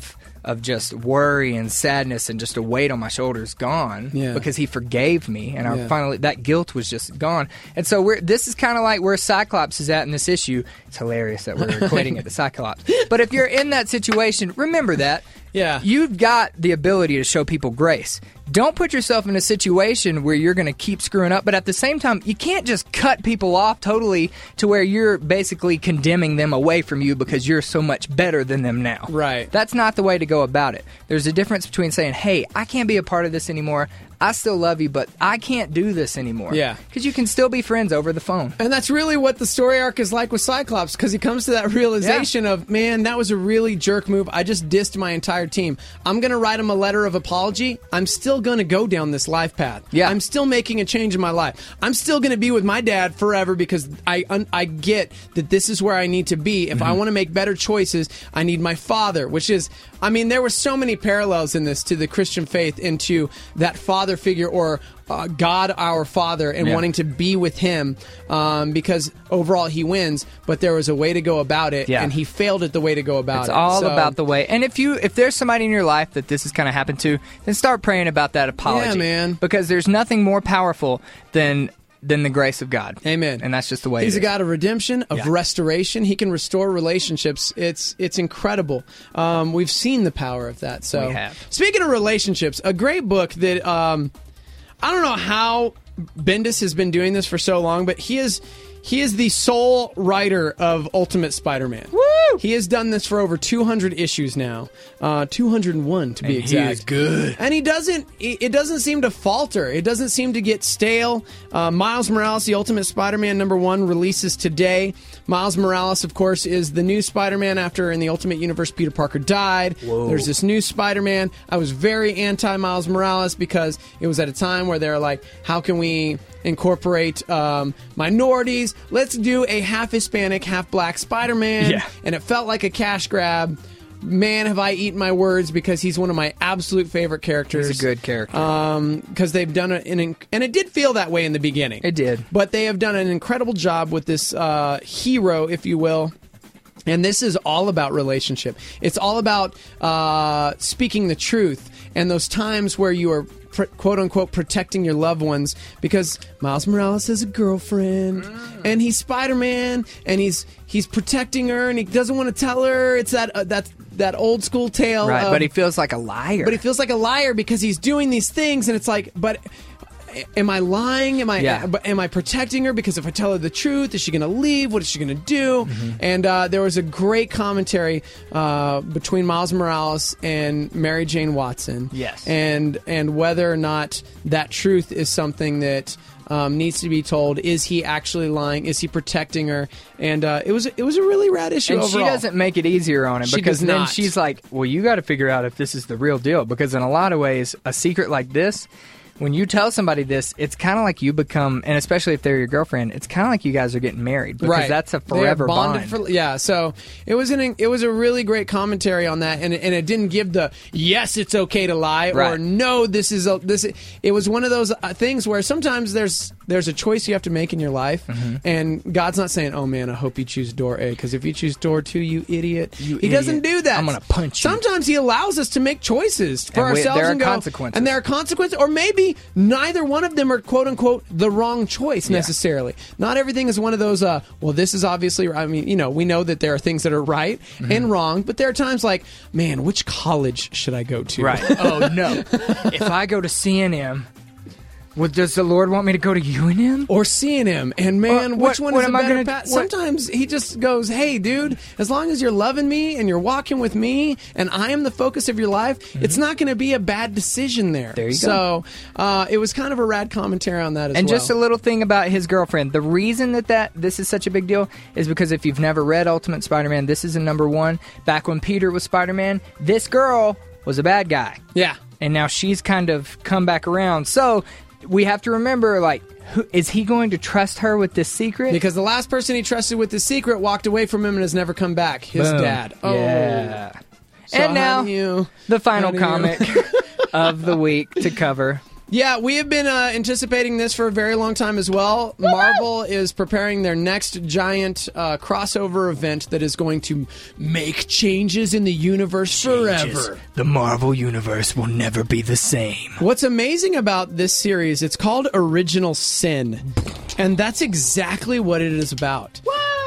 of just worry and sadness and just a weight on my shoulders gone Yeah. because he forgave me, and Yeah. I finally that guilt was just gone. And so we're this is kind of like where Cyclops is at in this issue. It's hilarious that we're equating it to Cyclops. But if you're in that situation, remember that. Yeah. You've got the ability to show people grace. Don't put yourself in a situation where you're going to keep screwing up, but at the same time, you can't just cut people off totally to where you're basically condemning them away from you because you're so much better than them now. Right. That's not the way to go about it. There's a difference between saying, hey, I can't be a part of this anymore. I still love you, but I can't do this anymore. Yeah. Because you can still be friends over the phone. And that's really what the story arc is like with Cyclops, because he comes to that realization Yeah. of, man, that was a really jerk move. I just dissed my entire team. I'm going to write him a letter of apology. I'm still going to go down this life path. Yeah. I'm still making a change in my life. I'm still going to be with my dad forever because I un- I get that this is where I need to be. If I want to make better choices, I need my father, which is, I mean, there were so many parallels in this to the Christian faith, into that father figure or uh, God our Father, and Yeah. wanting to be with him um, because overall he wins, but there was a way to go about it, Yeah. and he failed at the way to go about It's it. all So- about the way. And if you if there's somebody in your life that this has kind of happened to, then start praying about that apology. Yeah, man. Because there's nothing more powerful than than the grace of God. Amen. And that's just the way He's it a is. God of redemption, of Yeah. restoration. He can restore relationships. It's it's incredible. Um, we've seen the power of that. So, We have. Speaking of relationships, a great book that um, I don't know how Bendis has been doing this for so long, but he is he is the sole writer of Ultimate Spider-Man. Woo! He has done this for over two hundred issues now, uh, two hundred one to be And he exact. is good. And he doesn't. It it doesn't seem to falter. It doesn't seem to get stale. Uh, Miles Morales, the Ultimate Spider-Man number one, releases today. Miles Morales, of course, is the new Spider-Man after in the Ultimate Universe Peter Parker died. Whoa. There's this new Spider-Man. I was very anti Miles Morales because it was at a time where they're like, how can we incorporate um, minorities? Let's do a half Hispanic, half black Spider-Man. Yeah. And it felt like a cash grab. Man, have I eaten my words, because he's one of my absolute favorite characters. He's a good character. Um, because they've done it, in, and it did feel that way in the beginning. It did. But they have done an incredible job with this uh, hero, if you will. And this is all about relationship. It's all about uh, speaking the truth, and those times where you are pr- quote unquote protecting your loved ones, because Miles Morales has a girlfriend Mm. and he's Spider-Man, and he's he's protecting her, and he doesn't want to tell her. It's that uh, that that old school tale, Right, of- but he feels like a liar. but he feels like a liar because he's doing these things, and it's like, but am I lying? Am I Yeah. but am I protecting her? Because if I tell her the truth, is she going to leave? What is she going to do? Mm-hmm. And uh, there was a great commentary uh, between Miles Morales and Mary Jane Watson. Yes. and and whether or not that truth is something that um, needs to be told. Is he actually lying? Is he protecting her? And uh, it was it was a really rad issue And overall. she doesn't make it easier on him, She because does then not. she's like, well, you got to figure out if this is the real deal. Because in a lot of ways, a secret like this, when you tell somebody this, it's kind of like you become, and especially if they're your girlfriend, it's kind of like you guys are getting married, because Right. that's a They are forever bonded bond. For, yeah, so it was an it was a really great commentary on that, and and it didn't give the yes, it's okay to lie, or Right. no, this is a, this. It was one of those uh, things where sometimes there's there's a choice you have to make in your life, Mm-hmm. and God's not saying, oh man, I hope you choose door A, because if you choose door two, you idiot, You he idiot. doesn't do that. I'm gonna punch you. Sometimes he allows us to make choices for And we- ourselves there are and go, consequences. and there are consequences, or maybe neither one of them are quote unquote the wrong choice necessarily. Not everything is one of those. Uh, well, this is obviously. I mean, you know, we know that there are things that are right Mm-hmm. and wrong, but there are times like, man, which college should I go to? Right. Oh, no. If I go to C N M, well, does the Lord want me to go to U N M? Or C N M, and man, Uh, which what- one what is a am I better gonna- path? what- Sometimes he just goes, "Hey, dude, as long as you're loving me and you're walking with me, and I am the focus of your life, it's not going to be a bad decision there." Mm-hmm. There you go. so, uh, it was kind of a rad commentary on that as And well. just a little thing about his girlfriend. The reason that, that this is such a big deal is because if you've never read Ultimate Spider-Man, this is a number one. Back when Peter was Spider-Man, this girl was a bad guy. Yeah. And now she's kind of come back around. So we have to remember, like, who, is he going to trust her with this secret? Because the last person he trusted with the secret walked away from him and has never come back. His Boom. dad. Oh. Yeah. So and how now, do you, the final how do you- comic of the week to cover. Yeah, we have been uh, anticipating this for a very long time as well. Woo-hoo! Marvel is preparing their next giant uh, crossover event that is going to make changes in the universe Changes. forever. The Marvel Universe will never be the same. What's amazing about this series, it's called Original Sin, and that's exactly what it is about.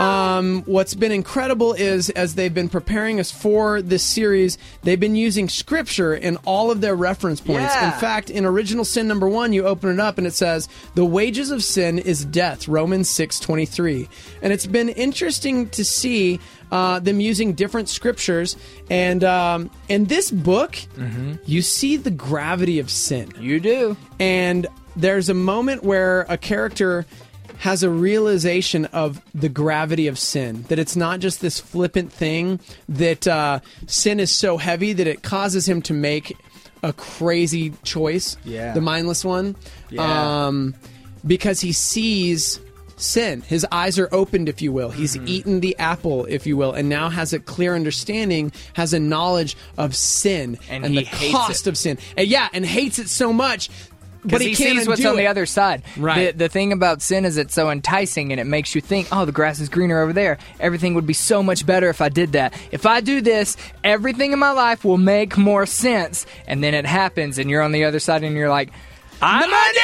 Um, what's been incredible is, as they've been preparing us for this series, they've been using scripture in all of their reference points. Yeah. In fact, in Original Sin number one, you open it up and it says, "The wages of sin is death," Romans six twenty-three. And it's been interesting to see uh, them using different scriptures. And um, in this book, Mm-hmm. you see the gravity of sin. You do. And there's a moment where a character has a realization of the gravity of sin, that it's not just this flippant thing, that uh, sin is so heavy that it causes him to make a crazy choice, Yeah. the mindless one, Yeah. um, because he sees sin. His eyes are opened, if you will. He's Mm-hmm. eaten the apple, if you will, and now has a clear understanding, has a knowledge of sin And and, he the hates cost it. of sin. And yeah, and hates it so much. But Because he, he, can't sees what's undo on the it. other side. Right. The, the thing about sin is it's so enticing and it makes you think, oh, the grass is greener over there. Everything would be so much better if I did that. If I do this, everything in my life will make more sense. And then it happens and you're on the other side and you're like, I'm No, an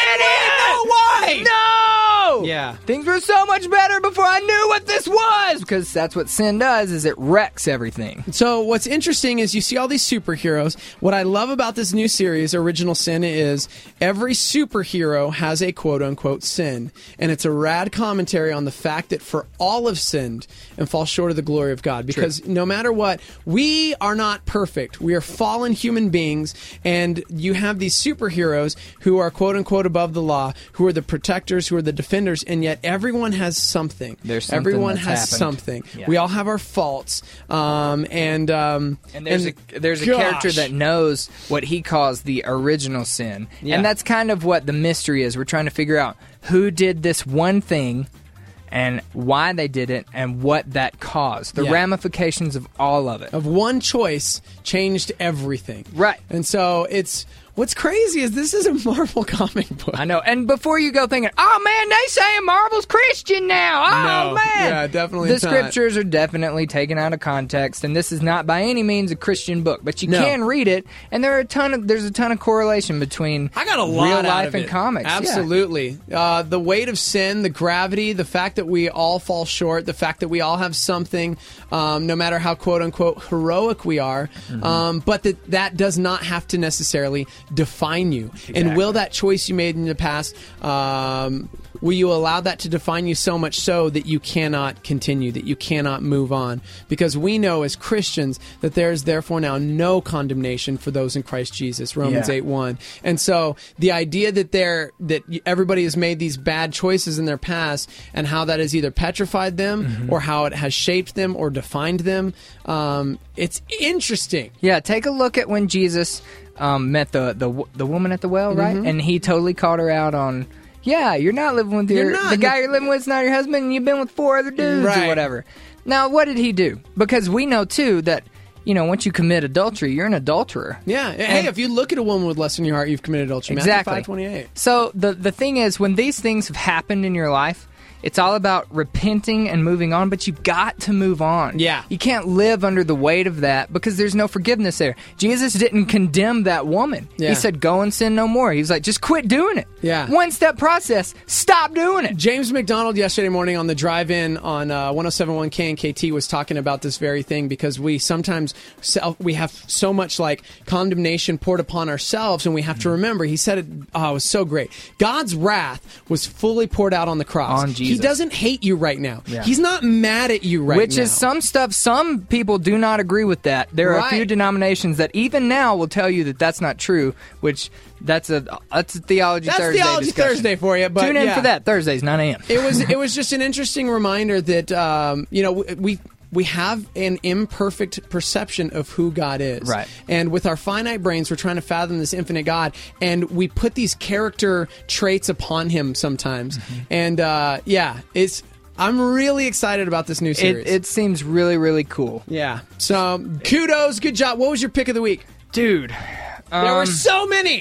idiot! no, why? No! Yeah. Things were so much better before I knew what this was! Because that's what sin does, is it wrecks everything. So what's interesting is you see all these superheroes. What I love about this new series, Original Sin, is every superhero has a quote-unquote sin. And it's a rad commentary on the fact that for all have sinned and fall short of the glory of God. Because no matter what, we are not perfect. We are fallen human beings. And you have these superheroes who are quote-unquote above the law, who are the protectors, who are the defenders, and yet everyone has something. There's something Everyone that's has happened. something. Yeah. We all have our faults. Um, and... Um, And there's and a there's a gosh. character that knows what he calls the original sin. Yeah. And that's kind of what the mystery is. We're trying to figure out who did this one thing and why they did it and what that caused. The Yeah. ramifications of all of it. Of one choice changed everything. Right. And so it's what's crazy is this is a Marvel comic book. I know. And before you go thinking, oh man, they saying Marvel's Christian now. Oh No. man. Yeah, definitely The not. scriptures are definitely taken out of context, and this is not by any means a Christian book, but you No. can read it, and there are a ton of there's a ton of correlation between I got a lot real out life of and it. comics. Yeah. Absolutely. Uh, the weight of sin, the gravity, the fact that we all fall short, the fact that we all have something, um, no matter how quote unquote heroic we are, Mm-hmm. um, but that that does not have to necessarily define you. And will that choice you made in the past, um, will you allow that to define you so much so that you cannot continue, that you cannot move on? Because we know as Christians that there is therefore now no condemnation for those in Christ Jesus, Romans Yeah. eight one. And so the idea that there that everybody has made these bad choices in their past and how that has either petrified them Mm-hmm. or how it has shaped them or defined them, um, it's interesting. Yeah, take a look at when Jesus um, met the, the the woman at the well, right? Mhm. And he totally called her out on, yeah, you're not living with your You're not. the guy you're living with is not your husband, and you've been with four other dudes Right. or whatever. Now, what did he do? Because we know too that you know once you commit adultery, you're an adulterer. Yeah. Hey, And- if you look at a woman with lust in your heart, you've committed adultery. Exactly. Matthew five twenty-eight. So the the thing is, when these things have happened in your life, it's all about repenting and moving on, but you've got to move on. Yeah. You can't live under the weight of that because there's no forgiveness there. Jesus didn't condemn that woman. Yeah. He said, go and sin no more. He was like, just quit doing it. Yeah. One step process. Stop doing it. James McDonald yesterday morning on the drive-in on uh, one oh seven point one K and K T was talking about this very thing because we sometimes self, we have so much like condemnation poured upon ourselves, and we have to remember. He said it. Oh, it was so great. God's wrath was fully poured out on the cross. On Jesus. He doesn't hate you right now. Yeah. He's not mad at you right Which now. is some stuff, some people do not agree with that. There are a few Right. denominations that even now will tell you that that's not true, which that's a that's a Theology That's Thursday Theology discussion. Thursday for you. But Tune in yeah. for that, Thursdays, nine a.m. it was it was just an interesting reminder that um, you know we we have an imperfect perception of who God is, Right. And with our finite brains, we're trying to fathom this infinite God, and we put these character traits upon Him sometimes. Mm-hmm. And uh, yeah, it's I'm really excited about this new series. It, it seems really, really cool. yeah. So kudos, good job. What was your pick of the week, Dude? There were um, so many.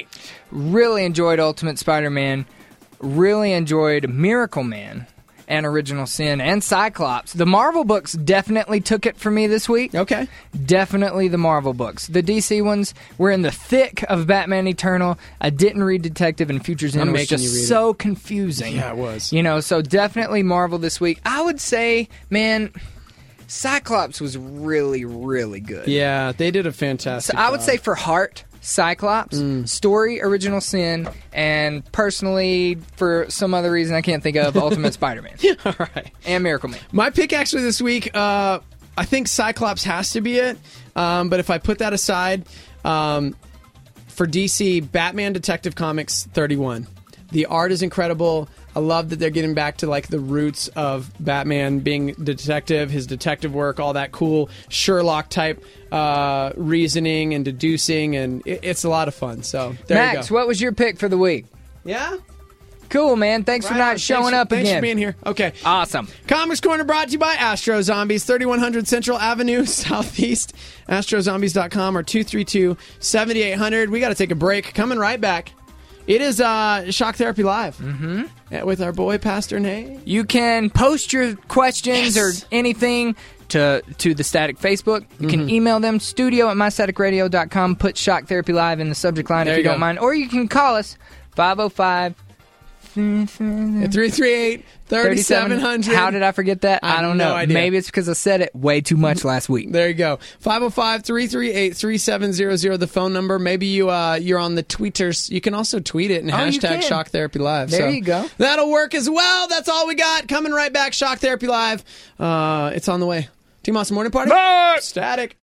Really enjoyed Ultimate Spider-Man. Really enjoyed Miracle Man and Original Sin and Cyclops. The Marvel books definitely took it for me this week. Okay. Definitely the Marvel books. The D C ones were in the thick of Batman Eternal. I didn't read Detective and Futures End. I'm It was making you just read so confusing. Yeah, it was. You know, so definitely Marvel this week. I would say, man, Cyclops was really, really good. Yeah, they did a fantastic So I would job. say for heart, Cyclops, Mm. story, Original Sin, and personally, for some other reason I can't think of, Ultimate Spider-Man. All right. And Miracle Man. My pick actually this week, uh, I think Cyclops has to be it. Um, but if I put that aside, um, for D C, Batman Detective Comics thirty-one. The art is incredible. I love that they're getting back to like the roots of Batman being detective, his detective work, all that cool Sherlock type uh, reasoning and deducing, and it, it's a lot of fun. So there Max, you go. what was your pick for the week? Yeah? Cool, man. Thanks Right for not on. showing Thanks- up thanks again. for being here. Okay. Awesome. Comics Corner brought to you by Astro Zombies, thirty-one hundred Central Avenue, Southeast, astro zombies dot com or two three two, seven eight zero zero. We got to take a break. Coming right back. It is uh, Shock Therapy Live mm-hmm. with our boy, Pastor Nate. You can post your questions Yes. or anything to to the Static Facebook. You Mhm. can email them, studio at my static radio dot com. Put Shock Therapy Live in the subject line There if you you don't go. mind. Or you can call us, five oh five three three eight, three seven zero zero. How did I forget that? I I, don't have no know. idea. Maybe it's because I said it way too much last week. There you go. five oh five, three three eight, three seven zero zero, the phone number. Maybe you, uh, you're on the tweeters. You can also tweet it and Oh, you hashtag can. Shock Therapy Live. There So you go. That'll work as well. That's all we got. Coming right back, Shock Therapy Live. Uh, it's on the way. Team Awesome Morning Party. Static.